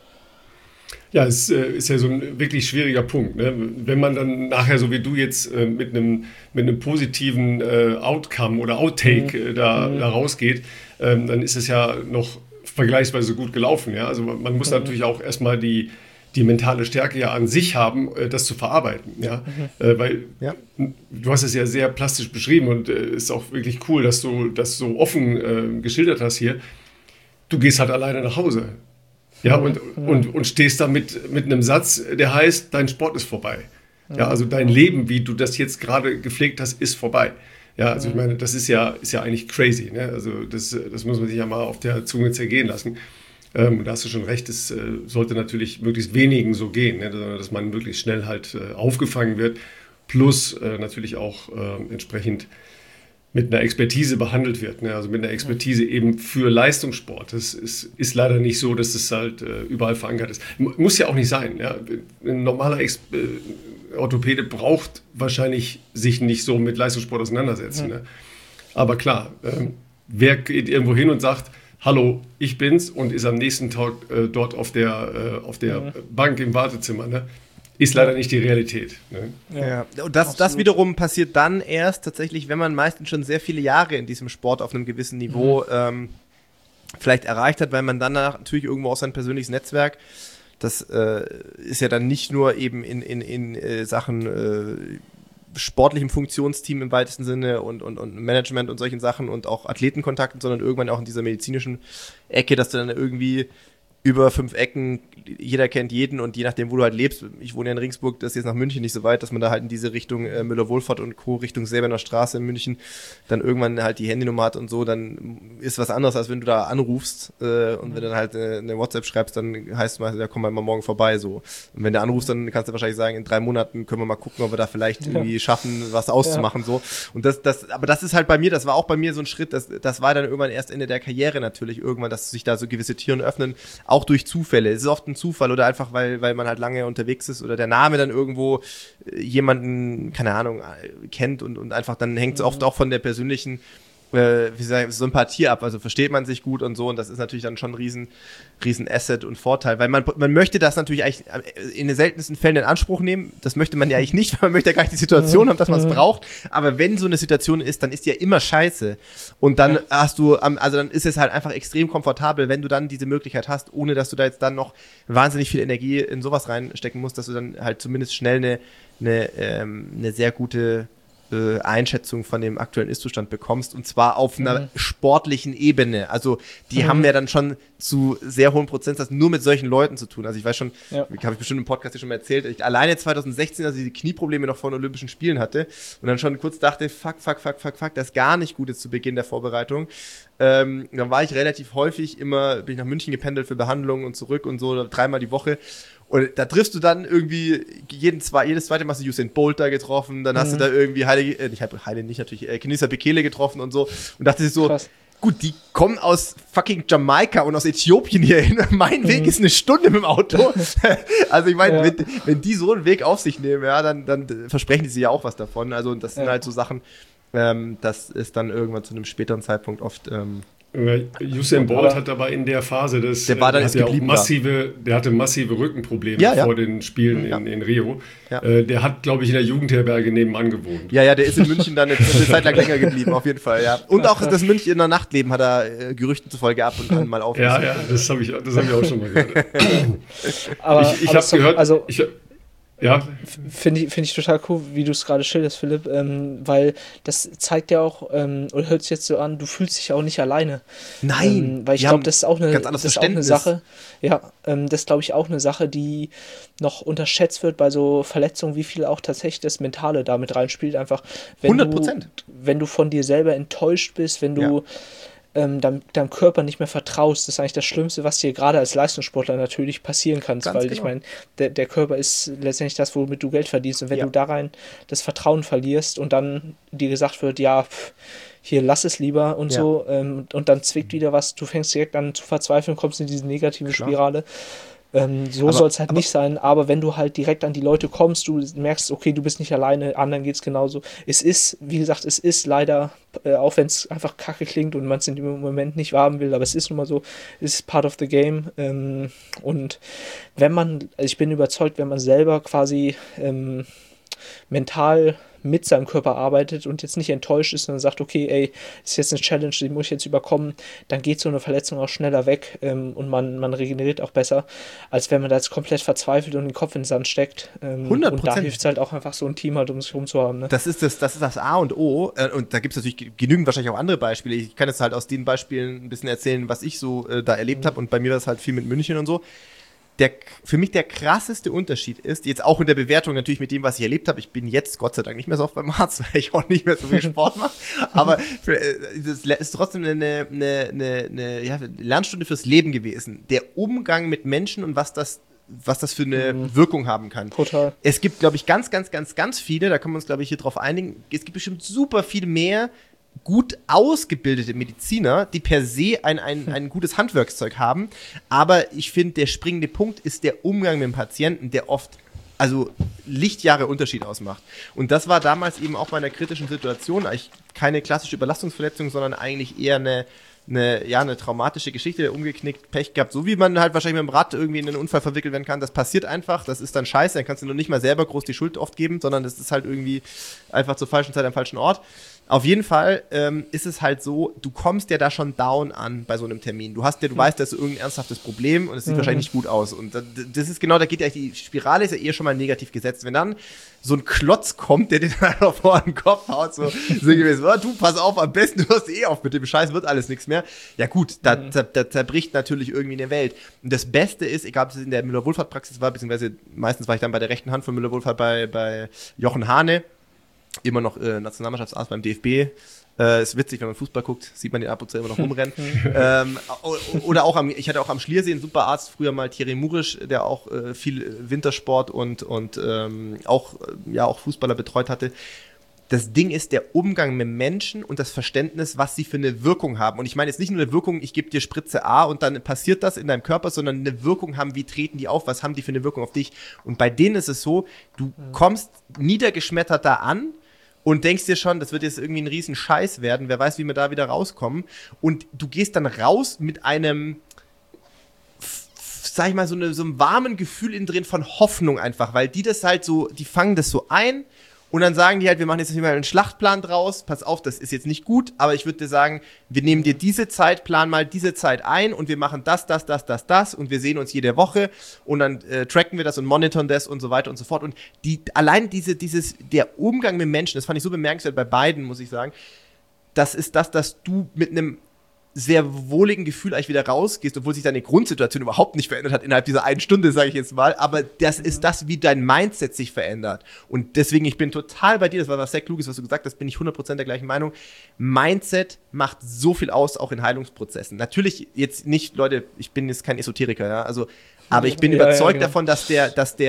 Ja, es ist ja so ein wirklich schwieriger Punkt. Ne? Wenn man dann nachher, so wie du jetzt, mit einem positiven Outcome oder Outtake da rausgeht, dann ist es ja noch vergleichsweise gut gelaufen. Ja? Also man muss natürlich auch erstmal die mentale Stärke ja an sich haben, das zu verarbeiten. Ja? Weil du hast es ja sehr plastisch beschrieben und ist auch wirklich cool, dass du das so offen geschildert hast hier. Du gehst halt alleine nach Hause. Ja, und stehst da mit einem Satz, der heißt, dein Sport ist vorbei. Ja, also dein Leben, wie du das jetzt gerade gepflegt hast, ist vorbei. Ja, also ich meine, das ist ja eigentlich crazy. Ne? Also das muss man sich ja mal auf der Zunge zergehen lassen. Da hast du schon recht, es sollte natürlich möglichst wenigen so gehen, ne? Dass man möglichst schnell halt aufgefangen wird, plus natürlich auch entsprechend mit einer Expertise behandelt wird, ne? Also mit einer Expertise eben für Leistungssport. Das ist leider nicht so, dass es halt überall verankert ist. Muss ja auch nicht sein. Ja? Ein normaler Orthopäde braucht wahrscheinlich sich nicht so mit Leistungssport auseinandersetzen. Ne? Aber klar, wer geht irgendwo hin und sagt, hallo, ich bin's, und ist am nächsten Tag dort auf der Bank im Wartezimmer, ne? Ist leider nicht die Realität. Ne? Ja, und das wiederum passiert dann erst tatsächlich, wenn man meistens schon sehr viele Jahre in diesem Sport auf einem gewissen Niveau vielleicht erreicht hat, weil man dann natürlich irgendwo auch sein persönliches Netzwerk, das ist ja dann nicht nur eben in Sachen sportlichem Funktionsteam im weitesten Sinne und Management und solchen Sachen und auch Athletenkontakten, sondern irgendwann auch in dieser medizinischen Ecke, dass du dann irgendwie über 5 Ecken, jeder kennt jeden, und je nachdem, wo du halt lebst, ich wohne ja in Regensburg, das ist jetzt nach München nicht so weit, dass man da halt in diese Richtung Müller-Wohlfahrt und Co., Richtung Säbener Straße in München, dann irgendwann halt die Handynummer hat und so, dann ist was anderes, als wenn du da anrufst und wenn du dann halt eine WhatsApp schreibst, dann heißt es mal, ja, komm mal morgen vorbei, so. Und wenn du anrufst, dann kannst du wahrscheinlich sagen, in 3 Monaten können wir mal gucken, ob wir da vielleicht irgendwie schaffen, was auszumachen, so. Und aber das ist halt bei mir, das war auch bei mir so ein Schritt, das war dann irgendwann erst Ende der Karriere natürlich irgendwann, dass sich da so gewisse Türen öffnen, auch durch Zufälle. Es ist oft ein Zufall oder einfach, weil man halt lange unterwegs ist oder der Name dann irgendwo jemanden, keine Ahnung, kennt und einfach dann hängt es oft auch von der persönlichen Sympathie ab, also versteht man sich gut und so, und das ist natürlich dann schon ein riesen Asset und Vorteil, weil man möchte das natürlich eigentlich in den seltensten Fällen in Anspruch nehmen, das möchte man ja eigentlich nicht, weil man möchte ja gar nicht die Situation haben, dass man es braucht, aber wenn so eine Situation ist, dann ist die ja immer scheiße, und dann dann ist es halt einfach extrem komfortabel, wenn du dann diese Möglichkeit hast, ohne dass du da jetzt dann noch wahnsinnig viel Energie in sowas reinstecken musst, dass du dann halt zumindest schnell eine sehr gute Einschätzung von dem aktuellen Ist-Zustand bekommst, und zwar auf einer sportlichen Ebene. Also die haben ja dann schon zu sehr hohen Prozentsatz nur mit solchen Leuten zu tun. Also ich weiß schon, habe ich bestimmt im Podcast hier schon mal erzählt, ich alleine 2016, als ich die Knieprobleme noch vor den Olympischen Spielen hatte und dann schon kurz dachte, fuck, das ist gar nicht gut jetzt zu Beginn der Vorbereitung. Dann war ich relativ häufig bin ich nach München gependelt für Behandlungen und zurück und so, 3-mal die Woche. Und da triffst du dann irgendwie jedes zweite Mal hast du Usain Bolt da getroffen, dann hast du da irgendwie Kenenisa Bekele getroffen und so. Und dachte sich so, krass. Gut, die kommen aus fucking Jamaika und aus Äthiopien hierhin. Mein Weg ist 1 Stunde mit dem Auto. Also ich meine, wenn die so einen Weg auf sich nehmen, ja, dann versprechen die sich ja auch was davon. Also das sind halt so Sachen, das ist dann irgendwann zu einem späteren Zeitpunkt oft Usain Bolt hat aber in der Phase der hatte massive Rückenprobleme vor den Spielen in Rio. Ja. Der hat, glaube ich, in der Jugendherberge nebenan gewohnt. Ja, der ist in München dann eine Zeit lang länger geblieben, auf jeden Fall, ja. Und auch das Münchner Nachtleben hat er Gerüchten zufolge ab und an mal aufgesucht. Ja, das hab ich auch schon mal gehört. Ich habe gehört, also ja. Finde ich total cool, wie du es gerade schilderst, Philipp, weil das zeigt ja auch, oder hört sich jetzt so an, du fühlst dich auch nicht alleine. Nein! Weil ich glaube, das ist auch eine Sache, das glaube ich auch eine Sache, die noch unterschätzt wird bei so Verletzungen, wie viel auch tatsächlich das Mentale damit reinspielt. Einfach, 100%. Wenn du von dir selber enttäuscht bist, wenn du deinem Körper nicht mehr vertraust, das ist eigentlich das Schlimmste, was dir gerade als Leistungssportler natürlich passieren kann, weil ich meine, der Körper ist letztendlich das, womit du Geld verdienst, und wenn du da rein das Vertrauen verlierst und dann dir gesagt wird, hier lass es lieber und so, und dann zwickt wieder was, du fängst direkt an zu verzweifeln, kommst in diese negative Spirale. Soll es halt nicht sein, aber wenn du halt direkt an die Leute kommst, du merkst, okay, du bist nicht alleine, anderen geht's genauso. Es ist leider, auch wenn es einfach kacke klingt und man es in dem Moment nicht haben will, aber es ist nun mal so, es ist part of the game. Und ich bin überzeugt, wenn man selber quasi mental mit seinem Körper arbeitet und jetzt nicht enttäuscht ist und sagt, okay, ey, ist jetzt eine Challenge, die muss ich jetzt überkommen, dann geht so eine Verletzung auch schneller weg, und man regeneriert auch besser, als wenn man da jetzt komplett verzweifelt und den Kopf in den Sand steckt. 100%. Und da hilft es halt auch einfach, so ein Team halt um sich herum zu haben. Ne? Das ist das A und O, und da gibt es natürlich genügend wahrscheinlich auch andere Beispiele. Ich kann jetzt halt aus den Beispielen ein bisschen erzählen, was ich so da erlebt habe, und bei mir war es halt viel mit München und so. Für mich der krasseste Unterschied ist, jetzt auch in der Bewertung natürlich mit dem, was ich erlebt habe, ich bin jetzt Gott sei Dank nicht mehr so oft beim Arzt, weil ich auch nicht mehr so viel Sport mache, aber das ist trotzdem eine Lernstunde fürs Leben gewesen. Der Umgang mit Menschen und was das für eine Wirkung haben kann. Total. Es gibt, glaube ich, ganz viele, da können wir uns, glaube ich, hier drauf einigen, es gibt bestimmt super viel mehr gut ausgebildete Mediziner, die per se ein gutes Handwerkszeug haben. Aber ich finde, der springende Punkt ist der Umgang mit dem Patienten, der oft Lichtjahre Unterschied ausmacht. Und das war damals eben auch bei einer kritischen Situation, eigentlich keine klassische Überlastungsverletzung, sondern eigentlich eher eine traumatische Geschichte, umgeknickt, Pech gehabt, so wie man halt wahrscheinlich mit dem Rad irgendwie in einen Unfall verwickelt werden kann. Das passiert einfach, das ist dann scheiße, dann kannst du nur nicht mal selber groß die Schuld oft geben, sondern das ist halt irgendwie einfach zur falschen Zeit am falschen Ort. Auf jeden Fall ist es halt so, du kommst ja da schon down an bei so einem Termin. Du weißt, das ist irgendein ernsthaftes Problem und es sieht wahrscheinlich nicht gut aus. Und das ist genau, da geht ja die Spirale ist ja eher schon mal negativ gesetzt. Wenn dann so ein Klotz kommt, der dir dann einfach vor den Kopf haut, so gewesen, du, pass auf, am besten du hörst auf mit dem Scheiß, wird alles nichts mehr. Ja gut, da zerbricht natürlich irgendwie eine Welt. Und das Beste ist, egal ob es in der Müller-Wohlfahrt-Praxis war, beziehungsweise meistens war ich dann bei der rechten Hand von Müller-Wohlfahrt bei Jochen Hane, immer noch Nationalmannschaftsarzt beim DFB. Ist witzig, wenn man Fußball guckt, sieht man den ab und zu immer noch rumrennen. Oder auch ich hatte auch am Schliersee einen super Arzt, früher mal Thierry Murisch, der auch viel Wintersport und auch Fußballer betreut hatte. Das Ding ist der Umgang mit Menschen und das Verständnis, was sie für eine Wirkung haben. Und ich meine jetzt nicht nur eine Wirkung, ich gebe dir Spritze A und dann passiert das in deinem Körper, sondern eine Wirkung haben, wie treten die auf, was haben die für eine Wirkung auf dich. Und bei denen ist es so, du kommst niedergeschmettert da an und denkst dir schon, das wird jetzt irgendwie ein riesen Scheiß werden, wer weiß, wie wir da wieder rauskommen. Und du gehst dann raus mit einem, sag ich mal, so einem warmen Gefühl innen drin von Hoffnung einfach, weil die das halt so, die fangen das so ein Und dann sagen die halt, wir machen jetzt mal einen Schlachtplan draus. Pass auf, das ist jetzt nicht gut, aber ich würde dir sagen, wir nehmen dir diese Zeit, plan mal diese Zeit ein und wir machen das und wir sehen uns jede Woche und dann tracken wir das und monitoren das und so weiter und so fort. Und allein der Umgang mit Menschen, das fand ich so bemerkenswert bei beiden, muss ich sagen, das ist das, dass du mit einem sehr wohligen Gefühl eigentlich wieder rausgehst, obwohl sich deine Grundsituation überhaupt nicht verändert hat innerhalb dieser einen Stunde, sage ich jetzt mal, aber das ist das, wie dein Mindset sich verändert. Und deswegen, ich bin total bei dir, das war was sehr Kluges, was du gesagt hast, bin ich 100% der gleichen Meinung. Mindset macht so viel aus, auch in Heilungsprozessen. Natürlich jetzt nicht, Leute, ich bin jetzt kein Esoteriker, ja, also, aber ich bin überzeugt davon, dass der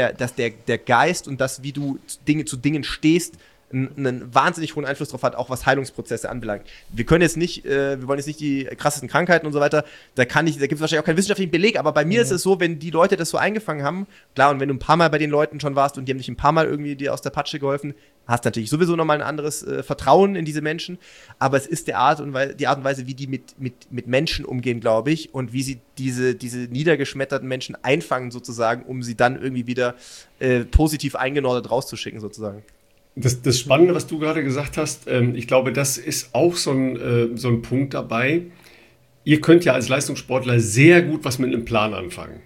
Geist und das, wie du zu Dingen stehst, einen wahnsinnig hohen Einfluss darauf hat, auch was Heilungsprozesse anbelangt. Wir wollen jetzt nicht die krassesten Krankheiten und so weiter, da gibt es wahrscheinlich auch keinen wissenschaftlichen Beleg, aber bei mir ist es so, wenn die Leute das so eingefangen haben, klar, und wenn du ein paar Mal bei den Leuten schon warst und die haben dich ein paar Mal irgendwie dir aus der Patsche geholfen, hast natürlich sowieso nochmal ein anderes Vertrauen in diese Menschen, aber es ist die Art und Weise, wie die mit Menschen umgehen, glaube ich, und wie sie diese niedergeschmetterten Menschen einfangen sozusagen, um sie dann irgendwie wieder positiv eingenordet rauszuschicken sozusagen. Das Spannende, was du gerade gesagt hast, ich glaube, das ist auch so ein Punkt dabei. Ihr könnt ja als Leistungssportler sehr gut was mit einem Plan anfangen.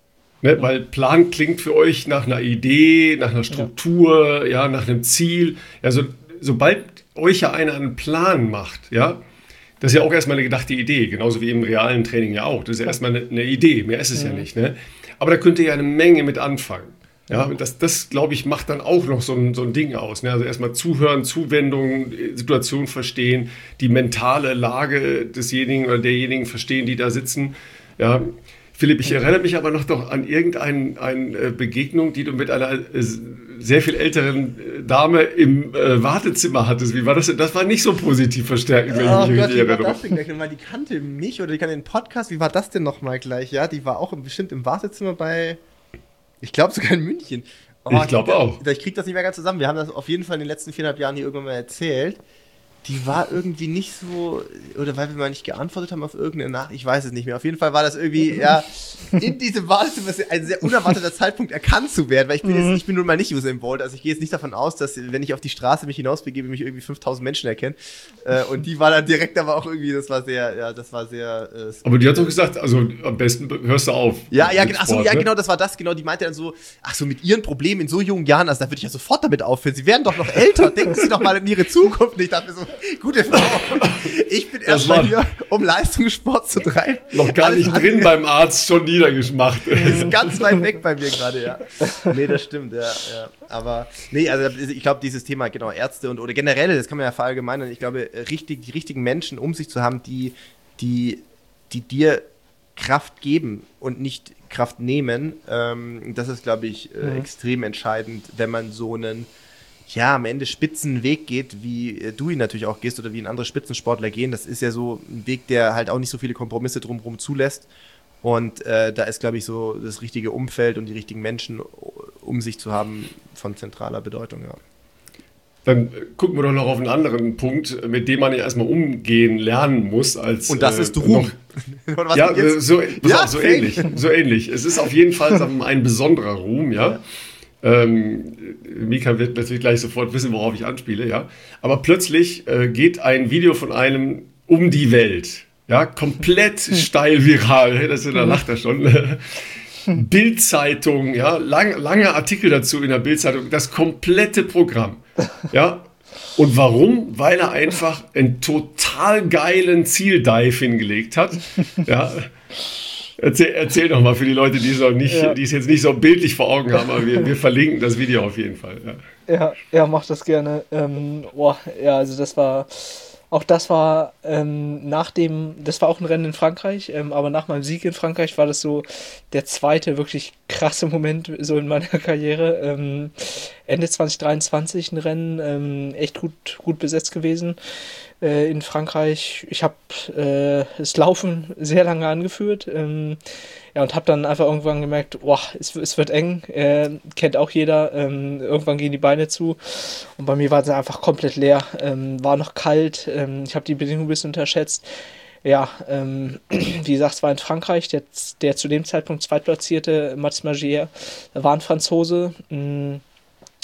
Ne? Weil Plan klingt für euch nach einer Idee, nach einer Struktur, ja, nach einem Ziel. Also, sobald euch ja einer einen Plan macht, ja, das ist ja auch erstmal eine gedachte Idee, genauso wie im realen Training ja auch. Das ist ja erstmal eine Idee, mehr ist es ja nicht. Ne? Aber da könnt ihr ja eine Menge mit anfangen. Ja, das glaube ich, macht dann auch noch so ein Ding aus. Ne? Also erstmal zuhören, Zuwendung, Situation verstehen, die mentale Lage desjenigen oder derjenigen verstehen, die da sitzen. Ja, Philipp, ich erinnere mich aber noch doch an irgendeine Begegnung, die du mit einer sehr viel älteren Dame im Wartezimmer hattest. Wie war das denn? Das war nicht so positiv verstärkend, wenn ich mich richtig erinnere. Die kannte mich oder die kannte den Podcast. Wie war das denn nochmal gleich? Ja, die war auch bestimmt im Wartezimmer bei... Ich glaube sogar in München. Ich glaube auch. Ich kriege das nicht mehr ganz zusammen. Wir haben das auf jeden Fall in den letzten 4,5 Jahren hier irgendwann mal erzählt. Die war irgendwie nicht so, oder weil wir mal nicht geantwortet haben auf irgendeine Nachricht, ich weiß es nicht mehr. Auf jeden Fall war das irgendwie, ja, in diesem Wartezimmer ein sehr unerwarteter Zeitpunkt erkannt zu werden, weil ich bin nun mal nicht Usain Bolt, also ich gehe jetzt nicht davon aus, dass, wenn ich auf die Straße mich hinausbegebe, mich irgendwie 5000 Menschen erkennen. Und die war dann direkt aber auch irgendwie, das war sehr. Aber die hat doch gesagt, also am besten hörst du auf. Ja, genau, das war das, genau. Die meinte dann so, mit ihren Problemen in so jungen Jahren, also da würde ich ja sofort damit aufhören. Sie werden doch noch älter, denken Sie doch mal in Ihre Zukunft. Ich dachte mir so, gute Frau, ich bin erstmal hier, um Leistungssport zu treiben. Noch gar nicht drin beim Arzt, schon niedergeschmacht. Ist ganz weit weg bei mir gerade, ja. Nee, das stimmt, ja. Aber, nee, also ich glaube, dieses Thema, genau, Ärzte oder generell, das kann man ja verallgemeinern, ich glaube, die richtigen Menschen um sich zu haben, die dir Kraft geben und nicht Kraft nehmen, das ist, glaube ich, extrem entscheidend, wenn man so einen am Ende Spitzenweg geht, wie du ihn natürlich auch gehst oder wie ein andere Spitzensportler gehen. Das ist ja so ein Weg, der halt auch nicht so viele Kompromisse drumherum zulässt. Und da ist, glaube ich, so das richtige Umfeld und die richtigen Menschen um sich zu haben von zentraler Bedeutung, ja. Dann gucken wir doch noch auf einen anderen Punkt, mit dem man ja erstmal umgehen lernen muss. Und das ist Ruhm. So ähnlich. Es ist auf jeden Fall ein besonderer Ruhm, ja. Mika wird natürlich gleich sofort wissen, worauf ich anspiele, ja. Aber plötzlich geht ein Video von einem um die Welt, ja, komplett steil viral, da lacht er schon. Bild-Zeitung, ja, lange Artikel dazu in der Bild-Zeitung, das komplette Programm, ja. Und warum? Weil er einfach einen total geilen Zieldive hingelegt hat, ja. Erzähl doch mal für die Leute, die es jetzt nicht so bildlich vor Augen haben, aber wir verlinken das Video auf jeden Fall. Ja, mach das gerne. Also das war das war auch ein Rennen in Frankreich, aber nach meinem Sieg in Frankreich war das so der zweite wirklich krasse Moment so in meiner Karriere. Ende 2023 ein Rennen, echt gut besetzt gewesen in Frankreich. Ich habe das Laufen sehr lange angeführt, und habe dann einfach irgendwann gemerkt, es wird eng, kennt auch jeder, irgendwann gehen die Beine zu und bei mir war es einfach komplett leer, war noch kalt, ich habe die Bedingungen ein bisschen unterschätzt. Ja, wie gesagt, es war in Frankreich, der zu dem Zeitpunkt zweitplatzierte Mats Magier war ein Franzose,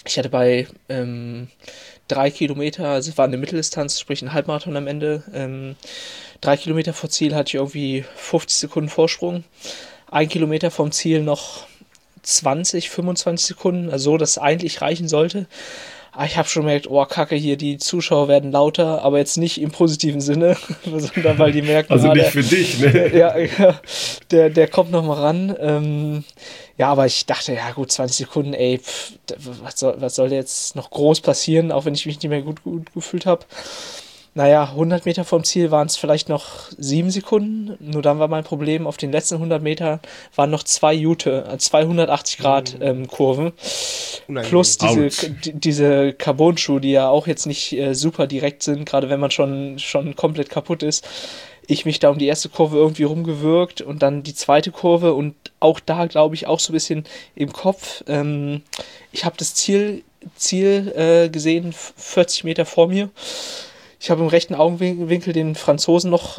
Ich hatte bei 3 Kilometer, also es war eine Mitteldistanz, sprich ein Halbmarathon am Ende, 3 Kilometer vor Ziel hatte ich irgendwie 50 Sekunden Vorsprung. 1 Kilometer vom Ziel noch 20, 25 Sekunden, also so, dass es eigentlich reichen sollte. Aber ich habe schon gemerkt, oh Kacke, hier, die Zuschauer werden lauter, aber jetzt nicht im positiven Sinne, sondern weil die merken, also nicht für dich, ne? Ja, der kommt noch mal ran. Ja, aber ich dachte, ja gut, 20 Sekunden, ey, was soll jetzt noch groß passieren, auch wenn ich mich nicht mehr gut gefühlt habe. Naja, 100 Meter vom Ziel waren es vielleicht noch 7 Sekunden. Nur dann war mein Problem, auf den letzten 100 Metern waren noch 2 280 Grad Kurven. Unangenehm. Plus diese Carbon-Schuhe, die ja auch jetzt nicht super direkt sind, gerade wenn man schon komplett kaputt ist. Ich mich da um die erste Kurve irgendwie rumgewürgt und dann die zweite Kurve und auch da, glaube ich, auch so ein bisschen im Kopf. Ich habe das Ziel gesehen, 40 Meter vor mir. Ich habe im rechten Augenwinkel den Franzosen noch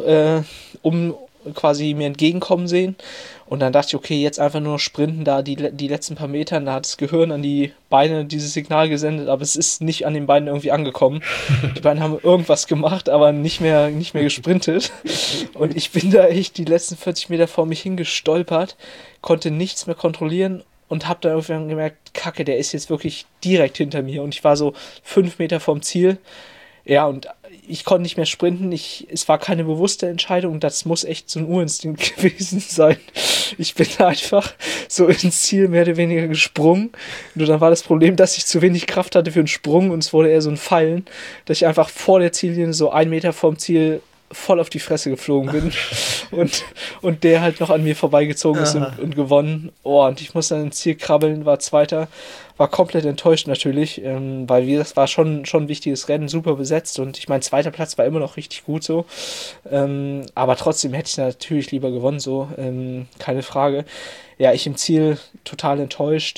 quasi mir entgegenkommen sehen. Und dann dachte ich, okay, jetzt einfach nur sprinten da die letzten paar Meter. Da hat das Gehirn an die Beine dieses Signal gesendet, aber es ist nicht an den Beinen irgendwie angekommen. Die Beine haben irgendwas gemacht, aber nicht mehr gesprintet. Und ich bin da echt die letzten 40 Meter vor mich hingestolpert, konnte nichts mehr kontrollieren und habe dann irgendwann gemerkt, Kacke, der ist jetzt wirklich direkt hinter mir. Und ich war so 5 Meter vom Ziel. Ja, und ich konnte nicht mehr sprinten, es war keine bewusste Entscheidung, das muss echt so ein Urinstinkt gewesen sein. Ich bin einfach so ins Ziel mehr oder weniger gesprungen. Nur dann war das Problem, dass ich zu wenig Kraft hatte für einen Sprung und es wurde eher so ein Fallen, dass ich einfach vor der Ziellinie so 1 Meter vom Ziel voll auf die Fresse geflogen bin und der halt noch an mir vorbeigezogen ist und gewonnen. Oh, und ich musste dann ins Ziel krabbeln, war Zweiter, war komplett enttäuscht natürlich, weil das war schon ein wichtiges Rennen, super besetzt und ich meine, zweiter Platz war immer noch richtig gut so, aber trotzdem hätte ich natürlich lieber gewonnen, so, keine Frage. Ja, ich im Ziel total enttäuscht,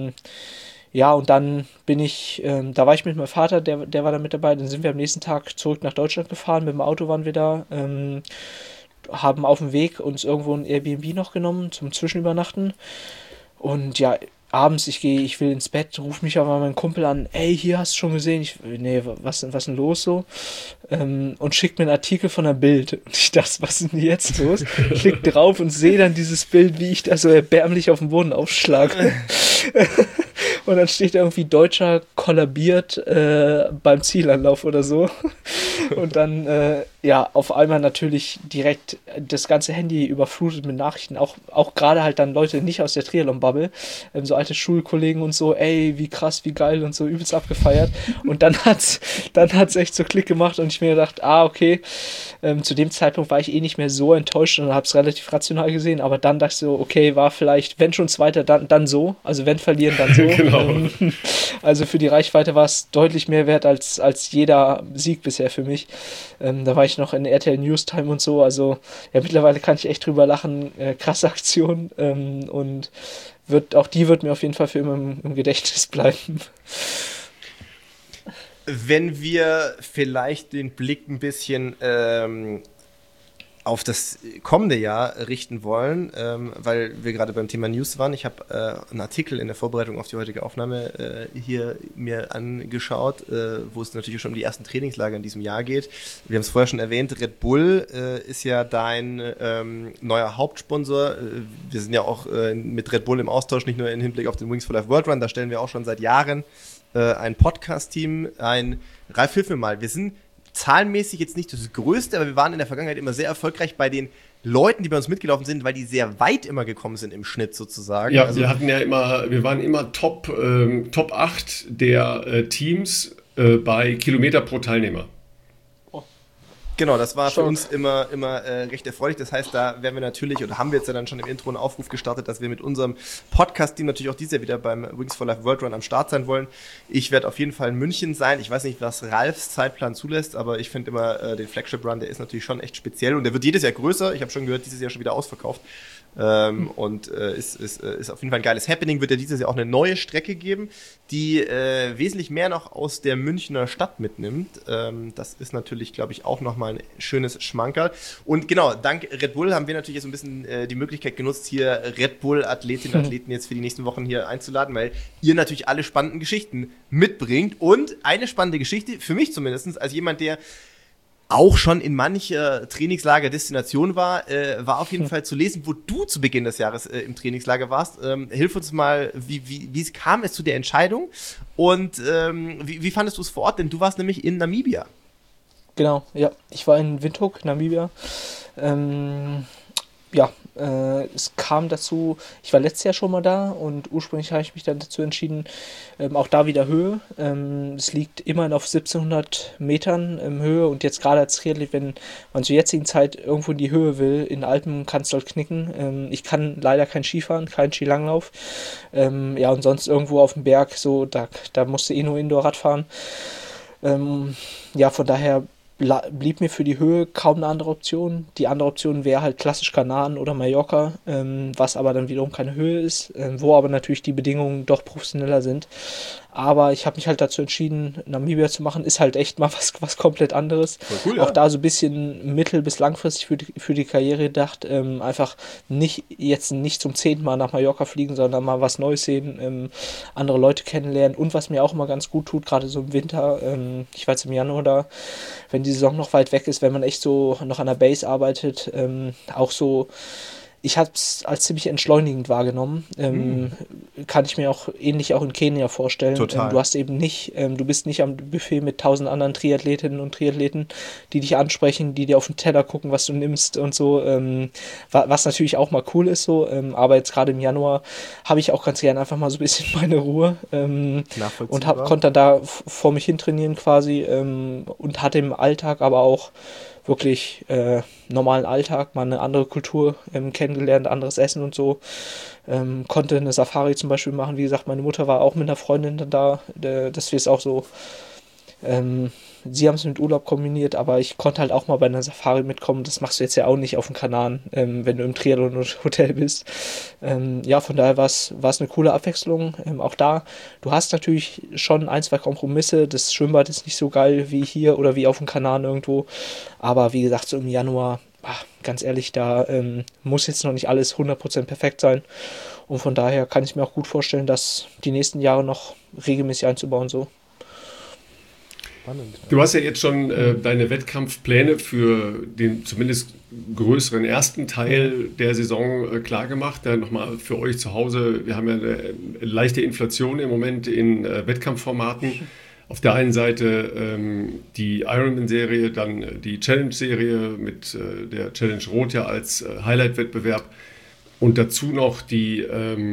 ja, und dann da war ich mit meinem Vater, der war da mit dabei, dann sind wir am nächsten Tag zurück nach Deutschland gefahren, mit dem Auto waren wir da, haben auf dem Weg uns irgendwo ein Airbnb noch genommen zum Zwischenübernachten und ja, abends, ich will ins Bett, ruf mich aber mein Kumpel an, ey, hier hast du schon gesehen, nee, was denn los so? Und schickt mir einen Artikel von der Bild. Und ich dachte, was ist denn jetzt los? Klick drauf und sehe dann dieses Bild, wie ich da so erbärmlich auf dem Boden aufschlage. Und dann steht da irgendwie Deutscher kollabiert beim Zielanlauf oder so. Und dann, ja, auf einmal natürlich direkt das ganze Handy überflutet mit Nachrichten. Auch gerade halt dann Leute nicht aus der Triathlon-Bubble, so alte Schulkollegen und so, ey, wie krass, wie geil und so, übelst abgefeiert. Und dann hat's echt so Klick gemacht und ich mir gedacht, okay, zu dem Zeitpunkt war ich eh nicht mehr so enttäuscht und hab's relativ rational gesehen, aber dann dachte ich so, okay, war vielleicht, wenn schon Zweiter, dann so, also wenn verlieren, dann so. Genau. Also für die Reichweite war es deutlich mehr wert als jeder Sieg bisher für mich. Da war ich noch in RTL Newstime und so, also ja, mittlerweile kann ich echt drüber lachen, krasse Aktion und die wird mir auf jeden Fall für immer im Gedächtnis bleiben. Wenn wir vielleicht den Blick ein bisschen auf das kommende Jahr richten wollen, weil wir gerade beim Thema News waren. Ich habe einen Artikel in der Vorbereitung auf die heutige Aufnahme hier mir angeschaut, wo es natürlich schon um die ersten Trainingslager in diesem Jahr geht. Wir haben es vorher schon erwähnt, Red Bull ist ja dein neuer Hauptsponsor. Wir sind ja auch mit Red Bull im Austausch, nicht nur im Hinblick auf den Wings for Life World Run, da stellen wir auch schon seit Jahren ein Podcast-Team ein. Ralf, hilf mir mal, wir sind zahlenmäßig jetzt nicht das Größte, aber wir waren in der Vergangenheit immer sehr erfolgreich bei den Leuten, die bei uns mitgelaufen sind, weil die sehr weit immer gekommen sind im Schnitt sozusagen. Ja, also wir waren immer Top 8 der Teams bei Kilometer pro Teilnehmer. Genau, das war für uns immer recht erfreulich. Das heißt, da werden wir natürlich, oder haben wir jetzt ja dann schon im Intro einen Aufruf gestartet, dass wir mit unserem Podcast-Team natürlich auch dieses Jahr wieder beim Wings for Life World Run am Start sein wollen. Ich werde auf jeden Fall in München sein. Ich weiß nicht, was Ralfs Zeitplan zulässt, aber ich finde immer den Flagship Run, der ist natürlich schon echt speziell und der wird jedes Jahr größer. Ich habe schon gehört, dieses Jahr schon wieder ausverkauft. Und ist auf jeden Fall ein geiles Happening. Wird ja dieses Jahr auch eine neue Strecke geben, die wesentlich mehr noch aus der Münchner Stadt mitnimmt. Das ist natürlich, glaube ich, auch nochmal ein schönes Schmankerl. Und genau, dank Red Bull haben wir natürlich jetzt so ein bisschen die Möglichkeit genutzt, hier Red Bull Athletinnen und Athleten jetzt für die nächsten Wochen hier einzuladen, weil ihr natürlich alle spannenden Geschichten mitbringt. Und eine spannende Geschichte, für mich zumindest, als jemand, der auch schon in mancher Trainingslager-Destination war auf jeden Fall zu lesen, wo du zu Beginn des Jahres im Trainingslager warst. Hilf uns mal, wie kam es zu der Entscheidung und wie fandest du es vor Ort? Denn du warst nämlich in Namibia. Genau, ja. Ich war in Windhoek, Namibia. Es kam dazu, ich war letztes Jahr schon mal da und ursprünglich habe ich mich dann dazu entschieden, auch da wieder Höhe. Es liegt immerhin auf 1700 Metern Höhe und jetzt gerade als Triathlet, wenn man zur jetzigen Zeit irgendwo in die Höhe will, in Alpen kann es dort knicken. Ich kann leider kein Skifahren, kein Skilanglauf. Und sonst irgendwo auf dem Berg, so, da musste nur Indoor-Rad fahren. Von daher blieb mir für die Höhe kaum eine andere Option. Die andere Option wäre halt klassisch Kanaren oder Mallorca, was aber dann wiederum keine Höhe ist, wo aber natürlich die Bedingungen doch professioneller sind. Aber ich habe mich halt dazu entschieden, Namibia zu machen. Ist halt echt mal was komplett anderes. Cool, auch da so ein bisschen mittel- bis langfristig für die Karriere gedacht. Einfach nicht zum 10. Mal nach Mallorca fliegen, sondern mal was Neues sehen, andere Leute kennenlernen. Und was mir auch immer ganz gut tut, gerade so im Winter, ich war jetzt im Januar da, wenn die Saison noch weit weg ist, wenn man echt so noch an der Base arbeitet, auch so. Ich habe es als ziemlich entschleunigend wahrgenommen. Kann ich mir auch ähnlich auch in Kenia vorstellen. Total. Du hast eben nicht, du bist nicht am Buffet mit 1000 anderen Triathletinnen und Triathleten, die dich ansprechen, die dir auf den Teller gucken, was du nimmst und so. Was natürlich auch mal cool ist so. Aber jetzt gerade im Januar habe ich auch ganz gerne einfach mal so ein bisschen meine Ruhe. Und konnte dann da vor mich hin trainieren quasi. Und hatte im Alltag aber auch wirklich normalen Alltag, mal eine andere Kultur kennengelernt, anderes Essen und so. Konnte eine Safari zum Beispiel machen. Wie gesagt, meine Mutter war auch mit einer Freundin dann da, dass wir es auch so, sie haben es mit Urlaub kombiniert, aber ich konnte halt auch mal bei einer Safari mitkommen. Das machst du jetzt ja auch nicht auf dem Kanaren, wenn du im Triathlon-Hotel bist. Von daher war es eine coole Abwechslung. Auch da, du hast natürlich schon ein, zwei Kompromisse. Das Schwimmbad ist nicht so geil wie hier oder wie auf dem Kanaren irgendwo. Aber wie gesagt, so im Januar, ganz ehrlich, da muss jetzt noch nicht alles 100% perfekt sein. Und von daher kann ich mir auch gut vorstellen, das die nächsten Jahre noch regelmäßig einzubauen. So. Spannend. Du hast ja jetzt schon deine Wettkampfpläne für den zumindest größeren ersten Teil der Saison klar gemacht. Dann nochmal für euch zu Hause. Wir haben ja eine leichte Inflation im Moment in Wettkampfformaten. Auf der einen Seite die Ironman-Serie, dann die Challenge-Serie mit der Challenge Rot ja als Highlight-Wettbewerb und dazu noch die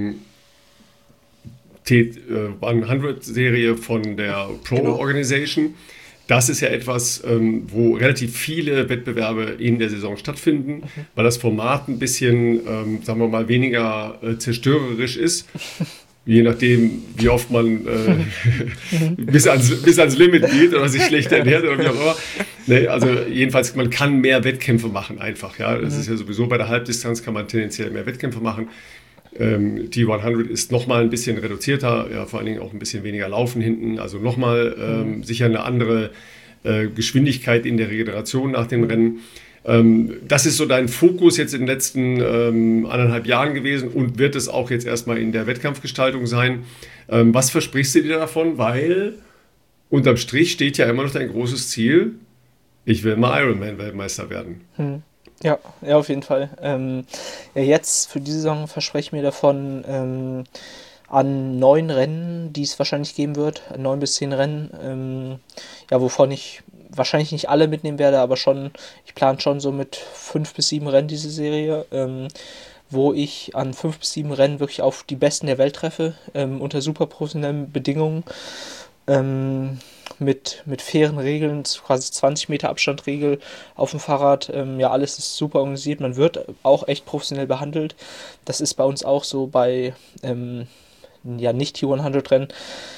T100-Serie von der Pro-Organisation. Das ist ja etwas, wo relativ viele Wettbewerbe in der Saison stattfinden, weil das Format ein bisschen, sagen wir mal, weniger zerstörerisch ist. Je nachdem, wie oft man bis ans Limit geht oder sich schlecht ernährt oder wie auch immer. Nee, also jedenfalls, man kann mehr Wettkämpfe machen einfach. Ja, das ist ja sowieso bei der Halbdistanz kann man tendenziell mehr Wettkämpfe machen. T100 ist nochmal ein bisschen reduzierter, ja, vor allen Dingen auch ein bisschen weniger Laufen hinten, also nochmal sicher eine andere Geschwindigkeit in der Regeneration nach dem Rennen. Das ist so dein Fokus jetzt in den letzten 1,5 Jahren gewesen und wird es auch jetzt erstmal in der Wettkampfgestaltung sein. Was versprichst du dir davon? Weil unterm Strich steht ja immer noch dein großes Ziel, ich will mal Ironman-Weltmeister werden. Ja, auf jeden Fall. Jetzt für diese Saison verspreche ich mir davon an 9 Rennen, die es wahrscheinlich geben wird, 9 bis 10 Rennen, wovon ich wahrscheinlich nicht alle mitnehmen werde, aber schon, ich plane schon so mit 5 bis 7 Rennen diese Serie, wo ich an 5 bis 7 Rennen wirklich auf die Besten der Welt treffe, unter super professionellen Bedingungen, mit fairen Regeln, quasi 20 Meter Abstandregel auf dem Fahrrad. Alles ist super organisiert. Man wird auch echt professionell behandelt. Das ist bei uns auch so bei nicht T100-Rennen.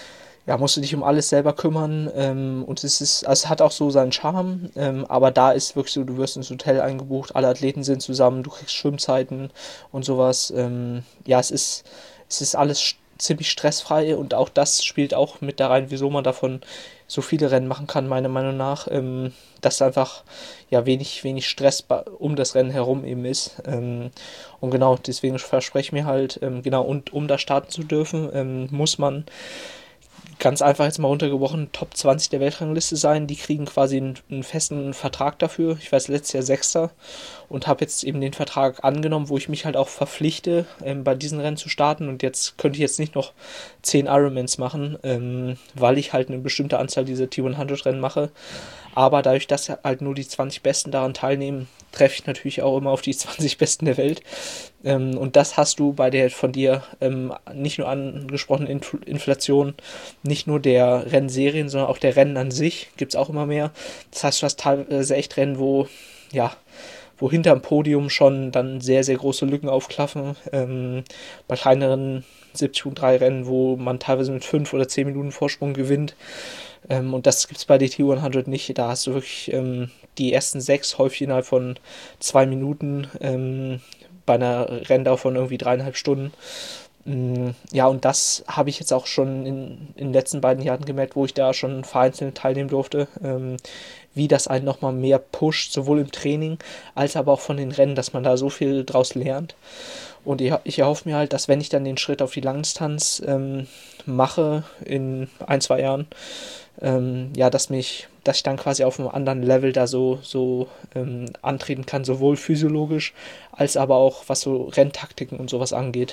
ja, musst du dich um alles selber kümmern, und also es hat auch so seinen Charme, aber da ist wirklich so, du wirst ins Hotel eingebucht, alle Athleten sind zusammen, du kriegst Schwimmzeiten und sowas. Ja, es ist alles ziemlich stressfrei und auch das spielt auch mit da rein, wieso man davon so viele Rennen machen kann, meiner Meinung nach, dass einfach ja wenig Stress um das Rennen herum eben ist. Und genau, deswegen verspreche ich mir halt, genau, und um da starten zu dürfen, muss man ganz einfach jetzt mal runtergebrochen Top 20 der Weltrangliste sein. Die kriegen quasi einen festen Vertrag dafür. Ich war letztes Jahr Sechster und habe jetzt eben den Vertrag angenommen, wo ich mich halt auch verpflichte, bei diesen Rennen zu starten. Und jetzt könnte ich jetzt nicht noch 10 Ironmans machen, weil ich halt eine bestimmte Anzahl dieser T100-Rennen mache. Aber dadurch, dass halt nur die 20 Besten daran teilnehmen, treffe ich natürlich auch immer auf die 20 Besten der Welt. Und das hast du bei der von dir nicht nur angesprochenen Inflation, nicht nur der Rennserien, sondern auch der Rennen an sich gibt es auch immer mehr. Das heißt, du hast teilweise echt Rennen, wo hinterm Podium schon dann sehr, sehr große Lücken aufklaffen. Bei kleineren 70.3 Rennen, wo man teilweise mit 5 oder 10 Minuten Vorsprung gewinnt. Und das gibt es bei der T100 nicht. Da hast du wirklich die ersten 6 häufig innerhalb von 2 Minuten, bei einer Renndauer von irgendwie 3,5 Stunden. Ja, und das habe ich jetzt auch schon in den letzten beiden Jahren gemerkt, wo ich da schon vereinzelt teilnehmen durfte, wie das einen nochmal mehr pusht, sowohl im Training als aber auch von den Rennen, dass man da so viel draus lernt. Und ich erhoffe mir halt, dass wenn ich dann den Schritt auf die Langdistanz mache in 1, 2 Jahren, ja, dass ich dann quasi auf einem anderen Level da so antreten kann, sowohl physiologisch als aber auch was so Renntaktiken und sowas angeht.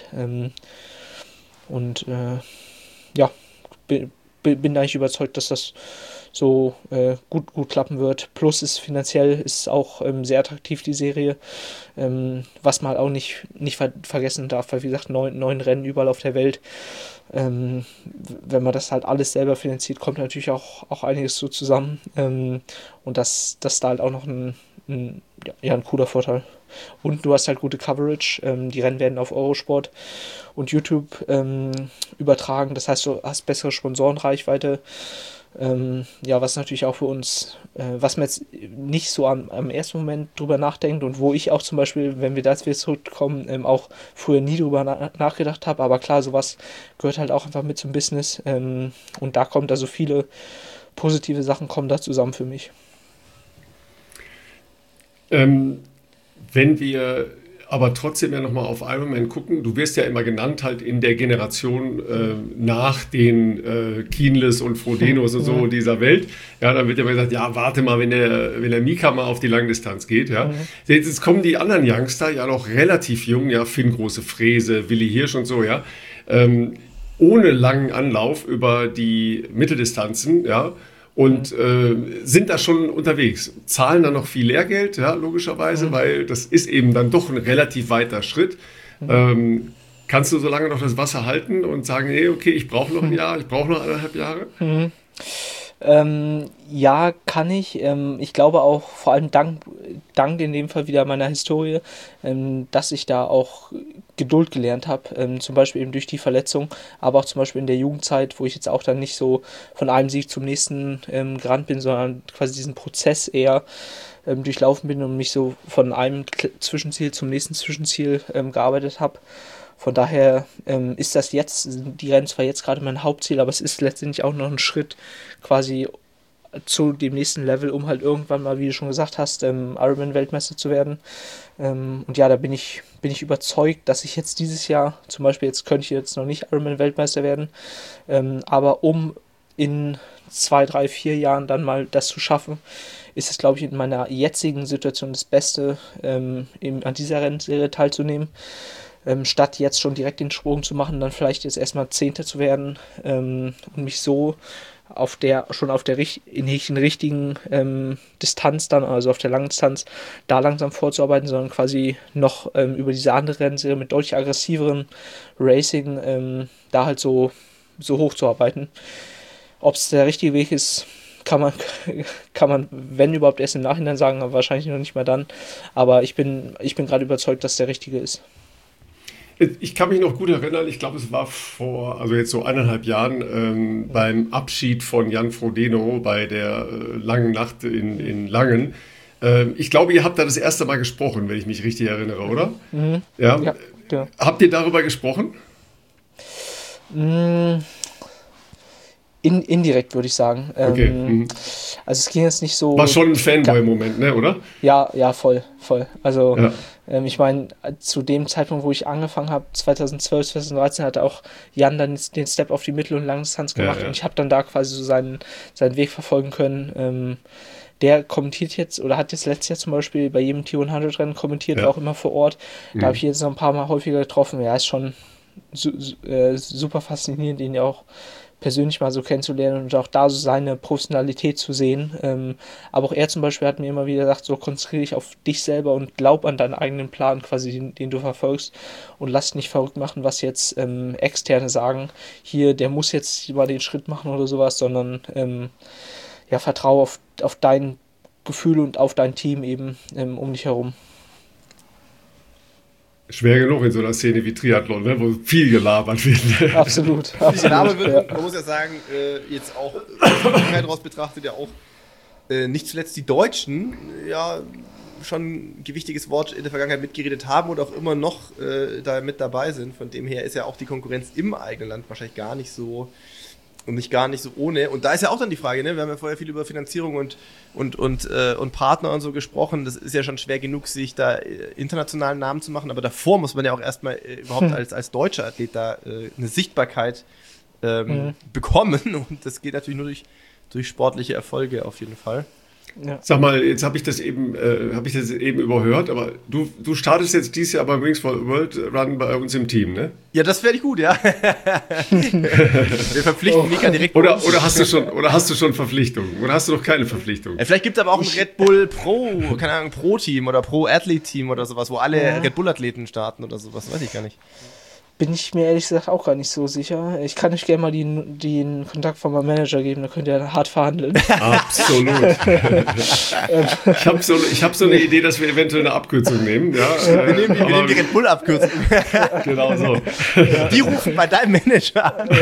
Ja, bin eigentlich überzeugt, dass das so gut klappen wird. Plus ist finanziell ist auch sehr attraktiv, die Serie. Was man halt auch nicht vergessen darf, weil wie gesagt, 9 Rennen überall auf der Welt. Wenn man das halt alles selber finanziert, kommt natürlich auch einiges so zusammen. Und das da halt auch noch ein cooler Vorteil. Und du hast halt gute Coverage. Die Rennen werden auf Eurosport und YouTube übertragen. Das heißt, du hast bessere Sponsorenreichweite. Ja, was natürlich auch für uns, was man jetzt nicht so am ersten Moment drüber nachdenkt und wo ich auch zum Beispiel, wenn wir da jetzt wieder zurückkommen, auch früher nie drüber nachgedacht habe. Aber klar, sowas gehört halt auch einfach mit zum Business. Und da kommt also viele positive Sachen kommen da zusammen für mich. Wenn wir aber trotzdem ja nochmal auf Ironman gucken, du wirst ja immer genannt halt in der Generation nach den Kienles und Frodenos und so dieser Welt. Ja, dann wird ja immer gesagt, ja, warte mal, wenn der Mika mal auf die Langdistanz geht. Ja. Jetzt kommen die anderen Youngster ja noch relativ jung, ja, Finn Große Fräse, Willi Hirsch und so, ja, ohne langen Anlauf über die Mitteldistanzen, ja, und sind da schon unterwegs, zahlen dann noch viel Lehrgeld, ja, logischerweise, weil das ist eben dann doch ein relativ weiter Schritt. Kannst du so lange noch das Wasser halten und sagen, nee, okay, ich brauche noch ein Jahr, ich brauche noch 1,5 Jahre? Ja, kann ich. Ich glaube auch, vor allem dank in dem Fall wieder meiner Historie, dass ich da auch Geduld gelernt habe, zum Beispiel eben durch die Verletzung, aber auch zum Beispiel in der Jugendzeit, wo ich jetzt auch dann nicht so von einem Sieg zum nächsten gerannt bin, sondern quasi diesen Prozess eher durchlaufen bin und mich so von einem Zwischenziel zum nächsten Zwischenziel gearbeitet habe. Von daher ist das jetzt, die Rennen zwar jetzt gerade mein Hauptziel, aber es ist letztendlich auch noch ein Schritt quasi zu dem nächsten Level, um halt irgendwann mal, wie du schon gesagt hast, Ironman-Weltmeister zu werden. Und ja, da bin ich überzeugt, dass ich jetzt dieses Jahr, zum Beispiel jetzt könnte ich jetzt noch nicht Ironman-Weltmeister werden, aber um in 2, 3, 4 Jahren dann mal das zu schaffen, ist es, glaube ich, in meiner jetzigen Situation das Beste, an dieser Rennserie teilzunehmen. Statt jetzt schon direkt den Sprung zu machen, dann vielleicht jetzt erstmal Zehnter zu werden und mich so in richtigen Distanz dann, also auf der langen Distanz, da langsam vorzuarbeiten, sondern quasi noch über diese andere Rennserie mit deutlich aggressiveren Racing da halt so hoch zu arbeiten. Ob es der richtige Weg ist, kann man, wenn überhaupt, erst im Nachhinein sagen, aber wahrscheinlich noch nicht mal dann. Aber ich bin gerade überzeugt, dass der richtige ist. Ich kann mich noch gut erinnern, ich glaube, es war also jetzt so 1,5 Jahren, beim Abschied von Jan Frodeno bei der langen Nacht in Langen. Ich glaube, ihr habt da das erste Mal gesprochen, wenn ich mich richtig erinnere, oder? Mhm. Ja. Ja. Habt ihr darüber gesprochen? Indirekt würde ich sagen. Okay. Also es ging jetzt nicht so... War schon ein Fanboy-Moment, ne, oder? Ja, voll. Also Ja. ich meine, zu dem Zeitpunkt, wo ich angefangen habe, 2012, 2013, hat auch Jan dann den Step auf die Mittel- und Langdistanz gemacht Ja. und ich habe dann da quasi so seinen Weg verfolgen können. Der kommentiert jetzt, oder hat jetzt letztes Jahr zum Beispiel bei jedem T100-Rennen kommentiert, war auch immer vor Ort. Da habe ich ihn jetzt noch ein paar Mal häufiger getroffen. Ja, ist schon super faszinierend, ihn ja auch persönlich mal so kennenzulernen und auch da so seine Professionalität zu sehen. Aber auch er zum Beispiel hat mir immer wieder gesagt, so konzentriere dich auf dich selber und glaub an deinen eigenen Plan quasi, den du verfolgst und lass dich nicht verrückt machen, was jetzt Externe sagen. Hier, der muss jetzt mal den Schritt machen oder sowas, sondern vertraue auf dein Gefühl und auf dein Team eben um dich herum. Schwer genug in so einer Szene wie Triathlon, ne, wo viel gelabert wird. Absolut. Name wird, Ja. man muss ja sagen, jetzt auch aus der Vergangenheit raus betrachtet, ja auch nicht zuletzt die Deutschen ja schon ein gewichtiges Wort in der Vergangenheit mitgeredet haben und auch immer noch da mit dabei sind. Von dem her ist ja auch die Konkurrenz im eigenen Land wahrscheinlich gar nicht so ohne. Und da ist ja auch dann die Frage, ne? Wir haben ja vorher viel über Finanzierung und Partner und so gesprochen. Das ist ja schon schwer genug, sich da internationalen Namen zu machen. Aber davor muss man ja auch erstmal überhaupt als deutscher Athlet da eine Sichtbarkeit bekommen. Und das geht natürlich nur durch sportliche Erfolge auf jeden Fall. Ja. Sag mal, jetzt habe ich das eben überhört, aber du startest jetzt dieses Jahr beim Wings for World Run bei uns im Team, ne? Ja, das wäre gut, ja. Wir verpflichten Mika direkt. Oder hast du schon Verpflichtungen? Oder hast du noch keine Verpflichtungen? Vielleicht gibt es aber auch ein Red Bull Pro-Team oder Pro-Athlete-Team oder sowas, wo alle Red Bull-Athleten starten oder sowas, weiß ich gar nicht. Bin ich mir ehrlich gesagt auch gar nicht so sicher. Ich kann euch gerne mal den Kontakt von meinem Manager geben, da könnt ihr hart verhandeln. Absolut. Ich hab so eine Idee, dass wir eventuell eine Abkürzung nehmen. Ja, Wir nehmen die Red Bull-Abkürzung. Genau so. Die rufen bei deinem Manager an.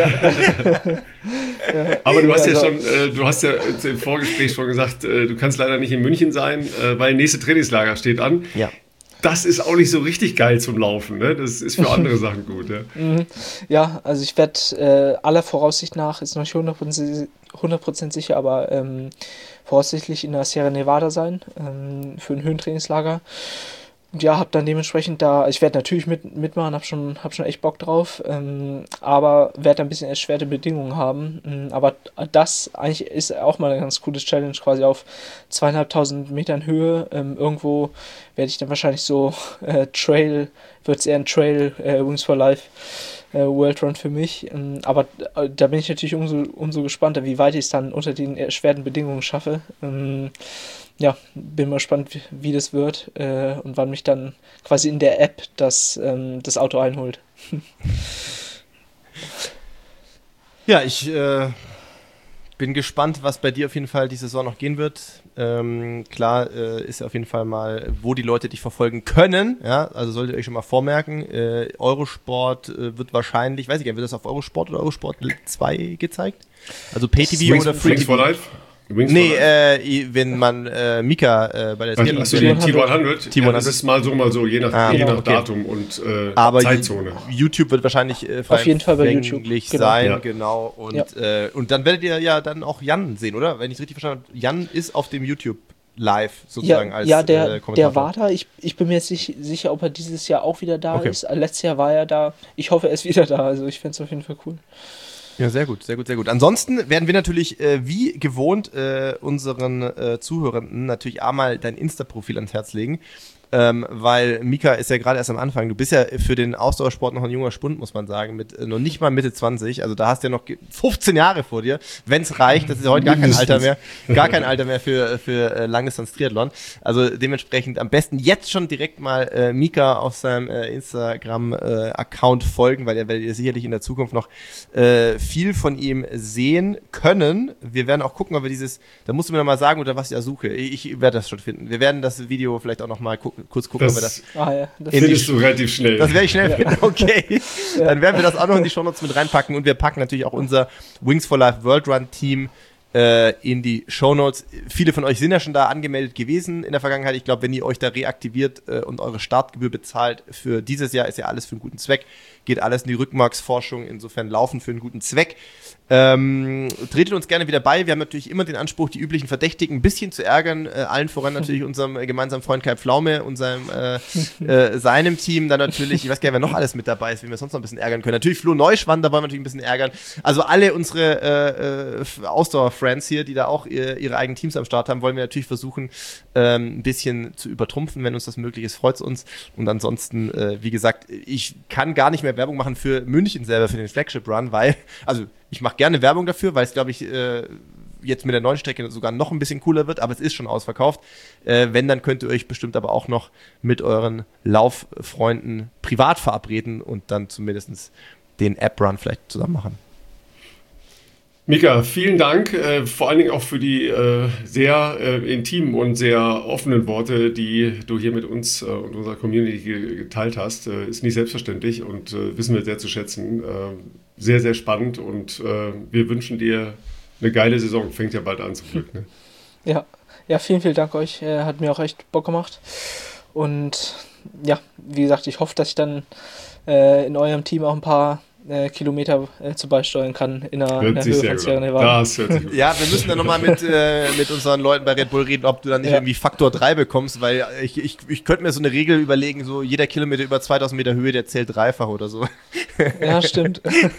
Aber du hast ja im Vorgespräch schon gesagt, du kannst leider nicht in München sein, weil nächste Trainingslager steht an. Ja. Das ist auch nicht so richtig geil zum Laufen, ne? Das ist für andere Sachen gut. Ja, Ja, also ich werde aller Voraussicht nach, ist noch nicht 100% sicher, aber voraussichtlich in der Sierra Nevada sein für ein Höhentrainingslager. Und ja, habe dann dementsprechend ich werde natürlich mitmachen, hab schon echt Bock drauf, aber werde ein bisschen erschwerte Bedingungen haben. Aber das eigentlich ist auch mal eine ganz coole Challenge, quasi auf 2.500 Metern Höhe. Irgendwo werde ich dann wahrscheinlich so wird es eher ein Trail, Wings for Life World Run für mich. Aber da bin ich natürlich umso gespannter, wie weit ich es dann unter den erschwerten Bedingungen schaffe. Ja, bin mal gespannt, wie das wird und wann mich dann quasi in der App das Auto einholt. Ja, ich bin gespannt, was bei dir auf jeden Fall die Saison noch gehen wird. Klar ist ja auf jeden Fall mal, wo die Leute dich verfolgen können. Ja, also solltet ihr euch schon mal vormerken. Eurosport wird wahrscheinlich, weiß ich gar nicht, wird das auf Eurosport oder Eurosport 2 gezeigt? Also PayTV oder Free Wings for TV? Life? Wenn man Mika bei der Also die T100. T100. Ja, das ist mal so, je nach okay. Datum und Aber Zeitzone. YouTube wird wahrscheinlich Auf jeden Fall bei YouTube, verfänglich genau. sein, Ja. genau. Und dann werdet ihr ja dann auch Jan sehen, oder? Wenn ich es richtig verstanden habe, Jan ist auf dem YouTube live sozusagen als der Kommentator. war da. Ich bin mir jetzt nicht sicher, ob er dieses Jahr auch wieder da Okay. ist. Letztes Jahr war er da. Ich hoffe, er ist wieder da. Also ich fände es auf jeden Fall cool. Ja, sehr gut, sehr gut, sehr gut. Ansonsten werden wir natürlich, wie gewohnt, unseren Zuhörenden natürlich einmal dein Insta-Profil ans Herz legen. Weil Mika ist ja gerade erst am Anfang. Du bist ja für den Ausdauersport noch ein junger Spund, muss man sagen, mit noch nicht mal Mitte 20. Also da hast du ja noch 15 Jahre vor dir, wenn es reicht. Das ist ja heute gar kein Alter mehr für Langdistanz-Triathlon. Also dementsprechend am besten jetzt schon direkt mal Mika auf seinem Instagram-Account folgen, weil ihr werdet ihr sicherlich in der Zukunft noch viel von ihm sehen können. Wir werden auch gucken, ob wir da musst du mir noch mal sagen, unter was ich da suche. Ich werde das schon finden. Wir werden das Video vielleicht auch noch mal kurz gucken, ob wir das findest du relativ schnell. Das werde ich schnell finden, okay. Ja. Dann werden wir das auch noch in die Shownotes mit reinpacken und wir packen natürlich auch unser Wings for Life World Run Team in die Shownotes. Viele von euch sind ja schon da angemeldet gewesen in der Vergangenheit. Ich glaube, wenn ihr euch da reaktiviert und eure Startgebühr bezahlt für dieses Jahr, ist ja alles für einen guten Zweck. Geht alles in die Rückmarksforschung, insofern laufen für einen guten Zweck. Tretet uns gerne wieder bei. Wir haben natürlich immer den Anspruch, die üblichen Verdächtigen ein bisschen zu ärgern. Allen voran natürlich unserem gemeinsamen Freund Kai Pflaume, seinem Team. Dann natürlich, ich weiß gar nicht, wer noch alles mit dabei ist, wie wir sonst noch ein bisschen ärgern können. Natürlich Flo Neuschwander wollen wir natürlich ein bisschen ärgern. Also alle unsere Ausdauer-Friends hier, die da auch ihre eigenen Teams am Start haben, wollen wir natürlich versuchen, ein bisschen zu übertrumpfen. Wenn uns das möglich ist, freut es uns. Und ansonsten, wie gesagt, ich kann gar nicht mehr Werbung machen für München selber, für den Flagship Run, weil, also ich mache gerne Werbung dafür, weil es, glaube ich, jetzt mit der neuen Strecke sogar noch ein bisschen cooler wird, aber es ist schon ausverkauft. Wenn, dann könnt ihr euch bestimmt aber auch noch mit euren Lauffreunden privat verabreden und dann zumindest den App-Run vielleicht zusammen machen. Mika, vielen Dank, vor allen Dingen auch für die sehr intimen und sehr offenen Worte, die du hier mit uns und unserer Community geteilt hast. Ist nicht selbstverständlich und wissen wir sehr zu schätzen. Sehr, sehr spannend und wir wünschen dir eine geile Saison. Fängt ja bald an zum Glück. Ne? Ja, vielen, vielen Dank euch. Hat mir auch echt Bock gemacht. Und ja, wie gesagt, ich hoffe, dass ich dann in eurem Team auch ein paar Kilometer zu beisteuern kann in der Höhe von Sierra Nevada. Das hört sich gut. Ja, wir müssen dann nochmal mit unseren Leuten bei Red Bull reden, ob du dann nicht irgendwie Faktor 3 bekommst, weil ich könnte mir so eine Regel überlegen, so jeder Kilometer über 2000 Meter Höhe, der zählt dreifach oder so. Ja, stimmt.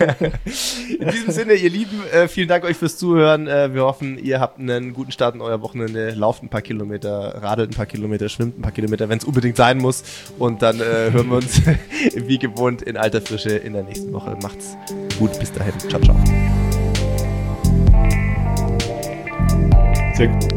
In diesem Sinne, ihr Lieben, vielen Dank euch fürs Zuhören. Wir hoffen, ihr habt einen guten Start in euer Wochenende. Lauft ein paar Kilometer, radelt ein paar Kilometer, schwimmt ein paar Kilometer, wenn es unbedingt sein muss. Und dann hören wir uns wie gewohnt in alter Frische in der nächsten Woche. Macht's gut, bis dahin. Ciao, ciao. Sehr gut.